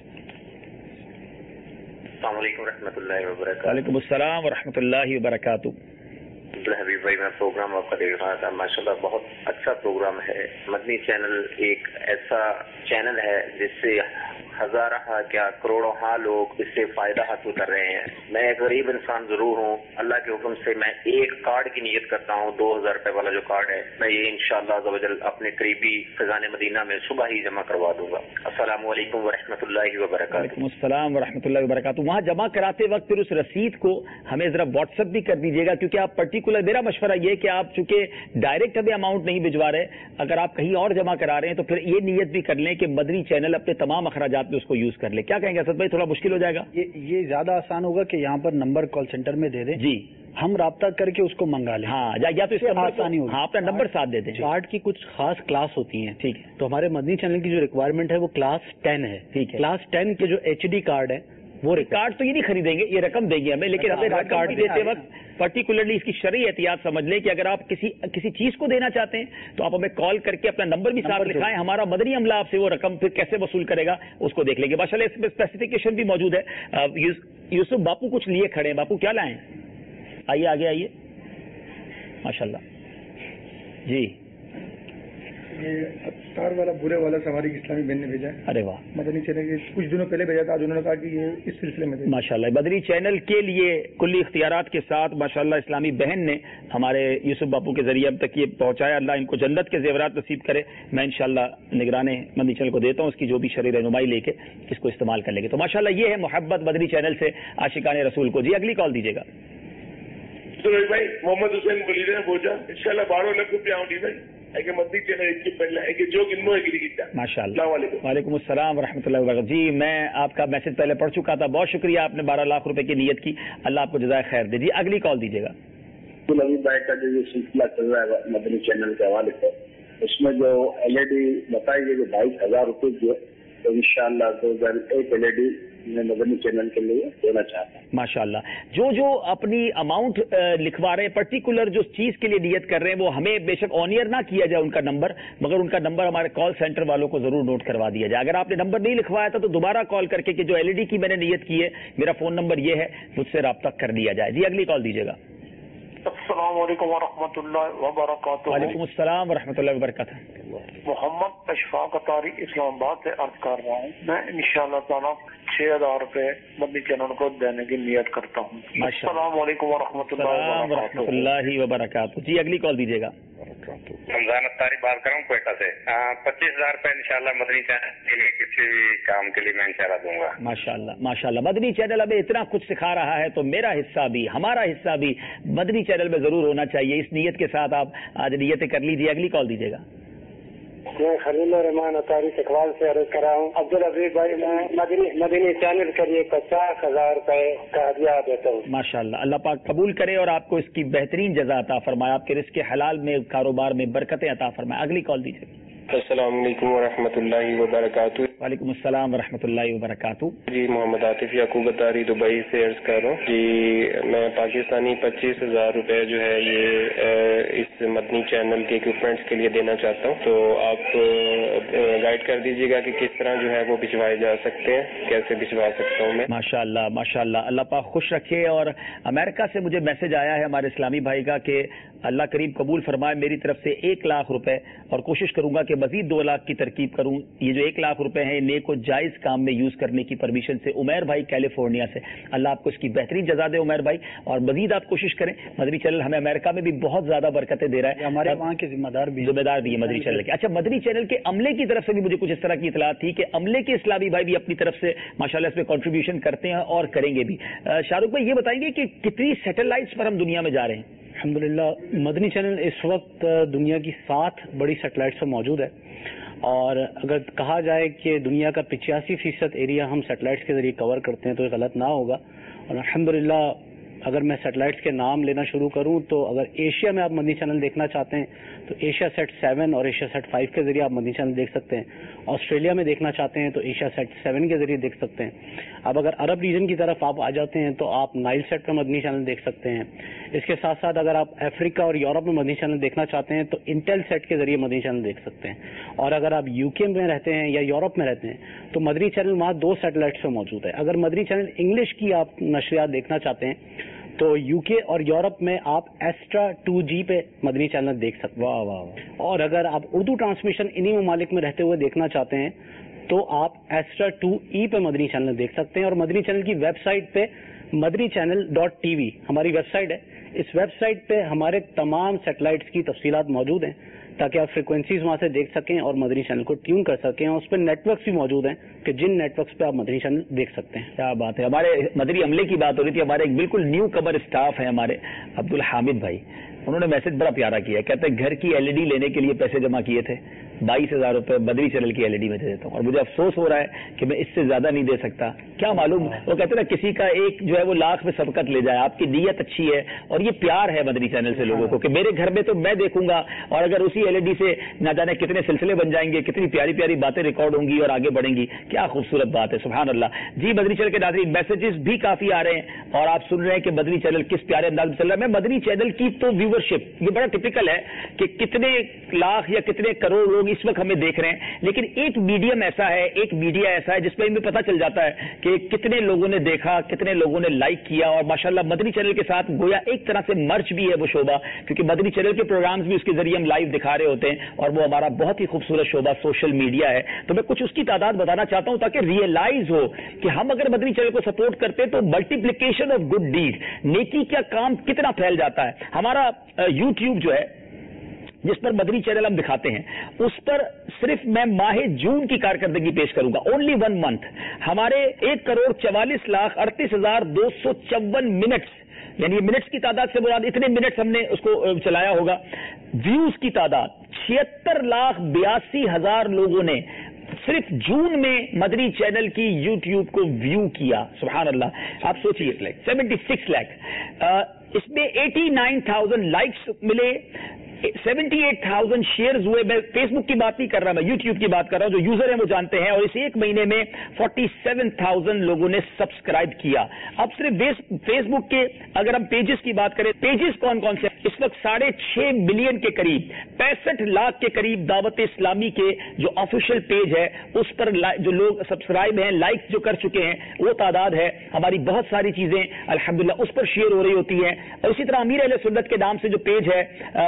السلام علیکم ورحمۃ اللہ وبرکاتہ. وعلیکم السلام ورحمۃ اللہ وبرکاتہ. حبیب بھائی میں پروگرام آپ کا دیکھ رہا تھا، ماشاءاللہ بہت اچھا پروگرام ہے. مدنی چینل ایک ایسا چینل ہے جس سے ہزارہ کیا کروڑوں ہاں لوگ اس سے فائدہ حاصل کر رہے ہیں. میں ایک غریب انسان ضرور ہوں, اللہ کے حکم سے میں ایک کارڈ کی نیت کرتا ہوں, دو ہزار روپے والا جو کارڈ ہے میں یہ انشاءاللہ عز و جل اپنے قریبی خزانہ مدینہ میں صبح ہی جمع کروا دوں گا. السلام علیکم ورحمۃ اللہ وبرکاتہ. وعلیکم السلام ورحمۃ اللہ وبرکاتہ. وہاں جمع کراتے وقت پھر اس رسید کو ہمیں ذرا واٹس ایپ بھی کر دیجیے گا, کیونکہ آپ پرٹیکولر, میرا مشورہ یہ کہ آپ چونکہ ڈائریکٹ ہمیں اماؤنٹ نہیں بھجوا رہے, اگر آپ کہیں اور جمع کرا رہے ہیں تو پھر یہ نیت بھی کر لیں کہ مدنی چینل اپنے تمام اخراجات میں اس کو یوز کر لے. کیا کہیں گے اسد بھائی, تھوڑا مشکل ہو جائے گا؟ یہ زیادہ آسان ہوگا کہ یہاں پر نمبر کال سینٹر میں دے دیں, جی ہم رابطہ کر کے اس کو منگا لیں. ہاں, یا تو اس کا آسانی ہوگی. ہاں, اپنا نمبر ساتھ دے دیں. کارڈ کی کچھ خاص کلاس ہوتی ہیں, ٹھیک ہے, تو ہمارے مدنی چینل کی جو ریکوائرمنٹ ہے وہ کلاس ٹین ہے. ٹھیک ہے, کلاس ٹین کے جو ایچ ڈی کارڈ ہے وہ کارڈ تو یہ نہیں خریدیں گے, یہ رقم دیں گے ہمیں, لیکن ہمیں کارڈ دیتے وقت پرٹیکولرلی اس کی شرعی احتیاط سمجھ لیں کہ اگر آپ کسی کسی چیز کو دینا چاہتے ہیں تو آپ ہمیں کال کر کے اپنا نمبر بھی ساتھ لکھائیں. ہمارا مدنی عملہ آپ سے وہ رقم پھر کیسے وصول کرے گا اس کو دیکھ لیں گے. ماشاءاللہ اس میں اسپیسیفکیشن بھی موجود ہے. یوسف باپو کچھ لیے کھڑے ہیں, باپو کیا لائیں؟ آئیے آگے آئیے. ماشاءاللہ جی, یہ افطار والا برے والا سواری اسلامی بہن نے بھیجا ہے. ارے واہ, مدنی چینل کے کچھ دنوں پہلے بھیجا تھا, انہوں نے کہا کہ یہ اس سلسلے میں. ماشاءاللہ مدنی چینل کے لیے کلی اختیارات کے ساتھ ماشاءاللہ اسلامی بہن نے ہمارے یوسف باپو کے ذریعے اب تک یہ پہنچایا. اللہ ان کو جنت کے زیورات نصیب کرے. میں انشاءاللہ نگران مدنی چینل کو دیتا ہوں اس کی جو بھی شرعی رہنمائی لے کے اس کو استعمال کر لیں گے. تو ماشاءاللہ یہ ہے محبت مدنی چینل سے عاشقان رسول کو. جی اگلی کال دیجیے گا. بھائی محمد حسین بلیدے نے پہنچا ان شاء اللہ بارہ لاکھ روپیہ مدنی چینل ماشاء اللہ. وعلیکم السلام ورحمۃ اللہ وبرکاتہ. جی میں آپ کا میسج پہلے پڑھ چکا تھا, بہت شکریہ, آپ نے بارہ لاکھ روپے کی نیت کی, اللہ آپ کو جزائے خیر دے. جی اگلی کال دیجیے گا. نبی بھائی کا جو یہ سلسلہ چل رہا ہے مدنی چینل کے حوالے سے, اس میں جو ایل ای ڈی بتائی گئی جو بائیس ہزار روپے کی ہے, تو ان شاء اللہ دو ہزار ایک ایل ای ڈی میں مدنی چینل کے لیے دینا چاہتا ہوں. ماشاءاللہ جو جو اپنی اماؤنٹ لکھوا رہے ہیں, پرٹیکولر جو چیز کے لیے نیت کر رہے ہیں, وہ ہمیں بے شک آن ایئر نہ کیا جائے ان کا نمبر, مگر ان کا نمبر ہمارے کال سینٹر والوں کو ضرور نوٹ کروا دیا جائے. اگر آپ نے نمبر نہیں لکھوایا تھا تو دوبارہ کال کر کے کہ جو ایل ای ڈی کی میں نے نیت کی ہے میرا فون نمبر یہ ہے, مجھ سے رابطہ کر لیا جائے. جی اگلی کال دیجیے گا. السلام علیکم ورحمۃ اللہ وبرکاتہ. وعلیکم السلام ورحمۃ اللہ وبرکاتہ. محمد اشفاق اطاری اسلام آباد سے عرض کر رہا ہوں. میں انشاءاللہ تعالیٰ چھ ہزار روپے مدنی چینل کو دینے کی نیت کرتا ہوں. السلام علیکم ورحمۃ اللہ ورحمۃ اللہ وبرکاتہ. جی اگلی کال دیجیے گا. رمضان اطاری بات کر رہا ہوں کوئٹہ سے. پچیس ہزار روپے انشاءاللہ مدنی چینل کے لیے کسی بھی کام کے لیے میں انشاءاللہ دوں گا. ماشاءاللہ ماشاءاللہ. مدنی چینل ہمیں اتنا کچھ سکھا رہا ہے تو میرا حصہ بھی, ہمارا حصہ بھی مدنی چینل میں ضرور ہونا چاہیے. اس نیت کے ساتھ آپ آج نیتیں کر لیجیے. اگلی کال دیجیے گا. میں خلیل الرحمان اطاری اقبال سے عرض کر رہا ہوں. عبدالعزیز بھائی میں مدنی مدنی چینل کے لیے پچاس ہزار روپے کا ہدیہ دیتا ہوں. ماشاءاللہ, اللہ پاک قبول کرے اور آپ کو اس کی بہترین جزا عطا فرمائے, آپ کے رزق حلال میں کاروبار میں برکتیں عطا فرمائے. اگلی کال دیجیے. السلام علیکم ورحمۃ اللہ وبرکاتہ. وعلیکم السلام ورحمۃ اللہ وبرکاتہ. جی محمد عاطف یعقوب اطاری دبئی سے عرض کر رہا ہوں. جی میں پاکستانی پچیس ہزار روپے جو ہے یہ اس مدنی چینل کے اکوپمنٹس کے لیے دینا چاہتا ہوں, تو آپ گائیڈ کر دیجیے گا کہ کس طرح جو ہے وہ بھجوائے جا سکتے ہیں, کیسے بھجوا سکتا ہوں میں. ماشاءاللہ ماشاءاللہ, اللہ پاک خوش رکھے. اور امریکہ سے مجھے میسج آیا ہے ہمارے اسلامی بھائی کا کہ اللہ کریم قبول فرمائے, میری طرف سے ایک لاکھ روپے, اور کوشش کروں گا کہ مزید دو لاکھ کی ترکیب کروں. یہ جو ایک لاکھ روپے ہیں نیک و جائز کام میں یوز کرنے کی پرمیشن سے عمیر بھائی کیلیفورنیا سے. اللہ آپ کو اس کی بہترین جزا دے عمیر بھائی, اور مزید آپ کوشش کریں. مدنی چینل ہمیں امریکہ میں بھی بہت زیادہ برکتیں دے رہا ہے, ہمارے وہاں کے ذمہ دار بھی ذمہ دار بھی ہے مدنی چینل کے. اچھا, مدنی چینل کے عملے کی طرف سے بھی مجھے کچھ اس طرح کی اطلاع تھی کہ عملے کے اسلامی بھائی بھی اپنی طرف سے ماشاءاللہ اس میں کنٹریبیوشن کرتے ہیں اور کریں گے بھی. شاہ رخ بھائی یہ بتائیں گے کہ کتنی سیٹلائٹس پر ہم دنیا میں جا رہے ہیں؟ الحمدللہ مدنی چینل اس وقت دنیا کی سات بڑی سیٹلائٹس پر موجود ہے, اور اگر کہا جائے کہ دنیا کا پچاسی فیصد ایریا ہم سیٹلائٹس کے ذریعے کور کرتے ہیں تو یہ غلط نہ ہوگا. اور الحمدللہ اگر میں سیٹلائٹس کے نام لینا شروع کروں تو اگر ایشیا میں آپ مدنی چینل دیکھنا چاہتے ہیں تو ایشیا سیٹ سیون اور ایشیا سیٹ فائیو کے ذریعے آپ مدنی چینل دیکھ سکتے ہیں. آسٹریلیا میں دیکھنا چاہتے ہیں تو ایشیا سیٹ سیون کے ذریعے دیکھ سکتے ہیں. اب اگر عرب ریجن کی طرف آپ آ جاتے ہیں تو آپ نائل سیٹ پہ مدنی چینل دیکھ سکتے ہیں. اس کے ساتھ ساتھ اگر آپ افریقہ اور یورپ میں مدنی چینل دیکھنا چاہتے ہیں تو انٹیل سیٹ کے ذریعے مدنی چینل دیکھ سکتے ہیں. اور اگر آپ یو کے میں رہتے ہیں یا یورپ میں رہتے ہیں تو مدنی چینل وہاں دو سیٹلائٹس پہ موجود ہے. اگر مدنی چینل انگلش کی آپ نشریات دیکھنا چاہتے ہیں تو یو کے اور یورپ میں آپ ایسٹرا ٹو جی پہ مدنی چینل دیکھ سکتے ہیں. واہ واہ. اور اگر آپ اردو ٹرانسمیشن انہی ممالک میں رہتے ہوئے دیکھنا چاہتے ہیں تو آپ ایسٹرا ٹو ای پہ مدنی چینل دیکھ سکتے ہیں. اور مدنی چینل کی ویب سائٹ پہ مدنی چینل ڈاٹ ٹی وی ہماری ویب سائٹ ہے. اس ویب سائٹ پہ ہمارے تمام سیٹلائٹس کی تفصیلات موجود ہیں تاکہ آپ فریکوینسیز وہاں سے دیکھ سکیں اور مدنی چینل کو ٹیون کر سکیں. اور اس پہ نیٹ ورکس بھی موجود ہیں کہ جن نیٹ ورکس پہ آپ مدنی چینل دیکھ سکتے ہیں. کیا بات ہے. ہمارے مدنی عملے کی بات ہو رہی تھی. ہمارے ایک بالکل نیو کمر اسٹاف ہیں ہمارے عبدالحامد بھائی, انہوں نے میسج بڑا پیارا کیا. کہتے ہیں گھر کی ایل ای ڈی لینے کے لیے پیسے جمع کیے تھے, بائیس ہزار روپے بدری چینل کی ایل ای ڈی میں دے دیتا ہوں, اور مجھے افسوس ہو رہا ہے کہ میں اس سے زیادہ نہیں دے سکتا. کیا معلوم, وہ کہتے ہیں نا کسی کا ایک جو ہے وہ لاکھ میں سبقت لے جائے. آپ کی نیت اچھی ہے اور یہ پیار ہے مدنی چینل سے لوگوں کو کہ میرے گھر میں تو میں دیکھوں گا, اور اگر اسی ایل ای ڈی سے نہ جانے کتنے سلسلے بن جائیں گے, کتنی پیاری پیاری باتیں ریکارڈ ہوں گی اور آگے بڑھیں گی. کیا خوبصورت بات ہے, سبحان اللہ. جی مدنی چینل کے ناظرین میسجز بھی کافی آ رہے ہیں اور آپ سن رہے ہیں کہ مدنی چینل کس پیارے انداز میں چل رہا ہے. میں مدنی چینل کی تو ویورشپ, یہ بڑا ٹپیکل ہے کہ کتنے لاکھ یا کتنے کروڑ لوگ اس وقت ہمیں دیکھ رہے ہیں, لیکن ایک میڈیم ایسا ہے, ایک میڈیا ایسا ہے جس پہ ہمیں پتہ چل جاتا ہے کہ کتنے لوگوں نے دیکھا, کتنے لوگوں نے لائک کیا. اور ماشاءاللہ مدنی چینل کے ساتھ گویا ایک طرح سے مرچ بھی ہے وہ شعبہ, کیونکہ مدنی چینل کے پروگرامز بھی اس کے ذریعے ہم لائیو دکھا رہے ہوتے ہیں, اور وہ ہمارا بہت ہی خوبصورت شعبہ سوشل میڈیا ہے. تو میں کچھ اس کی تعداد بتانا چاہتا ہوں تاکہ ریئلائز ہو کہ ہم اگر مدنی چینل کو سپورٹ کرتے تو ملٹیپلیکیشن آف گڈ ڈیڈ, نیکی کا کام کتنا پھیل جاتا ہے. ہمارا یوٹیوب جو ہے جس پر مدنی چینل ہم دکھاتے ہیں, اس پر صرف میں ماہ جون کی کارکردگی پیش کروں گا. اونلی ون منتھ ہمارے ایک کروڑ چوالیس لاکھ اڑتیس ہزار دو سو چون منٹس, یعنی منٹس کی تعداد سے مراد اتنے منٹس ہم نے اس کو چلایا ہوگا. ویوز کی تعداد چھہتر لاکھ بیاسی ہزار لوگوں نے صرف جون میں مدنی چینل کی یوٹیوب کو ویو کیا. سبحان اللہ, آپ سوچیے سیونٹی سکس لاکھ, اس میں ایٹی نائن تھاؤزینڈ لائکس ملے, سیونٹی ایٹ تھاؤزینڈ شیئرز ہوئے. میں فیس بک کی بات نہیں کر رہا, میں یوٹیوب کی بات کر رہا ہوں. جو یوزر ہیں وہ جانتے ہیں. اور اس ایک مہینے میں فورٹی سیون تھاؤزینڈ لوگوں نے سبسکرائب کیا. اب صرف فیس بک کے اگر ہم پیجز کی بات کریں, پیجز کون کون سے, اس وقت ساڑھے چھ ملین کے قریب, پینسٹھ لاکھ کے قریب دعوت اسلامی کے جو آفیشیل پیج ہے اس پر جو لوگ سبسکرائب ہیں, لائک جو کر چکے ہیں وہ تعداد ہے. ہماری بہت ساری چیزیں الحمدللہ اس پر شیئر ہو رہی ہوتی ہیں. اور اسی طرح امیر اہل سنت کے نام سے جو پیج ہے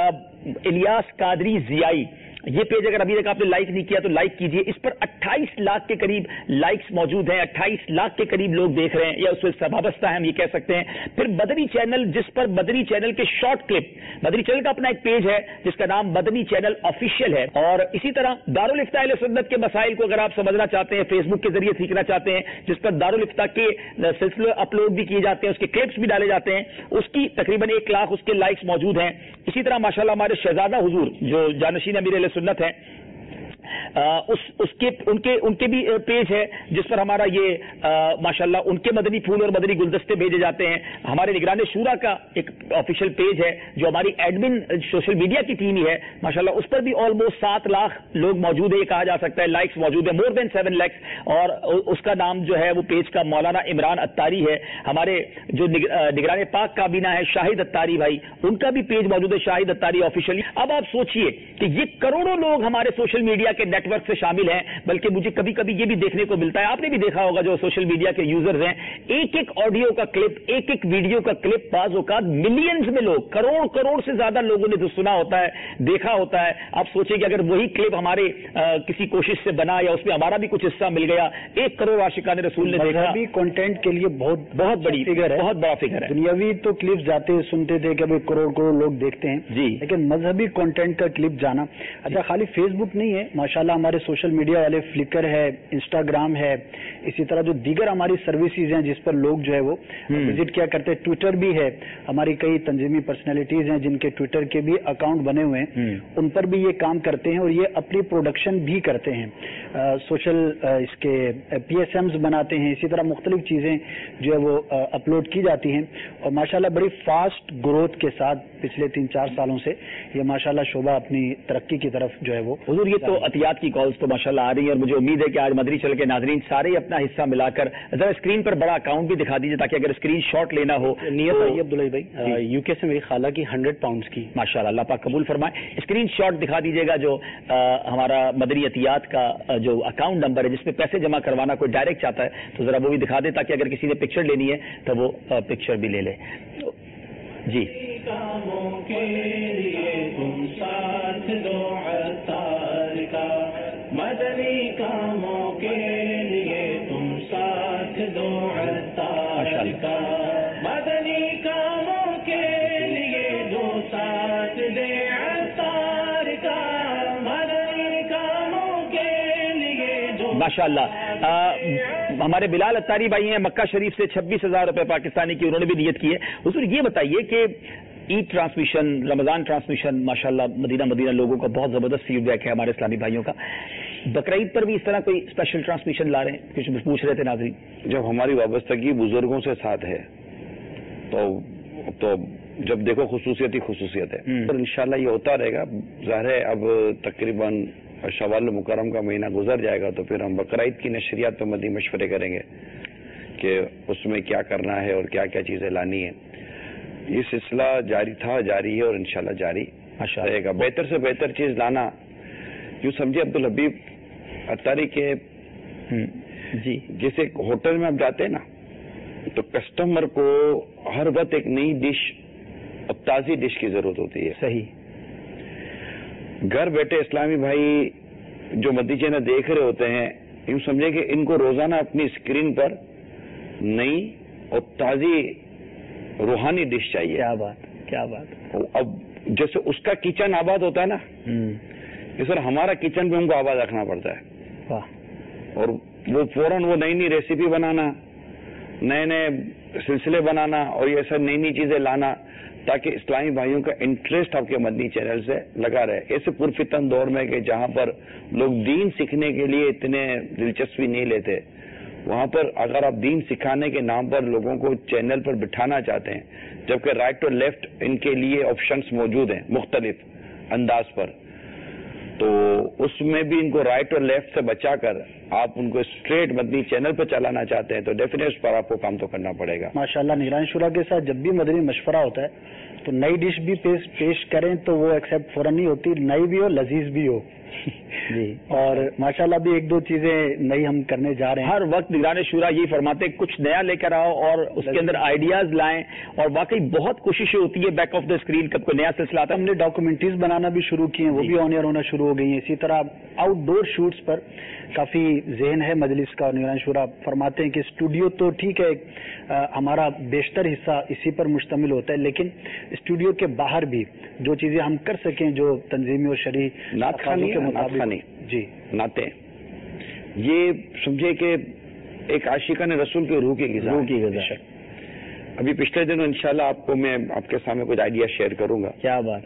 الیاس قادری ضیائی, یہ پیج اگر ابھی تک آپ نے لائک نہیں کیا تو لائک کیجئے. اس پر اٹھائیس لاکھ کے قریب لائکس موجود ہیں, اٹھائیس لاکھ کے قریب لوگ دیکھ رہے ہیں, یا اس سے وابستہ ہے ہم یہ کہہ سکتے ہیں. پھر مدنی چینل, جس پر مدنی چینل کے شارٹ کلپ, مدنی چینل کا اپنا ایک پیج ہے جس کا نام مدنی چینل آفیشیل ہے. اور اسی طرح دارالفتہ اہل سنت کے مسائل کو اگر آپ سمجھنا چاہتے ہیں, فیس بک کے ذریعے سیکھنا چاہتے ہیں, جس پر دارالفتہ کے سلسلے اپلوڈ بھی کیے جاتے ہیں, اس کے کلپس بھی ڈالے جاتے ہیں, اس کی تقریباً ایک لاکھ اس کے لائکس موجود ہیں. اسی طرح ماشاءاللہ ہمارے شہزادہ حضور جو جانشین امیر اہل سنت ہیں, اس اس کے ان کے ان کے بھی پیج ہے جس پر ہمارا یہ ماشاءاللہ ان کے مدنی پھول اور مدنی گلدستے بھیجے جاتے ہیں. ہمارے نگران شورا کا ایک آفیشیل پیج ہے جو ہماری ایڈمن سوشل میڈیا کی ٹیم ہی ہے ماشاءاللہ, اس پر بھی آلموسٹ سات لاکھ لوگ موجود ہے, یہ کہا جا سکتا ہے, لائکس موجود ہے, مور دین سیون لیکس. اور اس کا نام جو ہے وہ پیج کا مولانا عمران اتاری ہے. ہمارے جو نگران پاک کابینہ ہے شاہد اتاری بھائی, ان کا بھی پیج موجود ہے, شاہد اتاری آفیشیل. اب آپ سوچئے کہ یہ کروڑوں لوگ ہمارے سوشل میڈیا کے نیٹ ورک سے شامل ہیں, بلکہ مجھے کبھی کبھی یہ بھی دیکھنے کو ملتا ہے, آپ نے بھی دیکھا ہوگا جو سوشل میڈیا کے یوزرز ہیں, ایک ایک آڈیو کا کلپ, ایک ایک ویڈیو کا کلپ, بعض اوقات ملینز میں لوگ, کروڑ کروڑ سے زیادہ لوگوں نے تو سنا ہوتا ہے, دیکھا ہوتا ہے. آپ سوچیں کہ اگر وہی کلپ ہمارے کسی کوشش سے بنا یا اس میں ہمارا بھی کچھ حصہ مل گیا, ایک کروڑ عاشقان رسول نے دیکھا. مذہبی کنٹینٹ کے لیے بہت بہت بڑی فگر ہے, بہت بڑا فگر ہے. دنیاوی تو کلپس جاتے سنتے تھے کہ کروڑ کروڑ لوگ دیکھتے ہیں جی, لیکن مذہبی کنٹینٹ کا کلپ جانا, اچھا خالی فیس بک نہیں ہے ماشاءاللہ, ہمارے سوشل میڈیا والے فلکر ہے, انسٹاگرام ہے, اسی طرح جو دیگر ہماری سروسز ہیں جس پر لوگ جو ہے وہ وزٹ کیا کرتے ہیں. ٹویٹر بھی ہے, ہماری کئی تنظیمی پرسنالٹیز ہیں جن کے ٹویٹر کے بھی اکاؤنٹ بنے ہوئے ہیں, ان پر بھی یہ کام کرتے ہیں اور یہ اپنی پروڈکشن بھی کرتے ہیں, سوشل اس کے پی ایس ایمز بناتے ہیں, اسی طرح مختلف چیزیں جو ہے وہ اپلوڈ کی جاتی ہیں. اور ماشاءاللہ بڑی فاسٹ گروتھ کے ساتھ پچھلے تین چار سالوں سے یہ ماشاءاللہ شعبہ اپنی ترقی کی طرف جو ہے وہ حضور, یہ تو عطیات کی کالز تو ماشاءاللہ آ رہی ہیں, اور مجھے امید ہے کہ آج مدنی چینل کے ناظرین سارے اپنا حصہ ملا کر ذرا اسکرین پر بڑا اکاؤنٹ بھی دکھا دیجیے تاکہ اگر اسکرین شاٹ لینا ہو. نیت آئی عبداللہ بھائی, یو کے سے میری خالہ کی ہنڈریڈ پاؤنڈز کی, ماشاءاللہ اللہ پاک قبول فرمائے. اسکرین شاٹ دکھا دیجیے گا جو ہمارا مدنی عطیات کا جو اکاؤنٹ نمبر ہے جس میں پیسے جمع کروانا کوئی ڈائریکٹ چاہتا ہے تو ذرا وہ بھی دکھا دیں تاکہ اگر کسی نے پکچر لینی ہے تو وہ پکچر بھی لے لے. جی مدنی کاموں کے ماشاءاللہ. ہمارے بلال اتاری بھائی ہیں مکہ شریف سے چھبیس ہزار روپے پاکستانی کی, انہوں نے بھی نیت کی ہے. حضور یہ بتائیے کہ عید ٹرانسمیشن, رمضان ٹرانسمیشن ماشاءاللہ مدینہ مدینہ لوگوں کا بہت زبردست فیڈ بیک ہے ہمارے اسلامی بھائیوں کا. بقرعید پر بھی اس طرح کوئی اسپیشل ٹرانسمیشن لا رہے ہیں؟ کچھ پوچھ رہے تھے ناظرین. جب ہماری وابستگی بزرگوں سے ساتھ ہے تو تو جب دیکھو خصوصیت ہی خصوصیت ہے, اور انشاءاللہ یہ ہوتا رہے گا. ظاہر ہے اب تقریباً شوال مکرم کا مہینہ گزر جائے گا تو پھر ہم بقرعید کی نشریات پہ مزید مشورے کریں گے کہ اس میں کیا کرنا ہے اور کیا کیا چیزیں لانی ہے. یہ سلسلہ جاری تھا, جاری ہے اور انشاءاللہ جاری رہے گا. بہتر سے بہتر چیز لانا, یوں سمجھے عبدالحبیب اتاری کے جی جیسے ہوٹل میں آپ جاتے ہیں نا تو کسٹمر کو ہر وقت ایک نئی ڈش اور تازی ڈش کی ضرورت ہوتی ہے. صحیح. گھر بیٹھے اسلامی بھائی جو مدنی چینل دیکھ رہے ہوتے ہیں, یوں سمجھے کہ ان کو روزانہ اپنی اسکرین پر نئی اور تازی روحانی ڈش چاہیے. کیا بات, کیا بات. اب جیسے اس کا کچن آباد ہوتا ہے نا, سر ہمارا کچن بھی ہم کو آباد رکھنا پڑتا ہے. اور وہ فوراً وہ نئی نئی ریسیپی بنانا, نئے نئے سلسلے بنانا اور یہ سب نئی نئی چیزیں لانا تاکہ اسلامی بھائیوں کا انٹرسٹ آپ کے مدنی چینل سے لگا رہے. ایسے پرفتن دور میں کہ جہاں پر لوگ دین سیکھنے کے لیے اتنے دلچسپی نہیں لیتے, وہاں پر اگر آپ دین سکھانے کے نام پر لوگوں کو چینل پر بٹھانا چاہتے ہیں, جبکہ رائٹ اور لیفٹ ان کے لیے آپشنز موجود ہیں مختلف انداز پر, تو اس میں بھی ان کو رائٹ اور لیفٹ سے بچا کر آپ ان کو اسٹریٹ مدنی چینل پہ چلانا چاہتے ہیں تو ڈیفینیٹ اس پر آپ کو کام تو کرنا پڑے گا. ماشاءاللہ نگران شورا کے ساتھ جب بھی مدنی مشورہ ہوتا ہے تو نئی ڈش بھی پیش پیش کریں تو وہ ایکسیپٹ فوراً نہیں ہوتی, نئی بھی ہو لذیذ بھی ہو. جی, اور ماشاءاللہ بھی ایک دو چیزیں نئی ہم کرنے جا رہے ہیں. ہر وقت نگران شورا یہی فرماتے ہیں کچھ نیا لے کر آؤ اور اس کے اندر آئیڈیاز لائیں, اور واقعی بہت کوششیں ہوتی ہے بیک آف دا اسکرین کب کوئی نیا سلسلہ آتا ہے. ہم نے ڈاکومنٹریز بنانا بھی شروع کی ہیں, وہ بھی آن ایئر ہونا شروع ہو گئی ہیں. اسی طرح آؤٹ ڈور شوٹس پر کافی ذہن ہے مجلس کا, اور نگران شورا فرماتے ہیں کہ اسٹوڈیو تو ٹھیک ہے ہمارا بیشتر حصہ اسی پر مشتمل ہوتا ہے, لیکن اسٹوڈیو کے باہر بھی جو چیزیں ہم کر سکیں جو تنظیمی اور شرعی نعت کے مطابق جی نعتیں, یہ سمجھے کہ ایک عاشقان رسول کے روح کی غذا روح کی غذا. ابھی پچھلے دنوں انشاءاللہ آپ کو میں آپ کے سامنے کچھ آئیڈیا شیئر کروں گا. کیا بات.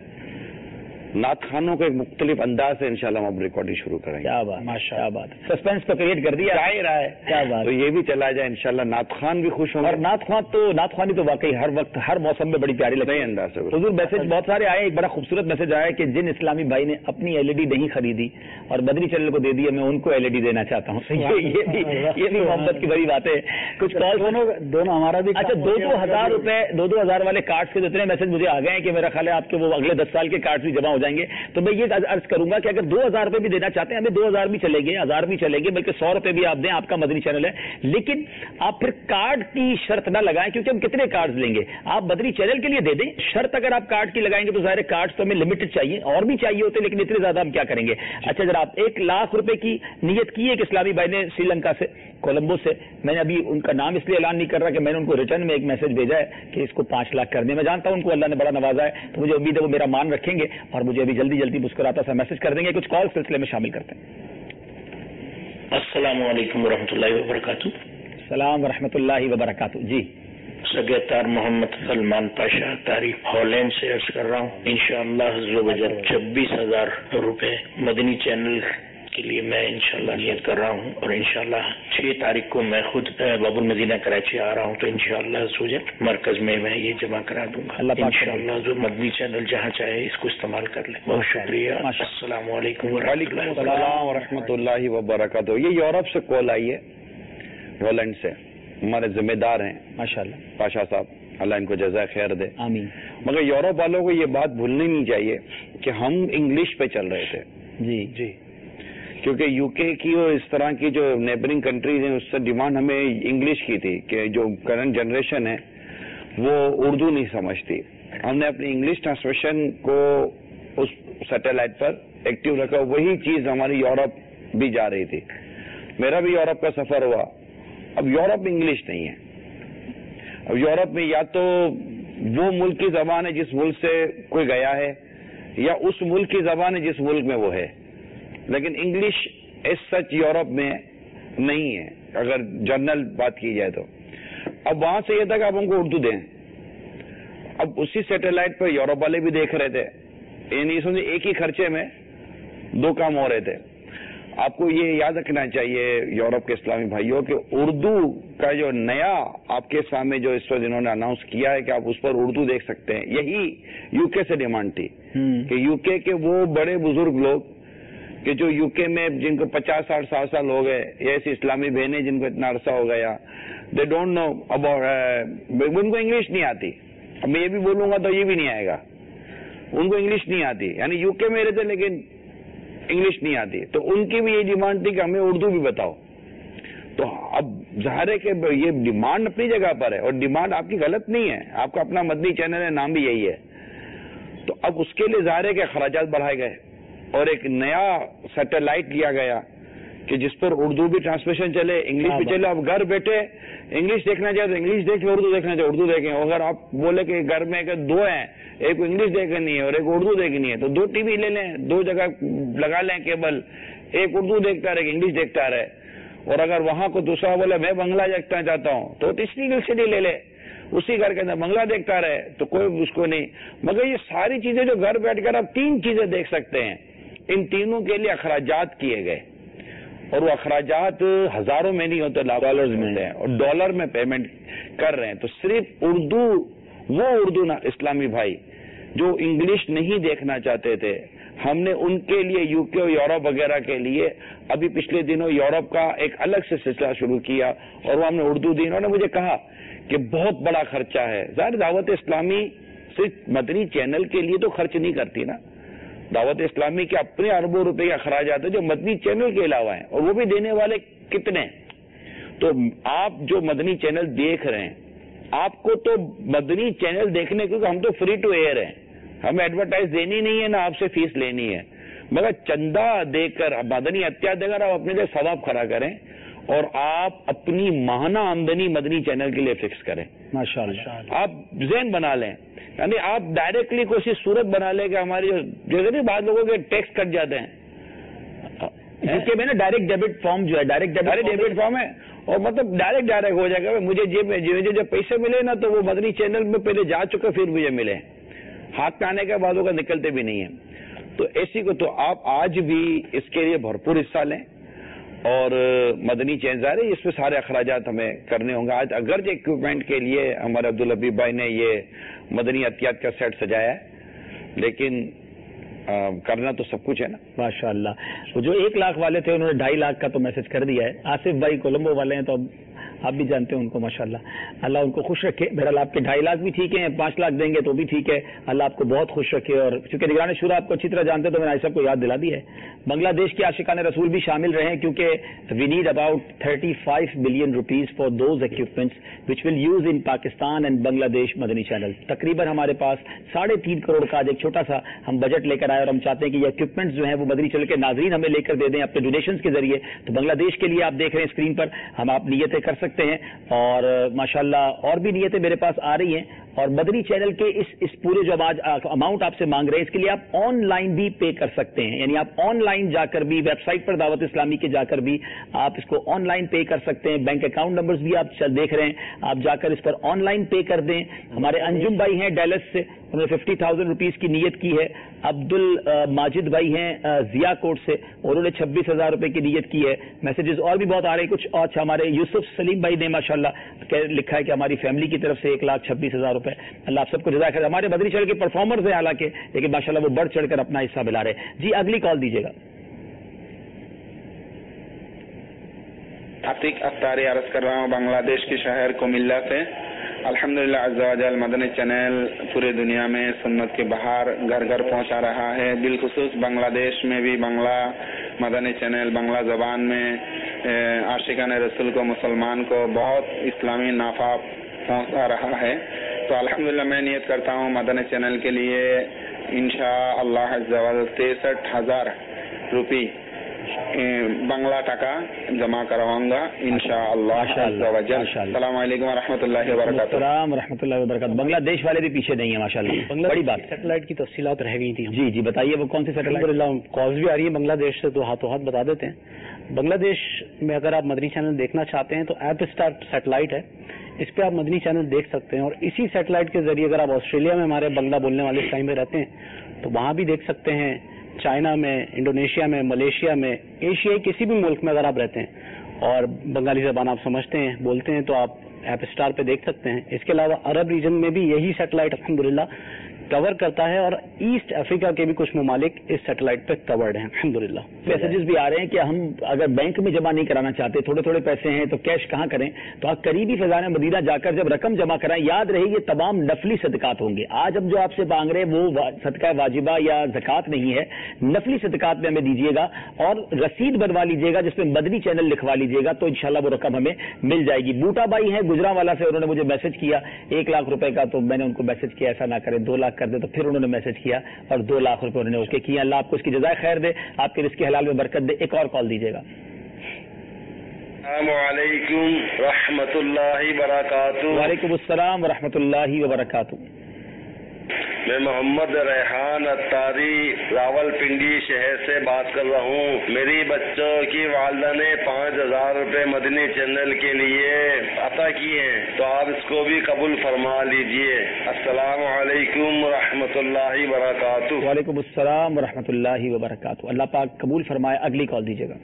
نعت خانوں کا ایک مختلف انداز سے انشاءاللہ ہم اب ریکارڈنگ شروع کریں گے. کیا بات, کیا بات. سسپینس تو کریٹ کر دیا ظاہر ہے. کیا بات. تو یہ بھی چلا جائے انشاءاللہ, نعت خان بھی خوش ہوں اور نعت خوان تو نعت خوانی تو واقعی ہر وقت ہر موسم میں بڑی پیاری لگتی ہے. انداز سے حضور میسج بہت سارے آئے, ایک بڑا خوبصورت میسج آیا کہ جن اسلامی بھائی نے اپنی ایل ای ڈی نہیں خریدی اور بدری چینل کو دے دی, میں ان کو ایل ای ڈی دینا چاہتا ہوں. یہ بھی یہ بھی محبت کی بڑی بات ہے. کچھ کال دونوں ہمارا بھی. اچھا, دو دو ہزار روپے دو دو ہزار والے کارڈ کے اتنے میسج مجھے آ گئے ہیں کہ میرا خیال ہے آپ کے وہ اگلے دس سال کے کارڈ بھی جمع ہو جائیں گے. تو میں یہ عرض کروں گا کہ اگر دو ہزار روپے بھی دینا چاہتے ہیں, ہمیں دو ہزار بھی چلیں گے, ہزار بھی چلیں گے, بلکہ سو روپے بھی آپ دیں, آپ کا مدنی چینل ہے. لیکن آپ پھر کارڈ کی شرط نہ لگائیں, کیونکہ ہم کتنے کارڈ لیں گے. آپ مدنی چینل کے لیے دے دیں. شرط اگر آپ کارڈ کی لگائیں گے تو ظاہر کارڈ تو ہمیں لمیٹڈ چاہیے, اور بھی چاہیے ہوتے, لیکن اتنے زیادہ ہم کیا کریں گے. اچھا جناب, ایک لاکھ روپے کی نیت کی ہے کہ اسلامی بھائی نے سری لنکا سے, کولمبو سے. میں نے ابھی ان کا نام اس لیے اعلان نہیں کر رہا کہ میں نے ان کو ریٹرن میں ایک میسج بھیجا ہے کہ اس کو پانچ لاکھ کر دیں. میں جانتا ہوں ان کو اللہ نے بڑا نوازا ہے, تو مجھے امید ہے وہ میرا مان رکھیں گے اور مجھے ابھی جلدی جلدی مسکراتا سا میسج کر دیں گے. کچھ کال سلسلے میں شامل کرتے ہیں. السلام علیکم ورحمۃ اللہ وبرکاتہ. السلام ورحمۃ اللہ وبرکاتہ. جی, سگیتار محمد سلمان پاشا تاریخ ہالینڈ سے عرض کر رہا ہوں. انشاءاللہ عزوجل چھبیس ہزار روپے مدنی چینل کے لیے میں انشاءاللہ نیت کر رہا ہوں, اور انشاءاللہ چھ تاریخ کو میں خود باب المدینہ کراچی آ رہا ہوں, تو انشاءاللہ عزوجل مرکز میں میں یہ جمع کرا دوں گا. انشاءاللہ جو مدنی چینل جہاں چاہے اس کو استعمال کر لیں. بہت شکریہ. السلام علیکم وعلیکم السلام ورحمۃ اللہ وبرکاتہ. یہ یورپ سے کال آئی ہے, ہالینڈ سے, ہمارے ذمہ دار ہیں ماشاءاللہ پاشا صاحب, اللہ ان کو جزائے خیر دے. آمین. مگر یورپ والوں کو یہ بات بھولنی نہیں چاہیے کہ ہم انگلش پہ چل رہے تھے. جی جی, کیونکہ یو کے کی اور اس طرح کی جو نیبرنگ کنٹریز ہیں اس سے ڈیمانڈ ہمیں انگلش کی تھی کہ جو کرنٹ جنریشن ہے وہ اردو نہیں سمجھتی. ہم نے اپنی انگلش ٹرانسلیشن کو اس سیٹلائٹ پر ایکٹیو رکھا, وہی چیز ہماری یورپ بھی جا رہی تھی. میرا بھی یورپ کا سفر ہوا. اب یورپ میں انگلش نہیں ہے. اب یورپ میں یا تو وہ ملک کی زبان ہے جس ملک سے کوئی گیا ہے, یا اس ملک کی زبان ہے جس ملک میں وہ ہے, لیکن انگلش ایز سچ یورپ میں نہیں ہے اگر جنرل بات کی جائے تو. اب وہاں سے یہ تھا کہ آپ ہم کو اردو دیں. اب اسی سیٹلائٹ پہ یورپ والے بھی دیکھ رہے تھے, یعنی سمجھے ایک ہی خرچے میں دو کام ہو رہے تھے. آپ کو یہ یاد رکھنا چاہیے یورپ کے اسلامی بھائیوں کہ اردو کا جو نیا آپ کے سامنے جو اس وقت انہوں نے اناؤنس کیا ہے کہ آپ اس پر اردو دیکھ سکتے ہیں, یہی یو کے سے ڈیمانڈ تھی کہ یو کے کے وہ بڑے بزرگ لوگ کہ جو یو کے میں جن کو پچاس ساٹھ سات سال ہو گئے, یا ایسی اسلامی بہنیں جن کو اتنا عرصہ ہو گیا, دے ڈونٹ نو اباؤٹ, ان کو انگلش نہیں آتی. اب میں یہ بھی بولوں گا تو یہ بھی نہیں آئے گا, ان کو انگلش نہیں آتی, یعنی یو کے میں رہتے لیکن انگلش نہیں آتی. تو ان کی بھی یہ ڈیمانڈ تھی کہ ہمیں اردو بھی بتاؤ. تو اب ظاہر ہے کہ یہ ڈیمانڈ اپنی جگہ پر ہے, اور ڈیمانڈ آپ کی غلط نہیں ہے, آپ کا اپنا مدنی چینل ہے, نام بھی یہی ہے. تو اب اس کے لیے ظاہر ہے کہ اخراجات بڑھائے گئے, اور ایک نیا سیٹلائٹ لیا گیا کہ جس پر اردو بھی ٹرانسمیشن چلے, انگلش بھی چلے. اب گھر بیٹھے انگلش دیکھنا چاہے تو انگلش دیکھیں, اردو دیکھنا چاہے اردو دیکھیں. اگر آپ بولے کہ گھر میں اگر دو ہیں, ایک کو انگلش دیکھنی ہے اور ایک اردو دیکھنی ہے, تو دو ٹی وی لے لیں, دو جگہ لگا لیں کیبل, ایک اردو دیکھتا رہے, انگلش دیکھتا رہے. اور اگر وہاں کو دوسرا بولے میں بنگلہ دیکھنا چاہتا ہوں تو تیسری سی ڈی لے لے, اسی گھر کے اندر بنگلہ دیکھتا رہے, تو کوئی اس کو نہیں. مگر یہ ساری چیزیں جو گھر بیٹھ کر آپ تین چیزیں دیکھ سکتے ہیں, ان تینوں کے لیے اخراجات کیے گئے, اور وہ اخراجات ہزاروں میں نہیں ہوتے, ڈالرز میں ہیں, اور ڈالر میں پیمنٹ کر رہے ہیں. تو صرف اردو, وہ اردو اسلامی بھائی جو انگلش نہیں دیکھنا چاہتے تھے, ہم نے ان کے لیے یو کے اور یورپ وغیرہ کے لیے ابھی پچھلے دنوں یورپ کا ایک الگ سے سلسلہ شروع کیا, اور وہ ہم نے اردو دی. انہوں نے مجھے کہا کہ بہت بڑا خرچہ ہے. ظاہر دعوت اسلامی صرف مدنی چینل کے لیے تو خرچ نہیں کرتی نا, دعوت اسلامی کے اپنے اربوں روپے کے اخراجات ہیں جو مدنی چینل کے علاوہ ہیں, اور وہ بھی دینے والے کتنے. تو آپ جو مدنی چینل دیکھ رہے ہیں, آپ کو تو مدنی چینل دیکھنے, کیونکہ ہم تو فری ٹو ایئر ہیں, ہمیں ایڈورٹائز دینی نہیں ہے, نہ آپ سے فیس لینی ہے, مگر چندہ دے کر, مدنی عطیہ دے کر آپ اپنے لیے ثواب کھڑا کریں, اور آپ اپنی ماہانہ آمدنی مدنی چینل کے لیے فکس کریں. ماشاءاللہ آپ ذہن بنا لیں, یعنی آپ ڈائریکٹلی کوئی صورت بنا لیں کہ ہماری جیسے نہیں بعض لوگوں کے ٹیکس کٹ جاتے ہیں, اس کے میں نا ڈائریکٹ ڈیبٹ فارم جو ہے, ڈائریکٹ ڈیبٹ فارم ہے, اور مطلب ڈائریکٹ ڈائریکٹ ہو جائے گا. مجھے جیب میں مجھے جب پیسے ملے نا تو وہ مدنی چینل میں پہلے جا چکے, پھر مجھے ملے, ہاتھ پہ آنے کے بعدوں کا نکلتے بھی نہیں ہیں. تو ایسی کو تو آپ آج بھی اس کے لیے بھرپور حصہ لیں, اور مدنی چینل ظاہر ہے اس پہ سارے اخراجات ہمیں کرنے ہوں گے. آج اگرچہ اکوپمنٹ کے لیے ہمارے عبدالحبیب بھائی نے یہ مدنی عطیات کا سیٹ سجایا ہے, لیکن آ, کرنا تو سب کچھ ہے نا. ماشاء اللہ. وہ جو ایک لاکھ والے تھے انہوں نے ڈھائی لاکھ کا تو میسج کر دیا ہے. آصف بھائی کولمبو والے ہیں, تو اب آپ بھی جانتے ہیں ان کو, ماشاء اللہ اللہ ان کو خوش رکھے. بہرحال آپ کے ڈھائی لاکھ بھی ٹھیک ہیں, پانچ لاکھ دیں گے تو بھی ٹھیک ہے, اللہ آپ کو بہت خوش رکھے. اور چونکہ نگران شورا آپ کو اچھی طرح جانتے ہیں تو میں نے سب کو یاد دلا دی ہے. بنگلہ دیش کے عاشقان رسول بھی شامل رہے, کیونکہ we need about thirty five billion rupees for those equipments which will use in Pakistan and Bangladesh Madani channel. تقریباً ہمارے پاس ساڑھے تین کروڑ کا آج ایک چھوٹا سا ہم بجٹ لے کر آئے, اور ہم چاہتے ہیں کہ یہ اکوپمنٹس جو ہیں وہ مدنی چینل کے ناظرین ہمیں لے کر دے دیں اپنے ڈونیشنز کے ذریعے. تو بنگلہ دیش کے لیے آپ دیکھ رہے ہیں اسکرین پر, ہم آپ نیتیں کر سکتے ہیں, اور ماشاءاللہ اور بھی نیتیں میرے پاس آ رہی ہیں. اور مدنی چینل کے اس اس پورے جو آج اماؤنٹ آپ سے مانگ رہے ہیں, اس کے لیے آپ آن لائن بھی پے کر سکتے ہیں, یعنی آپ آن لائن جا کر بھی ویب سائٹ پر دعوت اسلامی کے جا کر بھی آپ اس کو آن لائن پے کر سکتے ہیں. بینک اکاؤنٹ نمبرز بھی آپ دیکھ رہے ہیں, آپ جا کر اس پر آن لائن پے کر دیں. ہمارے انجم بھائی ہیں ڈیلس سے, انہوں نے ففٹی تھاؤزینڈ روپیز کی نیت کی ہے. عبد الماجد بھائی ہیں ضیا کوٹ سے, انہوں نے چھبیس ہزار روپے کی نیت کی ہے. میسیجز اور بھی بہت آ رہے ہیں کچھ. اچھا ہمارے یوسف سلیم بھائی نے ماشاءاللہ لکھا ہے کہ ہماری فیملی کی طرف سے ایک لاکھ چھبیس ہزار روپے. اللہ آپ سب کو جزاک خیر. ہمارے مدنی چینل کے پرفارمرز ہیں حالانکہ, لیکن ماشاءاللہ وہ بڑھ چڑھ کر اپنا حصہ ملا رہے. جی اگلی کال دیجیے گا. عتیق افطاری عرض کر رہا ہوں بنگلہ دیش کے شہر کوملہ سے. الحمدللہ عز و جل مدنی چینل پورے دنیا میں سنت کے بہار گھر گھر پہنچا رہا ہے. بالخصوص بنگلہ دیش میں بھی بنگلہ مدنی چینل بنگلہ زبان میں عاشقان رسول کو, مسلمان کو بہت اسلامی نافع پہنچا رہا ہے. تو الحمدللہ میں نیت کرتا ہوں مدنی چینل کے لیے انشاء اللہ عز و جل تریسٹھ ہزار روپی बांग्ला टाका जमा करवाऊंगा इंशाअल्लाह अज़्ज़ा व जल। अस्सलाम वालेकुम व रहमतुल्लाहि व बरकातुहू। अस्सलाम व रहमतुल्लाहि व बरकातुहू। बांग्लादेश वाले भी पीछे नहीं है माशाल्लाह, बड़ी बात। सैटेलाइट की तफसीलात रह गई थी। जी जी बताइए वो कौन सी सैटेलाइट? कॉल्स भी आ रही है बांग्लादेश से, तो हाथों हाथ बता देते हैं। बांग्लादेश में अगर आप मदनी चैनल देखना चाहते हैं तो ऐप स्टार सैटेलाइट है, इस पे आप मदनी चैनल देख सकते हैं। और इसी सैटेलाइट के जरिए अगर आप ऑस्ट्रेलिया में हमारे बंगला बोलने वाले इस टाइम में रहते हैं तो वहां भी देख सकते हैं, चाइना में, इंडोनेशिया में, मलेशिया में, एशियाई किसी भी मुल्क में अगर आप रहते हैं और बंगाली जबान आप समझते हैं, बोलते हैं, तो आप ऐप स्टार पे देख सकते हैं। इसके अलावा अरब रीजन में भी यही सैटेलाइट अल्हम्दुलिल्लाह कवर करता है और ईस्ट अफ्रीका के भी कुछ ममालिक इस सैटेलाइट पे कवर्ड हैं अल्हम्दुलिल्लाह। मैसेजेस भी आ रहे हैं कि हम अगर बैंक में जमा नहीं कराना चाहते, थोड़े थोड़े पैसे हैं तो कैश कहाँ करें, तो आप करीबी फैजान मदीना जाकर जब रकम जमा कराएं, याद रहे ये तमाम नफली सदकात होंगे। आज हम जो आपसे मांग रहे हैं वो सदका वाजिबा या ज़कात नहीं है, नफली सदकात में हमें दीजिएगा और रसीद बनवा लीजिएगा जिसमें मदनी चैनल लिखवा लीजिएगा, तो इंशाल्लाह वो रकम हमें मिल जाएगी। बूटा बाई है गुजरांवाला से, उन्होंने मुझे मैसेज किया एक लाख रुपए का, तो मैंने उनको मैसेज किया ऐसा ना करें, दो लाख कर दे, तो फिर उन्होंने मैसेज किया और दो लाख रुपए उन्होंने उसके किए। अल्लाह आपको इसकी जज़ाए खैर दे, आपके रिज़्क़ हलाल में बरकत दे। एक और कॉल दीजिएगा। अस्सलामुअलैकुम रहमतुल्लाहि बरकातुहू। वालेकुम अस्सलाम व रहमतुल्लाहि व बरकातुहू। मैं मोहम्मद रेहान अत्तारी रावलपिंडी शहर से बात कर रहा हूँ। मेरी बच्चों की वालदा ने पाँच हजार रूपए मदनी चैनल के लिए अता किए हैं, तो आप इसको भी कबूल फरमा लीजिए। अस्सलाम वालेकुम रहमतुल्लाहि व बरकातुहू। वालेकुम अस्सलाम व रहमतुल्लाहि व बरकातुहू। अल्लाह पाक कबूल फरमाए। अगली कॉल दीजिएगा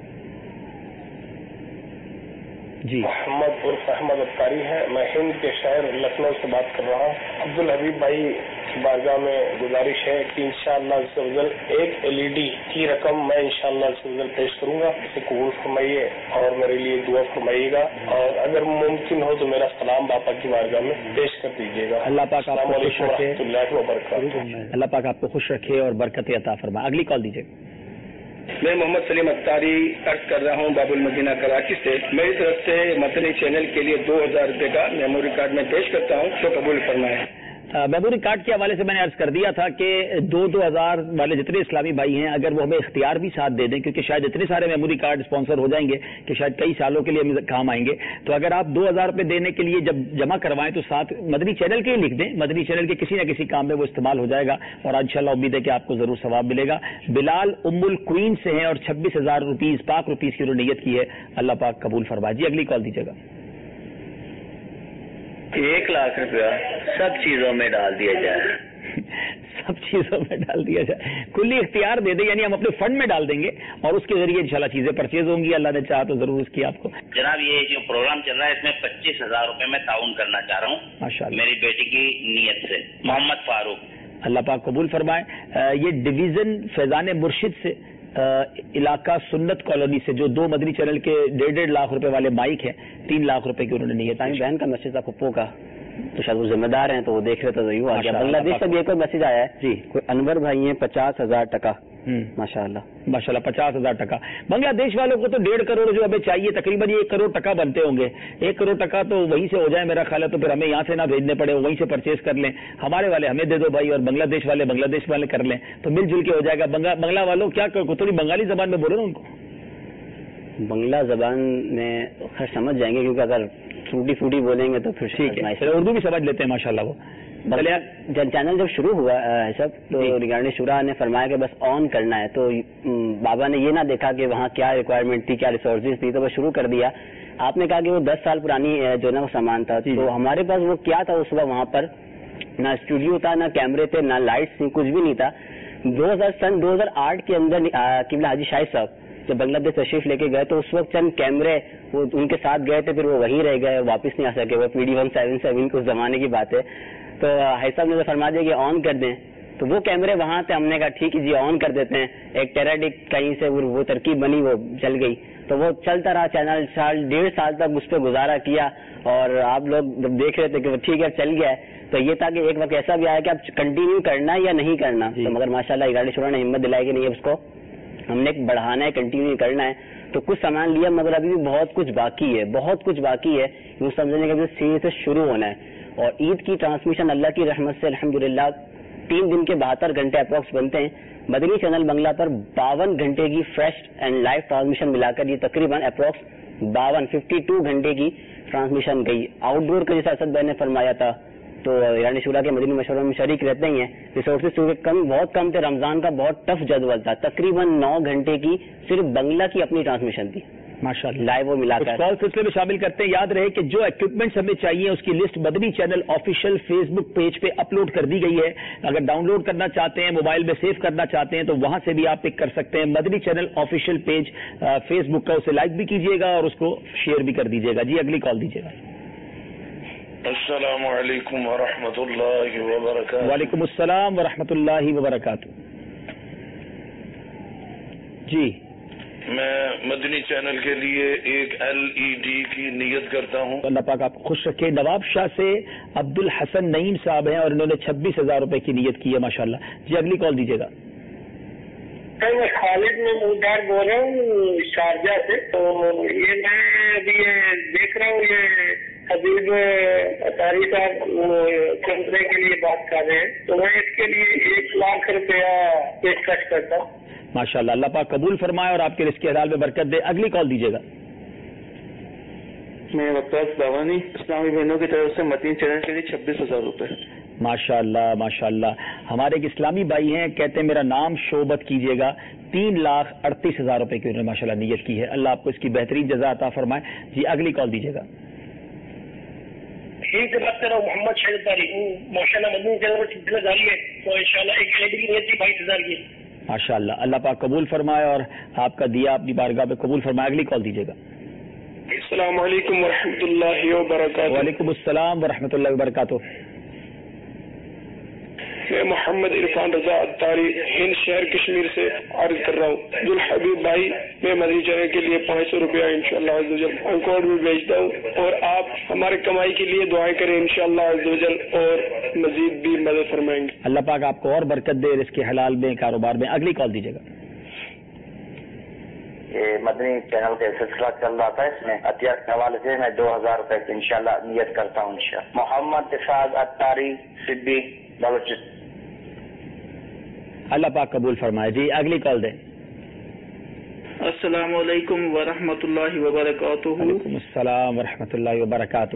जी। मोहम्मद उर्फ अहमद अत्तारी है, मैं हिंद के शहर लखनऊ से बात कर रहा हूँ। अब्दुल हबीब भाई बारगाह में गुजारिश है कि इंशाअल्लाह एक एलईडी की रकम मैं इंशाअल्लाह पेश करूंगा, इसे कबूल फरमाइए और मेरे लिए दुआ फरमाइएगा, और अगर मुमकिन हो तो मेरा सलाम बापा की बारगाह में पेश कर दीजिएगा। अल्लाह पाक आपको खुश रखे, अल्लाह पाक आपको खुश रखे और बरकत अता फरमाए। अगली कॉल दीजिए। मैं मोहम्मद सलीम अत्तारी अर्ज कर रहा हूँ बाबुल मदीना कराची से। मेरी तरफ से मदनी चैनल के लिए दो हजार रुपए का मेमोरी कार्ड में पेश करता हूँ, तो कबूल फरमाएं। मेमोरी कार्ड के हवाले से मैंने अर्ज कर दिया था कि दो दो हजार वाले जितने इस्लामी भाई हैं अगर वो हमें इख्तियार भी साथ दे दें, क्योंकि शायद इतने सारे मेमोरी कार्ड स्पॉन्सर हो जाएंगे कि शायद कई सालों के लिए हम काम आएंगे। तो अगर आप दो हजार रुपये देने के लिए जब जमा करवाएं तो साथ मदनी चैनल के ही लिख दें, मदनी चैनल के किसी न किसी काम में वो इस्तेमाल हो जाएगा और इंशाल्लाह उम्मीद है कि आपको जरूर सवाब मिलेगा। बिलाल उम्मुल क्वीन से हैं और छब्बीस हजार रुपीज पाक रुपीज की उन्होंने नियत की है, अल्लाह पाक कबूल फरमाए। जी अगली कॉल दीजिएगा। एक लाख रुपया सब चीजों में डाल दिया जाए सब चीजों में डाल दिया जाए, कुल्ली इख्तियार दे दे, यानी हम अपने फंड में डाल देंगे और उसके जरिए इंशाल्लाह चीजें परचेज होंगी। अल्लाह ने चाहा तो जरूर उसकी आपको। जनाब ये जो प्रोग्राम चल रहा है इसमें पच्चीस हजार रूपये में ताउन करना चाह रहा हूँ माशाल्लाह मेरी बेटी की नीयत से। मोहम्मद फारूक। अल्लाह पाक कबूल फरमाए। ये डिवीजन फैजान मुर्शिद से इलाका सुन्नत कॉलोनी से जो दो मदनी चैनल के डेढ़ डेढ़ लाख रुपए वाले माइक हैं, तीन लाख रुपए की उन्होंने नियत। बहन का मैसेज था पप्पो का, तो शायद वो जिम्मेदार हैं तो वो देख रहे थे तो यूँ आ गया। बांग्लादेश से भी एक और मैसेज आया है जी, कोई अनवर भाई हैं पचास हजार टका माशाल्लाह माशाल्लाह पचास हजार टका। बांग्लादेश वालों को तो डेढ़ करोड़ जो हमें चाहिए तकरीबन ये एक करोड़ टका बनते होंगे। एक करोड़ टका तो वहीं से हो जाए मेरा ख्याल है, तो फिर हमें यहाँ से ना भेजने पड़े, वहीं से परचेज कर लें, हमारे वाले हमें दे दो भाई और बांग्लादेश वाले बांग्लादेश वाले कर लें, तो मिलजुल के हो जाएगा। बंगला वालों क्या थोड़ी बंगाली जबान में बोलो ना उनको, बंगला जबान में खैर समझ जाएंगे, क्योंकि अगर टूटी फूटी बोलेंगे तो फिर ठीक है, उर्दू भी समझ लेते हैं माशाल्लाह वो। चैनल जब शुरू हुआ है सब तो रिगार्डिंग शुरा ने फरमाया कि बस ऑन करना है, तो बाबा ने ये ना देखा कि वहाँ क्या रिक्वायरमेंट थी, क्या रिसोर्सेज थी, तो बस शुरू कर दिया। आपने कहा कि वो दस साल पुरानी जो ना वो सामान था, तो हमारे पास वो क्या था उस वक्त, वहाँ पर ना स्टूडियो था, ना कैमरे थे, ना लाइट्स थी, कुछ भी नहीं था। दो हजार सन दो हजार आठ के अंदर किबला हाजी शाहिद साहब जब बांग्लादेश तशरीफ लेके गए तो उस वक्त चंद कैमरे वो उनके साथ गए थे, फिर वो वहीं रह गए, वापस नहीं आ सके। वो P D one seven seven उस जमाने की बात है। तो हाई साहब ने तो फरमा दिया कि ऑन कर दें, तो वो कैमरे वहां थे। हमने कहा ठीक है जी ऑन कर देते हैं। एक टेराडिक कहीं से वो, वो तरकीब बनी, वो चल गई, तो वो चलता रहा चैनल। साल डेढ़ साल तक उस पर गुजारा किया और आप लोग जब देख रहे थे कि वो ठीक है चल गया है, तो ये था कि एक वक्त ऐसा भी आया कि आप कंटिन्यू करना है या नहीं करना। तो मगर माशाल्लाह इगाड़ी शुरा ने हिम्मत दिलाई कि नहीं उसको हमने बढ़ाना है, कंटिन्यू करना है। तो कुछ सामान लिया, मगर अभी भी बहुत कुछ बाकी है, बहुत कुछ बाकी है। यूँ समझने का सीरीज से शुरू होना है। और ईद की ट्रांसमिशन अल्लाह की रहमत से अल्हम्दुलिल्लाह تین دن کے بہتر گھنٹے اپروکس بنتے ہیں. مدنی چینل بنگلہ پر باون گھنٹے کی فریش اینڈ لائیو ٹرانسمیشن ملا کر یہ تقریباً اپروکس باون ففٹی ٹو گھنٹے کی ٹرانسمیشن گئی. آؤٹ ڈور کا جیسا اسد بھائی نے فرمایا تھا تو ایرانی شورا کے مدنی مشوروں میں شریک رہتے ہی ہیں. ریسورسز چونکہ کم بہت کم تھے, رمضان کا بہت ٹف جدول تھا, تقریباً نو گھنٹے کی صرف بنگلہ کی اپنی ٹرانسمیشن تھی ماشاء اللہ لائیو وہ ملا کر. کال سلسلے میں شامل کرتے ہیں. یاد رہے کہ جو اکوپمنٹس ہمیں چاہیے اس کی list Madani channel official Facebook page پہ اپلوڈ کر دی گئی ہے. اگر ڈاؤن لوڈ کرنا چاہتے ہیں, موبائل میں سیو کرنا چاہتے ہیں تو وہاں سے بھی آپ پک کر سکتے ہیں. Madani channel official page Facebook کا اسے لائک بھی کیجیے گا اور اس کو شیئر بھی کر دیجیے گا. جی اگلی کال دیجیے گا. السلام علیکم ورحمۃ اللہ وبرکاتہ. وعلیکم السلام ورحمۃ اللہ وبرکاتہ. جی میں مدنی چینل کے لیے ایک ایل ای ڈی کی نیت کرتا ہوں. اللہ پاک آپ کو خوش رکھے. نواب شاہ سے عبد الحسن نعیم صاحب ہیں اور انہوں نے چھبیس ہزار روپے کی نیت کی ہے ماشاء اللہ. جی اگلی کال دیجیے گا. میں خالد محمودار بول رہا ہوں شارجہ سے. تو یہ میں ابھی یہ دیکھ رہا ہوں یہ حبیب اطاری صاحب کمرے کے لیے بات کر رہے ہیں تو میں اس کے لیے ایک لاکھ روپیہ پیشکش کرتا ہوں. ماشاء اللہ. اللہ پاک قبول فرمائے اور آپ کے رزق حلال میں برکت دے. اگلی کال دیجیے گا. میں وقاص داوانی اسلامی بہنوں کی طرف سے مدنی چینل کے لیے چھبیس ہزار روپے. ماشاء اللہ ماشاء اللہ. ہمارے ایک اسلامی بھائی ہیں, کہتے ہیں میرا نام شعبت کیجیے گا. تین لاکھ اڑتیس ہزار روپے کی انہوں نے ماشاء اللہ نیت کی ہے. اللہ آپ کو اس کی بہترین جزا عطا فرمائے. جی اگلی کال دیجیے گا. ٹھیک ہے بات کر رہا ہوں محمد شہید تاری ماشاء اللہ مدنی چینل پر سلسلہ جاری ہے تو ان شاء اللہ ایک ایل ای ڈی کی نیت تھی بائیس ہزار کی. ماشاء اللہ. اللہ پاک قبول فرمائے اور آپ کا دیا اپنی بارگاہ پہ قبول فرمائے. اگلی کال دیجیے گا. السلام علیکم ورحمۃ اللہ وبرکاتہ. وعلیکم السلام ورحمۃ اللہ وبرکاتہ. میں محمد عرفان رضا اتاری ہند شہر کشمیر سے عرض کر رہا ہوں. عبدالحبیب بھائی میں مدنی چینل کے لیے پانچ سو روپیہ ان شاء اللہ کوڈ بھی بھیجتا ہوں اور آپ ہمارے کمائی کے لیے دعائیں کریں ان شاء اللہ اور مزید بھی مدد فرمائیں گے. اللہ پاک آپ کو اور برکت دے اس کے حلال میں کاروبار میں. اگلی کال دیجیے گا. یہ مدنی چینل کا سلسلہ چل رہا تھا, اس میں عطیات کے حوالے سے میں دو ہزار روپے کی انشاءاللہ نیت کرتا ہوں انشاءاللہ. محمد اشفاق اتاری صدیق بلوچستان. اللہ پاک قبول فرمائے. جی اگلی کال دیں. السلام علیکم ورحمۃ اللہ وبرکاتہ. وعلیکم السلام ورحمۃ اللہ وبرکاتہ.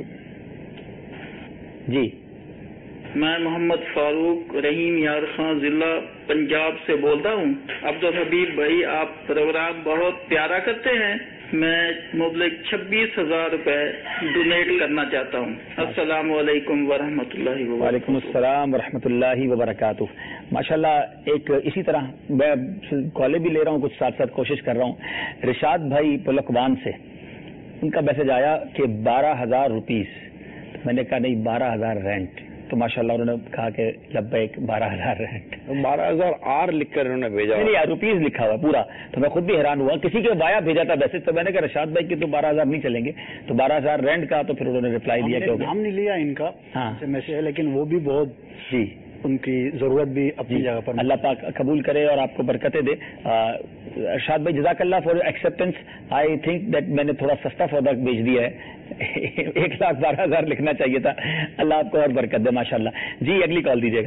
جی میں محمد فاروق رحیم یار خان ضلع پنجاب سے بولتا ہوں. عبدالحبیب بھائی آپ پروگرام بہت پیارا کرتے ہیں. میں مبلغ چھبیس ہزار روپے ڈونیٹ کرنا چاہتا ہوں. السلام علیکم ورحمۃ اللہ وبرکاتہ. وعلیکم السلام ورحمۃ اللہ وبرکاتہ. ماشاء اللہ ایک اسی طرح میں کالے بھی لے رہا ہوں, کچھ ساتھ ساتھ کوشش کر رہا ہوں. رشاد بھائی پلکوان سے ان کا میسج آیا کہ بارہ ہزار روپیز. میں نے کہا نہیں بارہ ہزار رینٹ. تو ماشاءاللہ انہوں نے کہا کہ لبیک بارہ ہزار رینٹ. بارہ ہزار آر لکھ کر انہوں نے بھیجا. نہیں نہیں روپیز لکھا ہوا پورا. تو میں خود بھی حیران ہوا. کسی کے بایا بھیجا تھا میسج تو میں نے کہا رشاد بھائی کی تو بارہ ہزار نہیں چلیں گے تو بارہ ہزار رینٹ کا. تو پھر انہوں نے رپلائی دیا کہ ہم نہیں لیا ان کا میسج ہے لیکن وہ بھی بہت جی ان کی ضرورت بھی اپنی جگہ پر. اللہ پاک قبول کرے اور آپ کو برکتیں دے. ارشاد بھائی جزاک اللہ for acceptance. I think that میں نے تھوڑا سستا سودا بھیج دیا ہے. ایک لاکھ بارہ ہزار لکھنا چاہیے تھا. اللہ آپ کو اور برکت دے ماشاء اللہ. جی اگلی کال دیجیے گا.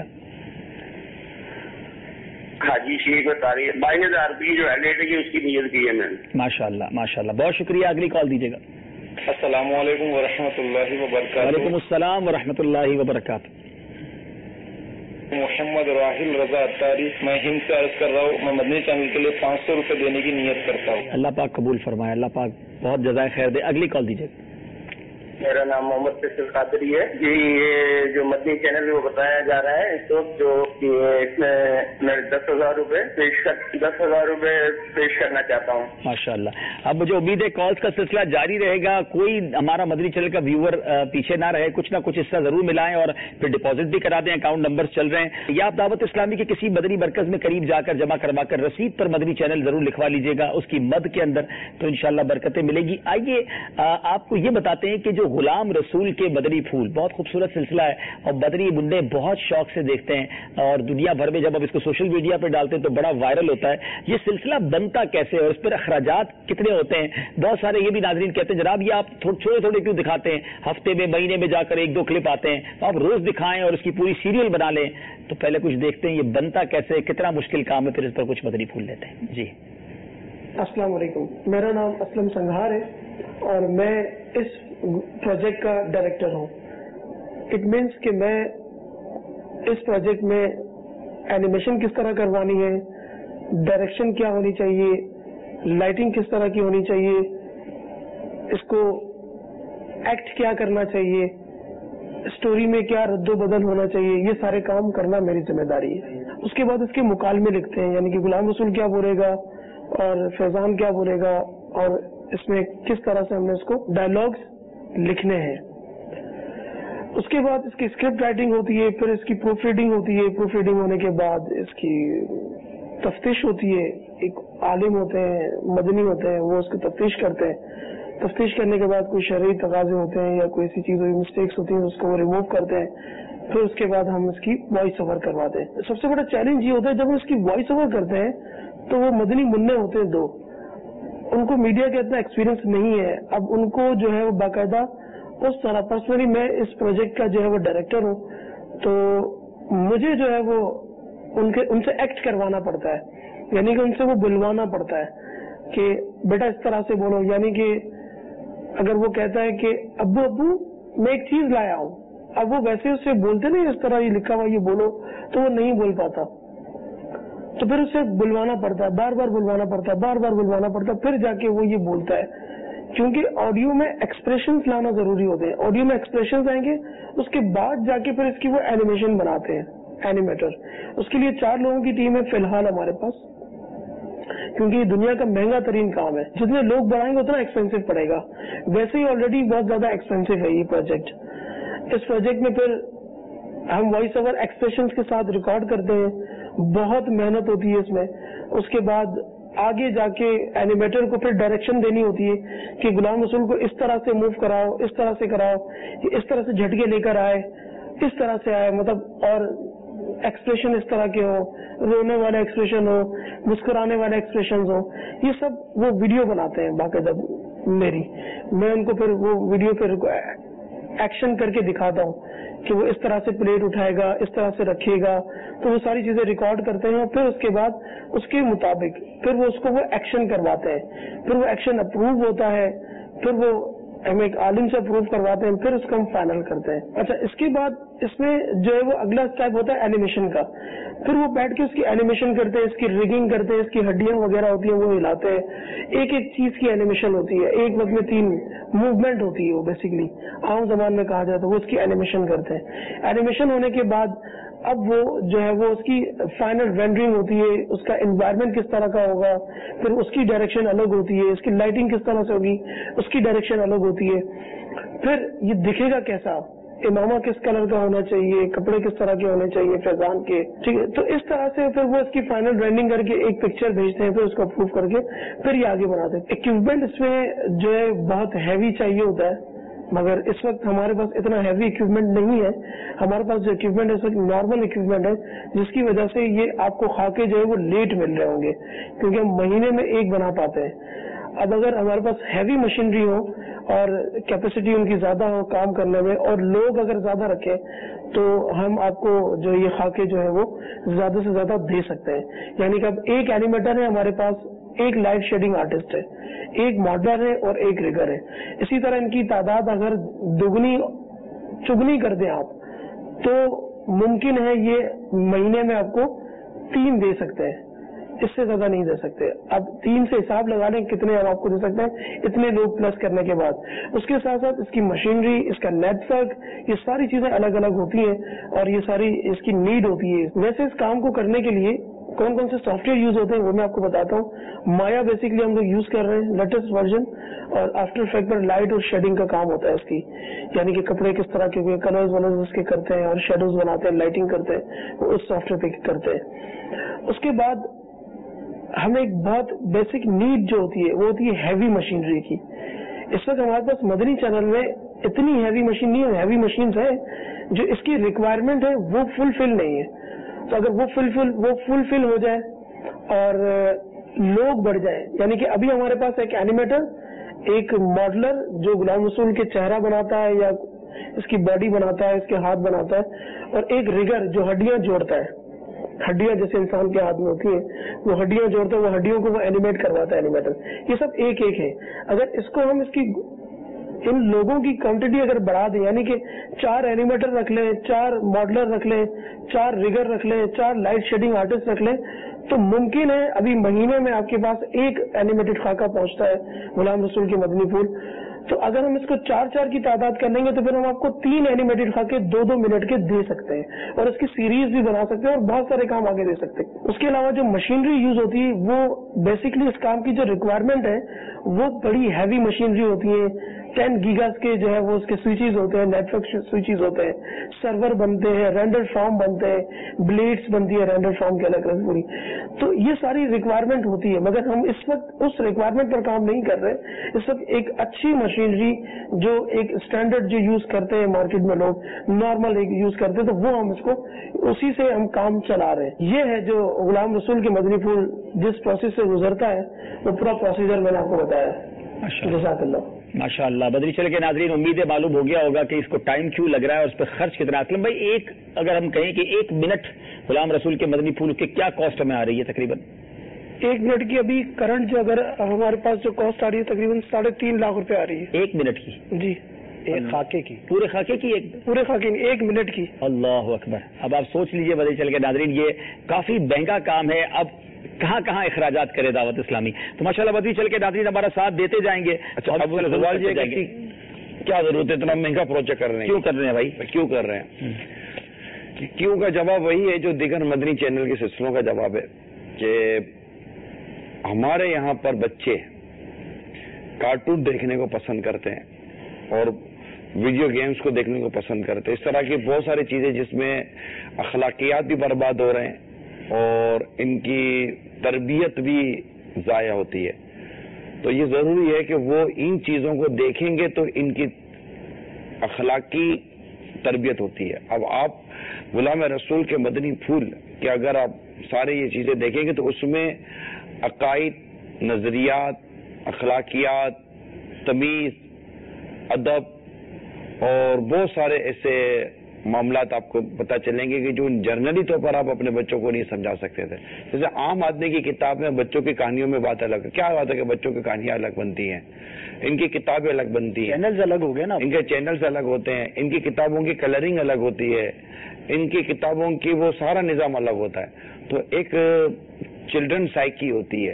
حاجی شیخ تاریخ بائیس ہزار روپئے جو ایل ای ڈی کی اس کی نیت کی ہے میں نے. ماشاء اللہ ماشاء اللہ بہت شکریہ. اگلی کال دیجیے گا. السلام علیکم ورحمۃ اللہ وبرکاتہ. وعلیکم السلام ورحمۃ اللہ وبرکاتہ. محمد راہل رضا اتاری میں ہند سے عرض کر رہا ہوں. میں مدنی چینل کے لیے پانچ سو روپے دینے کی نیت کرتا ہوں. اللہ پاک قبول فرمائے. اللہ پاک بہت جزائے خیر دے. اگلی کال دیجیے. میرا نام محمد فیصل قادری ہے. جی یہ جو مدنی چینل وہ بتایا جا رہا ہے اس وقت جو کہ اس میں میں دس ہزار روپے پیش کر دس ہزار روپے پیش کرنا چاہتا ہوں. ماشاء اللہ. اب مجھے امید ہے کالز کا سلسلہ جاری رہے گا. کوئی ہمارا مدنی چینل کا ویور پیچھے نہ رہے. کچھ نہ کچھ حصہ ضرور ملائیں اور پھر ڈپازٹ بھی کرا دیں. اکاؤنٹ نمبر چل رہے ہیں یا آپ دعوت اسلامی کے کسی مدنی مرکز میں قریب جا کر جمع کروا کر رسید پر مدنی چینل ضرور لکھوا لیجیے گا اس کی مد کے اندر. تو انشاءاللہ برکتیں ملے گی. آئیے آپ کو یہ بتاتے ہیں کہ جو غلام رسول کے بدری پھول بہت خوبصورت سلسلہ ہے اور بدری منڈے بہت شوق سے دیکھتے ہیں اور دنیا بھر میں جب اب اس کو سوشل میڈیا پہ ڈالتے ہیں تو بڑا وائرل ہوتا ہے. یہ سلسلہ بنتا کیسے اور اس پر اخراجات کتنے ہوتے ہیں؟ بہت سارے یہ بھی ناظرین کہتے ہیں جناب یہ آپ چھوٹے چھوٹے کیوں دکھاتے ہیں, ہفتے میں مہینے میں جا کر ایک دو کلپ آتے ہیں, تو آپ روز دکھائیں اور اس کی پوری سیریل بنا لیں. تو پہلے کچھ دیکھتے ہیں یہ بنتا کیسے, کتنا مشکل کام ہے, پھر اس پر کچھ بدری پھول لیتے ہیں. جی السلام علیکم, میرا نام اسلم سنگھار ہے اور میں اس پروجیکٹ کا ڈائریکٹر ہوں. اٹ مینس کہ میں اس پروجیکٹ میں اینیمیشن کس طرح کروانی ہے, ڈائریکشن کیا ہونی چاہیے, لائٹنگ کس طرح کی ہونی چاہیے, اس کو ایکٹ کیا کرنا چاہیے, اسٹوری میں کیا رد و بدل ہونا چاہیے, یہ سارے کام کرنا میری ذمہ داری ہے. اس کے بعد اس کے مکالمے لکھتے ہیں, یعنی کہ غلام رسول کیا بولے گا اور فیضان کیا بولے گا اور اس میں کس طرح سے ہم نے اس کو ڈائلاگس لکھنے ہیں. اس کے بعد اس کی اسکرپٹ رائٹنگ ہوتی ہے, پھر اس کی پروف ریڈنگ ہوتی ہے. پروف ریڈنگ ہونے کے بعد اس کی تفتیش ہوتی ہے. ایک عالم ہوتے ہیں, مدنی ہوتے ہیں, وہ اس کی تفتیش کرتے ہیں. تفتیش کرنے کے بعد کوئی شرعی تقاضے ہوتے ہیں یا کوئی ایسی چیز مسٹیکس ہوتی ہیں اس کو وہ ریموو کرتے ہیں. پھر اس کے بعد ہم اس کی وائس اوور کرواتے ہیں. سب سے بڑا چیلنج یہ ہوتا ہے جب ہم اس کی وائس اوور کرتے ہیں تو وہ مدنی منع ہوتے ہیں دو, ان کو میڈیا کا اتنا ایکسپیرینس نہیں ہے. اب ان کو جو ہے وہ باقاعدہ اس طرح, پرسنلی میں اس پروجیکٹ کا جو ہے وہ ڈائریکٹر ہوں, تو مجھے جو ہے وہ ان کے ان سے ایکٹ کروانا پڑتا ہے, یعنی کہ ان سے وہ بلوانا پڑتا ہے کہ بیٹا اس طرح سے بولو. یعنی کہ اگر وہ کہتا ہے کہ ابو ابو میں ایک چیز لایا ہوں, اب وہ ویسے اس سے بولتے نہیں اس طرح یہ لکھا ہوا یہ بولو, تو وہ نہیں بول پاتا, تو پھر اسے بلوانا پڑتا ہے, بار بار بلوانا پڑتا ہے, بار بار بلوانا پڑتا ہے, پھر جا کے وہ یہ بولتا ہے. کیونکہ آڈیو میں ایکسپریشنز لانا ضروری ہوتے ہیں. آڈیو میں ایکسپریشنز آئیں گے, اس کے بعد جا کے پھر اس کی وہ اینیمیشن بناتے ہیں اینیمیٹر. اس کے لیے چار لوگوں کی ٹیم ہے فی الحال ہمارے پاس, کیونکہ یہ دنیا کا مہنگا ترین کام ہے. جتنے لوگ بڑھائیں گے اتنا ایکسپینسو پڑے گا. ویسے ہی آلریڈی بہت زیادہ ایکسپینسو ہے یہ پروجیکٹ. اس پروجیکٹ میں پھر ہم وائس اوور ایکسپریشنز کے ساتھ ریکارڈ کرتے ہیں, بہت محنت ہوتی ہے اس میں. اس کے بعد آگے جا کے اینیمیٹر کو پھر ڈائریکشن دینی ہوتی ہے کہ غلام رسول کو اس طرح سے موو کراؤ, اس طرح سے کراؤ, اس طرح سے جھٹکے لے کر آئے, اس طرح سے آئے, مطلب اور ایکسپریشن اس طرح کے ہو, رونے والے ایکسپریشن ہو, مسکرانے والے ایکسپریشن ہو. یہ سب وہ ویڈیو بناتے ہیں باقاعدہ میری. میں ان کو پھر وہ ویڈیو پھر ایکشن کر کے دکھاتا ہوں کہ وہ اس طرح سے پلیٹ اٹھائے گا, اس طرح سے رکھے گا, تو وہ ساری چیزیں ریکارڈ کرتے ہیں. اور پھر اس کے بعد اس کے مطابق پھر وہ اس کو وہ ایکشن کرواتے ہیں. پھر وہ ایکشن اپروو ہوتا ہے, پھر وہ ہم ایک عالم سے اپروو کرواتے ہیں, پھر اس کو ہم فائنل کرتے ہیں. اچھا, اس کے بعد اس میں جو ہے وہ اگلا اسٹیپ ہوتا ہے اینیمیشن کا. پھر وہ بیٹھ کے اس کی اینیمیشن کرتے ہیں, اس کی ریگنگ کرتے ہیں, اس کی ہڈیاں وغیرہ ہوتی ہیں وہ ہلاتے ہیں. ایک ایک چیز کی اینیمیشن ہوتی ہے, ایک وقت میں تین موومنٹ ہوتی ہے وہ بیسیکلی عام زبان میں کہا جائے تو وہ اس کی اینیمیشن کرتے ہیں. اینیمیشن ہونے کے بعد اب وہ جو ہے وہ اس کی فائنل رینڈرنگ ہوتی ہے, اس کا انوائرمنٹ کس طرح کا ہوگا, پھر اس کی ڈائریکشن الگ ہوتی ہے, اس کی لائٹنگ کس طرح سے ہوگی, اس کی ڈائریکشن الگ ہوتی ہے. پھر یہ دکھے گا کیسا, امامہ کس کلر کا ہونا چاہیے, کپڑے کس طرح کے ہونے چاہیے فیضان کے, ٹھیک ہے. تو اس طرح سے پھر وہ اس کی فائنل رینڈنگ کر کے ایک پکچر بھیجتے ہیں, پھر اس کو اپروو کر کے پھر یہ آگے بناتے ہیں. اکوپمنٹ اس میں جو ہے بہت ہیوی چاہیے ہوتا ہے, مگر اس وقت ہمارے پاس اتنا ہیوی اکوپمنٹ نہیں ہے. ہمارے پاس جو اکوپمنٹ ہے صرف نارمل اکوپمنٹ ہے, جس کی وجہ سے یہ آپ کو خاکے جو ہے وہ لیٹ مل رہے ہوں گے, کیونکہ ہم مہینے میں ایک بنا پاتے ہیں. اب اگر ہمارے پاس ہیوی مشینری ہو اور کیپیسٹی ان کی زیادہ ہو کام کرنے میں, اور لوگ اگر زیادہ رکھیں, تو ہم آپ کو جو یہ خاکے جو ہے وہ زیادہ سے زیادہ دے سکتے ہیں. یعنی کہ اب ایک اینیمیٹر ہے ہمارے پاس, ایک لائٹ شیڈنگ آرٹسٹ ہے, ایک ماڈلر ہے اور ایک ریگر ہے. اسی طرح ان کی تعداد اگر دگنی چگنی کر دیں آپ, تو ممکن ہے یہ مہینے میں آپ کو تین دے سکتے ہیں, اس سے زیادہ نہیں دے سکتے. اب تین سے حساب لگا لیں کتنے ہم آپ کو دے سکتے ہیں, اتنے لوگ پلس کرنے کے بعد. اس کے ساتھ ساتھ اس کی مشینری, اس کا نیٹ ورک, یہ ساری چیزیں الگ الگ ہوتی ہیں اور یہ ساری اس کی نیڈ ہوتی ہے. ویسے اس کام کو کرنے کے لیے کون کون سے سافٹ ویئر یوز ہوتے ہیں وہ میں آپ کو بتاتا ہوں. مایا بیسکلی ہم لوگ یوز کر رہے ہیں, لیٹسٹ ورژن, اور آفٹر افیکٹ پر لائٹ اور شیڈنگ کا کام ہوتا ہے اس کی. یعنی کہ کپڑے کس طرح کے ہوئے, کلرز ولرز اس کے کرتے ہیں اور شیڈوز بناتے ہیں, لائٹنگ کرتے ہیں, وہ اس سافٹ ویئر پہ کرتے ہیں. اس کے بعد ہمیں ایک بہت بیسک نیڈ جو ہوتی ہے وہ ہوتی ہے ہیوی مشینری کی. اس وقت ہمارے پاس مدنی چینل میں اتنی ہیوی مشین نہیں ہے, ہیوی مشینز ہیں جو اس کی ریکوائرمنٹ ہے وہ فلفل نہیں ہے. تو اگر وہ فلفل وہ فلفل ہو جائے اور لوگ بڑھ جائیں, یعنی کہ ابھی ہمارے پاس ایک اینیمیٹر, ایک ماڈلر جو غلام رسول کے چہرہ بناتا ہے یا اس کی باڈی بناتا ہے, اس کے ہاتھ بناتا ہے, اور ایک ریگر جو ہڈیاں جوڑتا ہے, ہڈیاں جیسے انسان کے ہاتھ میں ہوتی ہیں وہ ہڈیاں جوڑتا ہے, وہ ہڈیوں کو وہ اینیمیٹ کرواتا ہے اینیمیٹر. یہ سب ایک ایک ہے. اگر اس کو ہم اس کی ان لوگوں کی کوانٹٹی اگر بڑھا دیں, یعنی کہ چار اینیمیٹر رکھ لیں, چار ماڈلر رکھ لیں, چار ریگر رکھ لیں, چار لائٹ شیڈنگ آرٹسٹ رکھ لیں, تو ممکن ہے ابھی مہینے میں آپ کے پاس ایک اینیمیٹڈ خاکہ پہنچتا ہے غلام رسول کی مدنی پھول. تو اگر ہم اس کو چار چار کی تعداد کر لیں گے تو پھر ہم آپ کو تین اینیمیٹڈ خاکے دو دو منٹ کے دے سکتے ہیں, اور اس کی سیریز بھی بنا سکتے ہیں اور بہت سارے کام آگے دے سکتے ہیں. اس کے علاوہ جو مشینری یوز ہوتی ہے وہ بیسکلی اس کام کی جو ریکوائرمنٹ ہے وہ بڑی ہیوی مشینری ہوتی ہے. ٹین گیگاز کے جو ہے وہ اس کے سوئچز ہوتے ہیں, نیٹ ورک سوئچز ہوتے ہیں, سرور بنتے ہیں, رینڈر فارم بنتے ہیں, بلیڈس بنتی ہے رینڈر فارم کے الگ الگ پوری. تو یہ ساری ریکوائرمنٹ ہوتی ہے, مگر ہم اس وقت اس ریکوائرمنٹ پر کام نہیں کر رہے. اس وقت ایک اچھی مشینری جو ایک اسٹینڈرڈ جو یوز کرتے ہیں مارکیٹ میں لوگ نارمل ایک یوز کرتے ہیں, تو وہ ہم اس کو اسی سے ہم کام چلا رہے ہیں. یہ ہے جو غلام رسول کے مدنی پھول جس پروسیس سے گزرتا ہے وہ پورا پروسیجر میں نے آپ کو بتایا ہے. جزاک اللہ. ماشاء اللہ. مدنی چینل کے ناظرین, امید ہے معلوم ہو گیا ہوگا کہ اس کو ٹائم کیوں لگ رہا ہے اور اس پہ خرچ کتنا. اسلم بھائی, ایک اگر ہم کہیں کہ ایک منٹ غلام رسول کے مدنی پھول کے کیا کاسٹ ہمیں آ رہی ہے تقریباً؟ ایک منٹ کی ابھی کرنٹ جو اگر ہمارے پاس جو کاسٹ آ رہی ہے تقریباً ساڑھے تین لاکھ روپے آ رہی ہے ایک منٹ کی. جی, ایک خاکے کی, پورے خاکے کی, ایک پورے خاکے کی ایک منٹ کی. اللہ اکبر. اب آپ سوچ لیجئے مدنی چینل کے ناظرین, یہ کافی مہنگا کام ہے. اب کہاں کہاں اخراجات کرے دعوت اسلامی. تو ماشاءاللہ مدنی چینل کے ناظرین ہمارا ساتھ دیتے جائیں گے. اچھا, اب سوال یہ ہے کہ کیا ضرورت ہے اتنا مہنگا پروجیکٹ کر رہے ہیں, کیوں کر رہے ہیں بھائی, کیوں کر رہے ہیں؟ کیوں کا جواب وہی ہے جو دیگر مدنی چینل کے سلسلوں کا جواب ہے کہ ہمارے یہاں پر بچے کارٹون دیکھنے کو پسند کرتے ہیں اور ویڈیو گیمز کو دیکھنے کو پسند کرتے ہیں. اس طرح کی بہت ساری چیزیں جس میں اخلاقیات بھی برباد ہو رہے ہیں اور ان کی تربیت بھی ضائع ہوتی ہے. تو یہ ضروری ہے کہ وہ ان چیزوں کو دیکھیں گے تو ان کی اخلاقی تربیت ہوتی ہے. اب آپ غلام رسول کے مدنی پھول کہ اگر آپ سارے یہ چیزیں دیکھیں گے تو اس میں عقائد, نظریات, اخلاقیات, تمیز, ادب اور بہت سارے ایسے معاملات آپ کو پتہ چلیں گے کہ جو جرنلی طور پر آپ اپنے بچوں کو نہیں سمجھا سکتے تھے. جیسے عام آدمی کی کتاب میں بچوں کی کہانیوں میں بات الگ ہے. کیا بات ہے کہ بچوں کی کہانیاں الگ بنتی ہیں, ان کی کتابیں الگ بنتی ہیں, چینلز الگ ہو گئے نا, ان کے چینلز الگ ہوتے ہیں, ان کی کتابوں کی کلرنگ الگ ہوتی ہے, ان کی کتابوں کی وہ سارا نظام الگ ہوتا ہے. تو ایک چلڈرن سائیکی ہوتی ہے,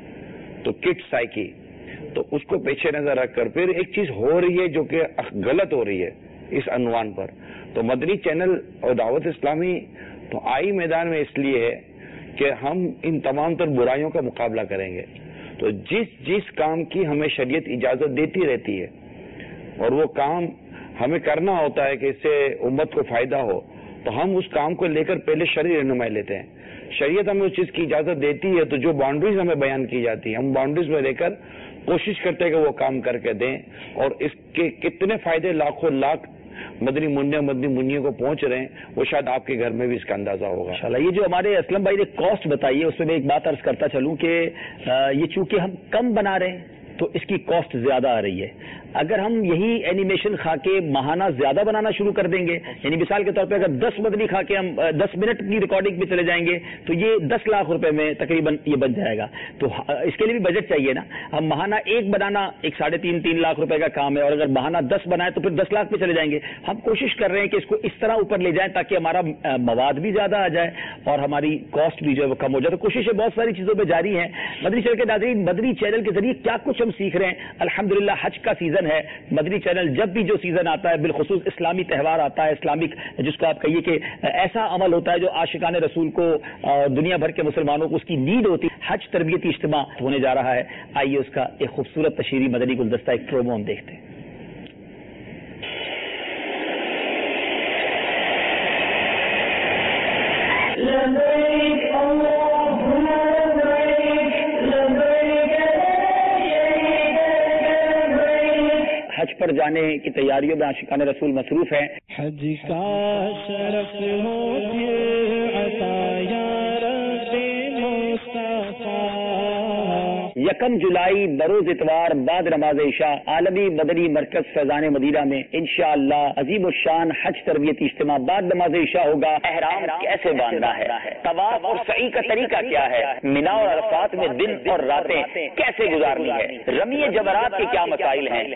تو کڈ سائیکی, تو اس کو پیچھے نظر رکھ کر پھر ایک چیز ہو رہی ہے جو کہ غلط ہو رہی ہے اس عنوان پر. تو مدنی چینل اور دعوت اسلامی تو آئی میدان میں اس لیے ہے کہ ہم ان تمام تر برائیوں کا مقابلہ کریں گے. تو جس جس کام کی ہمیں شریعت اجازت دیتی رہتی ہے اور وہ کام ہمیں کرنا ہوتا ہے کہ اس سے امت کو فائدہ ہو, تو ہم اس کام کو لے کر پہلے شرعی رہنمائی لیتے ہیں. شریعت ہمیں اس چیز کی اجازت دیتی ہے تو جو باؤنڈریز ہمیں بیان کی جاتی ہیں ہم باؤنڈریز میں لے کر کوشش کرتے ہیں کہ وہ کام کر کے دیں. اور اس کے کتنے فائدے لاکھوں لاکھ مدنی منڈے مدنی منڈیوں کو پہنچ رہے ہیں وہ شاید آپ کے گھر میں بھی اس کا اندازہ ہوگا. انشاءاللہ. یہ جو ہمارے اسلم بھائی نے کاسٹ بتائی ہے اس میں میں ایک بات عرض کرتا چلوں کہ یہ چونکہ ہم کم بنا رہے ہیں تو اس کی کاسٹ زیادہ آ رہی ہے. اگر ہم یہی اینیمیشن خاکے ماہانہ زیادہ بنانا شروع کر دیں گے, یعنی مثال کے طور پہ اگر دس مدنی خاکے ہم دس منٹ کی ریکارڈنگ پہ چلے جائیں گے تو یہ دس لاکھ روپے میں تقریباً یہ بن جائے گا. تو اس کے لیے بھی بجٹ چاہیے نا. ہم ماہانہ ایک بنانا ایک ساڑھے تین تین لاکھ روپے کا کام ہے, اور اگر ماہانہ دس بنائے تو پھر دس لاکھ پہ چلے جائیں گے. ہم کوشش کر رہے ہیں کہ اس کو اس طرح اوپر لے جائیں تاکہ ہمارا مواد بھی زیادہ آ جائے اور ہماری کاسٹ بھی جو ہے وہ کم ہو جائے. تو کوششیں بہت ساری چیزوں پہ جاری ہیں. مدنی چینل کے ناظرین, مدنی چینل کے ذریعے کیا کچھ ہم سیکھ رہے ہیں. الحمدللہ حج کا سیزن ہے. مدنی چینل جب بھی جو سیزن آتا ہے, بالخصوص اسلامی تہوار آتا ہے, اسلامک جس کو آپ کہیے کہ ایسا عمل ہوتا ہے جو عاشقان رسول کو دنیا بھر کے مسلمانوں کو اس کی نیڈ ہوتی ہے, حج تربیتی اجتماع ہونے جا رہا ہے. آئیے اس کا ایک خوبصورت تشہیری مدنی گلدستہ ایک پرومو ہم دیکھتے ہیں. حج پر پر جانے کی تیاریوں میں عاشقان رسول مصروف ہیں. حج کا شرف ہوتی عطا یا رب مصطفیٰ. یکم جولائی بروز اتوار بعد نماز عشاء عالمی مدنی مرکز فیضان مدینہ میں انشاءاللہ عظیم الشان حج تربیتی اجتماع بعد نماز عشاء ہوگا. احرام کیسے باندھنا ہے, طواف اور سعی کا طریقہ کیا ہے, مینا اور عرفات میں دن اور راتیں کیسے گزارنی ہے, رمی جمرات کے کیا مسائل ہیں.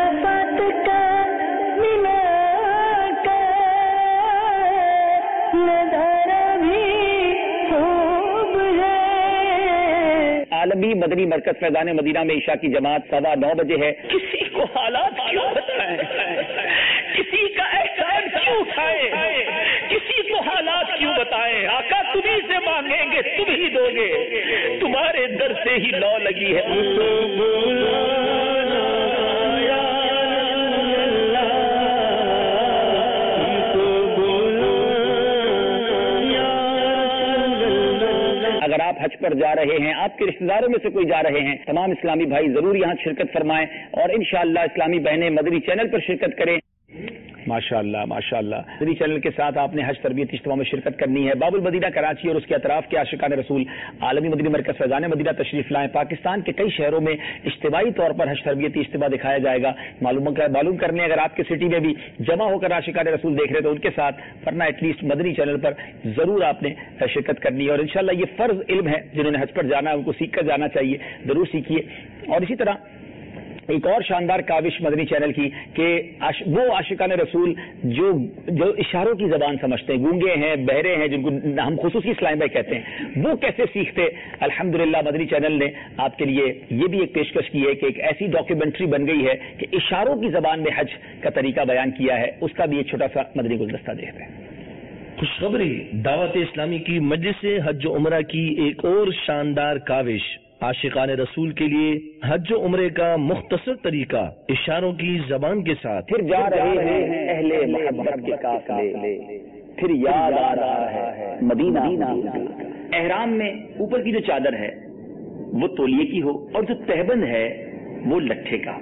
عالمی مدنی مرکز فیضان مدینہ میں عشاء کی جماعت سوا نو بجے ہے. کسی کو حالات کیوں بتائیں, کسی کا احسان کیوں اٹھائیں, کسی کو حالات کیوں بتائیں. آقا تمہیں سے مانگیں گے تم ہی دو گے, تمہارے در سے ہی لو لگی ہے. اگر آپ حج پر جا رہے ہیں, آپ کے رشتہ داروں میں سے کوئی جا رہے ہیں, تمام اسلامی بھائی ضرور یہاں شرکت فرمائیں اور انشاءاللہ اسلامی بہنیں مدنی چینل پر شرکت کریں. ماشاءاللہ ماشاءاللہ مدنی چینل کے ساتھ آپ نے حج تربیت اجتماع میں شرکت کرنی ہے. باب المدینہ کراچی اور اس کے اطراف کے عاشقان رسول عالمی مدنی مرکز فیضان مدینہ تشریف لائیں. پاکستان کے کئی شہروں میں اجتماعی طور پر حج تربیتی اجتماع دکھایا جائے گا. معلوم معلوم کرنے اگر آپ کے سٹی میں بھی جمع ہو کر عاشقان رسول دیکھ رہے تو ان کے ساتھ ورنہ ایٹ لیسٹ مدنی چینل پر ضرور آپ نے شرکت کرنی ہے. اور انشاءاللہ یہ فرض علم ہے, جنہوں نے حج پر جانا ہے ان کو سیکھ کر جانا چاہیے, ضرور سیکھیے. اور اسی طرح ایک اور شاندار کاوش مدنی چینل کی کہ وہ عاشقان رسول جو جو اشاروں کی زبان سمجھتے ہیں, گونگے ہیں, بہرے ہیں, جن کو ہم خصوصی اسلام بھائی کہتے ہیں, وہ کیسے سیکھتے. الحمدللہ مدنی چینل نے آپ کے لیے یہ بھی ایک پیشکش کی ہے کہ ایک ایسی ڈاکیومنٹری بن گئی ہے کہ اشاروں کی زبان میں حج کا طریقہ بیان کیا ہے. اس کا بھی ایک چھوٹا سا مدنی گلدستہ دیکھتے ہیں. خوشخبری, دعوت اسلامی کی مجلس حج و عمرہ کی ایک اور شاندار کاوش. عاشقان رسول کے لیے حج و عمرے کا مختصر طریقہ اشاروں کی زبان کے ساتھ. پھر جا رہے ہیں اہل محبت کے قافلے, پھر یاد آ رہا ہے مدینہ. احرام میں اوپر کی جو چادر ہے وہ تولیے کی ہو اور جو تہبند ہے وہ لٹھے کا.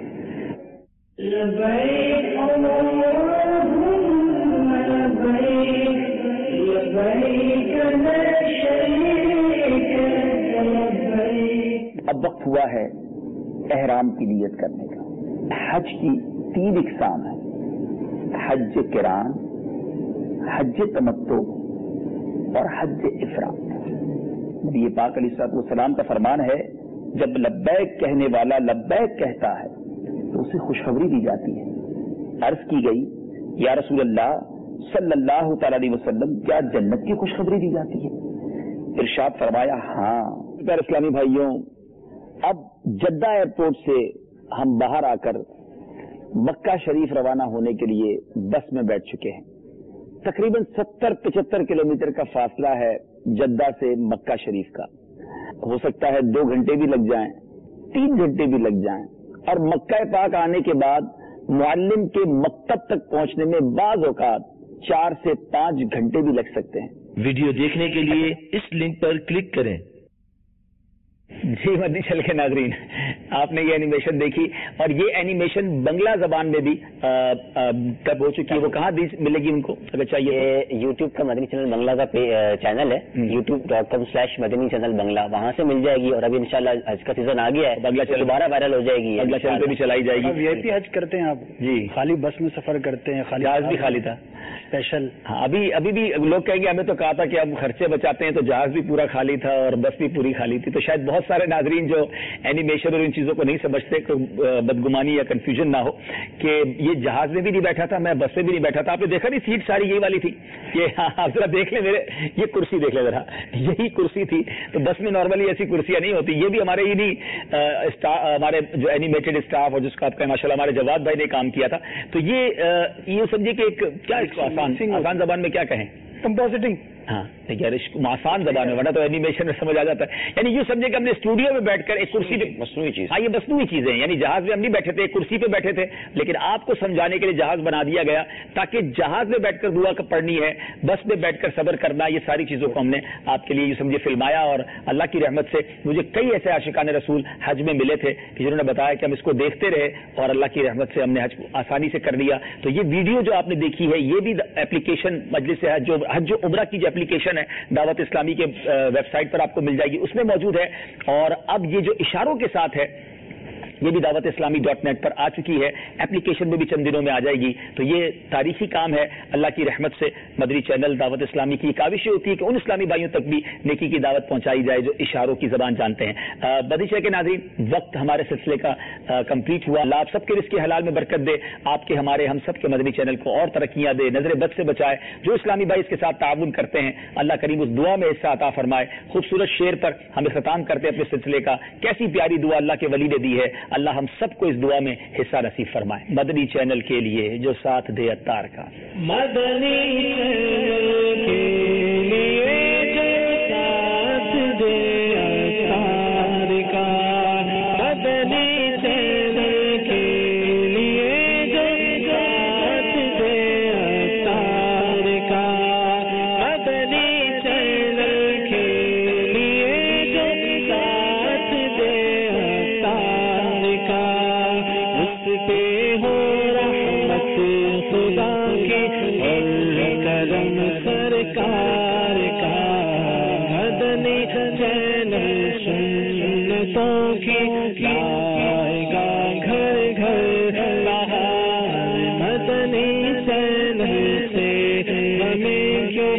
اب وقت ہوا ہے احرام کی نیت کرنے کا. حج کی تین اقسام ہیں, حج قران, حج تمتع اور حج افراد. نبی پاک علیہ الصلوۃ والسلام کا فرمان ہے جب لبیک کہنے والا لبیک کہتا ہے تو اسے خوشخبری دی جاتی ہے. عرض کی گئی یا رسول اللہ صلی اللہ تعالی علیہ وسلم کیا جنت کی خوشخبری دی جاتی ہے؟ ارشاد فرمایا ہاں. پیارے اسلامی بھائیوں, اب جدہ ایئرپورٹ سے ہم باہر آ کر مکہ شریف روانہ ہونے کے لیے بس میں بیٹھ چکے ہیں. تقریباً ستر پچہتر کلومیٹر کا فاصلہ ہے جدہ سے مکہ شریف کا. ہو سکتا ہے دو گھنٹے بھی لگ جائیں, تین گھنٹے بھی لگ جائیں, اور مکہ پاک آنے کے بعد معلم کے مکتب تک پہنچنے میں بعض اوقات چار سے پانچ گھنٹے بھی لگ سکتے ہیں. ویڈیو دیکھنے کے لیے اس لنک پر کلک کریں. جی مدنی چل کے ناظرین, آپ نے یہ اینیمیشن دیکھی اور یہ اینیمیشن بنگلہ زبان میں بھی کب ہو چکی ہے. وہ کہاں ملے گی ان کو اگر چاہیے؟ یوٹیوب کا مدنی چینل بنگلہ کا چینل ہے, YouTube dot com slash Madani channel Bangla, وہاں سے مل جائے گی. اور ابھی انشاءاللہ حج کا سیزن آ گیا ہے, بنگلہ چینل دوبارہ وائرل ہو جائے گی, بنگلہ چینل پہ بھی چلائی جائے گی. وی آئی پی حج کرتے ہیں آپ؟ جی, خالی بس میں سفر کرتے ہیں, خالی جہاز بھی خالی تھا اسپیشل. ہاں, ابھی ابھی بھی لوگ کہیں گے ہمیں تو کہا تھا کہ اب خرچے بچاتے ہیں, تو جہاز بھی پورا خالی تھا اور بس بھی پوری خالی تھی. تو شاید بہت سارے ناظرین جو اینیمیشن اور ان چیزوں کو نہیں سمجھتے, بدگمانی یا کنفیوژن نہ ہو کہ یہ جہاز میں بھی نہیں بیٹھا تھا, میں بس میں بھی نہیں بیٹھا تھا. آپ نے دیکھا نہیں سیٹ ساری یہی والی تھی کہ آپ ذرا دیکھ لیں, میرے یہ کرسی دیکھ لیں ذرا, یہی کرسی تھی. تو بس میں نارملی ایسی کرسیاں نہیں ہوتی. یہ بھی ہمارے ہی نہیں ہمارے جو اینیمیٹڈ اسٹاف اور جس کا آپ کا ماشاء اللہ ہمارے جواد بھائی نے کام کیا تھا. تو یہ یہ سمجھیے کہ ایک کیا اس کو آسان آسان زبان میں کیا کہیں, کمپوزٹنگ ہاں یار آسان زبان میں، ورنہ تو اینیمیشن میں سمجھ آ جاتا ہے. یعنی یوں سمجھے کہ ہم نے اسٹوڈیو میں بیٹھ کر ایک کرسی پہ مصنوعی چیز، ہاں یہ مصنوعی چیزیں ہیں، یعنی جہاز میں ہم نہیں بیٹھے تھے، ایک کرسی پہ بیٹھے تھے، لیکن آپ کو سمجھانے کے لیے جہاز بنا دیا گیا تاکہ جہاز میں بیٹھ کر دعا پڑھنی ہے، بس میں بیٹھ کر صبر کرنا، یہ ساری چیزوں کو ہم نے آپ کے لیے یہ سمجھے فلمایا. اور اللہ کی رحمت سے مجھے کئی ایسے عاشقان رسول حج میں ملے تھے کہ جنہوں نے بتایا کہ ہم اس کو دیکھتے رہے اور اللہ کی رحمت سے ہم نے حج آسانی سے کر لیا. تو یہ ویڈیو جو آپ نے دیکھی ہے یہ بھی اپلیکیشن مجلس حج جو حج و عمرہ کی جو اپلیکیشن ہے دعوت اسلامی کے ویب سائٹ پر آپ کو مل جائے گی، اس میں موجود ہے. اور اب یہ جو اشاروں کے ساتھ ہے یہ بھی دعوت اسلامی ڈاٹ نیٹ پر آ چکی ہے، اپلیکیشن میں بھی چند دنوں میں آ جائے گی. تو یہ تاریخی کام ہے اللہ کی رحمت سے. مدنی چینل دعوت اسلامی کی کاوش ہوتی ہے کہ ان اسلامی بھائیوں تک بھی نیکی کی دعوت پہنچائی جائے جو اشاروں کی زبان جانتے ہیں. مدنی چینل کے ناظرین وقت ہمارے سلسلے کا کمپلیٹ ہوا. اللہ آپ سب کے رزق حلال میں برکت دے، آپ کے ہمارے ہم سب کے مدنی چینل کو اور ترقیاں دے، نظر بد سے بچائے. جو اسلامی بھائی اس کے ساتھ تعاون کرتے ہیں اللہ کریم اس دعا میں حصہ عطا فرمائے. خوبصورت شعر پر ہم اختتام کرتے ہیں اپنے سلسلے کا. کیسی پیاری دعا اللہ کے ولی نے دی ہے، اللہ ہم سب کو اس دعا میں حصہ نصیب فرمائے. مدنی چینل کے لیے جو ساتھ دے اتار کا، مدنی چینل کے لیے جو ساتھ دے اتار کا، مدنی چینل کے لیے جو ساتھ دے اتار کا، مدنی چینل کے لیے جو ساتھ دے اتار کا، پہ ہو رحمت خدا کی اور کرم سرکار کا. مدنی چینل سنتوں کی لائے گا گھر گھر بہار. مدنی چینل سے ہمیں کیوں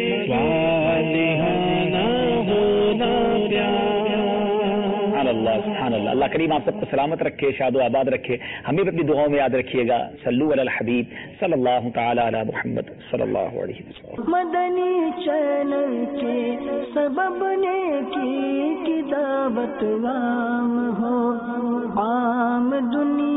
والہانہ ہونا پیار. سبحان اللہ سبحان اللہ. اللہ کریم آپ سب کو سلامت رکھے، شاد و آباد رکھے. ہمیں بھی اپنی دعاؤں میں یاد رکھیے گا. صلو علی الحبیب صلی اللہ تعالی علی محمد صلی اللہ علیہ وسلم. مدنی چینل کے سبب نیکی کی دعوت عام ہو، عام دنیا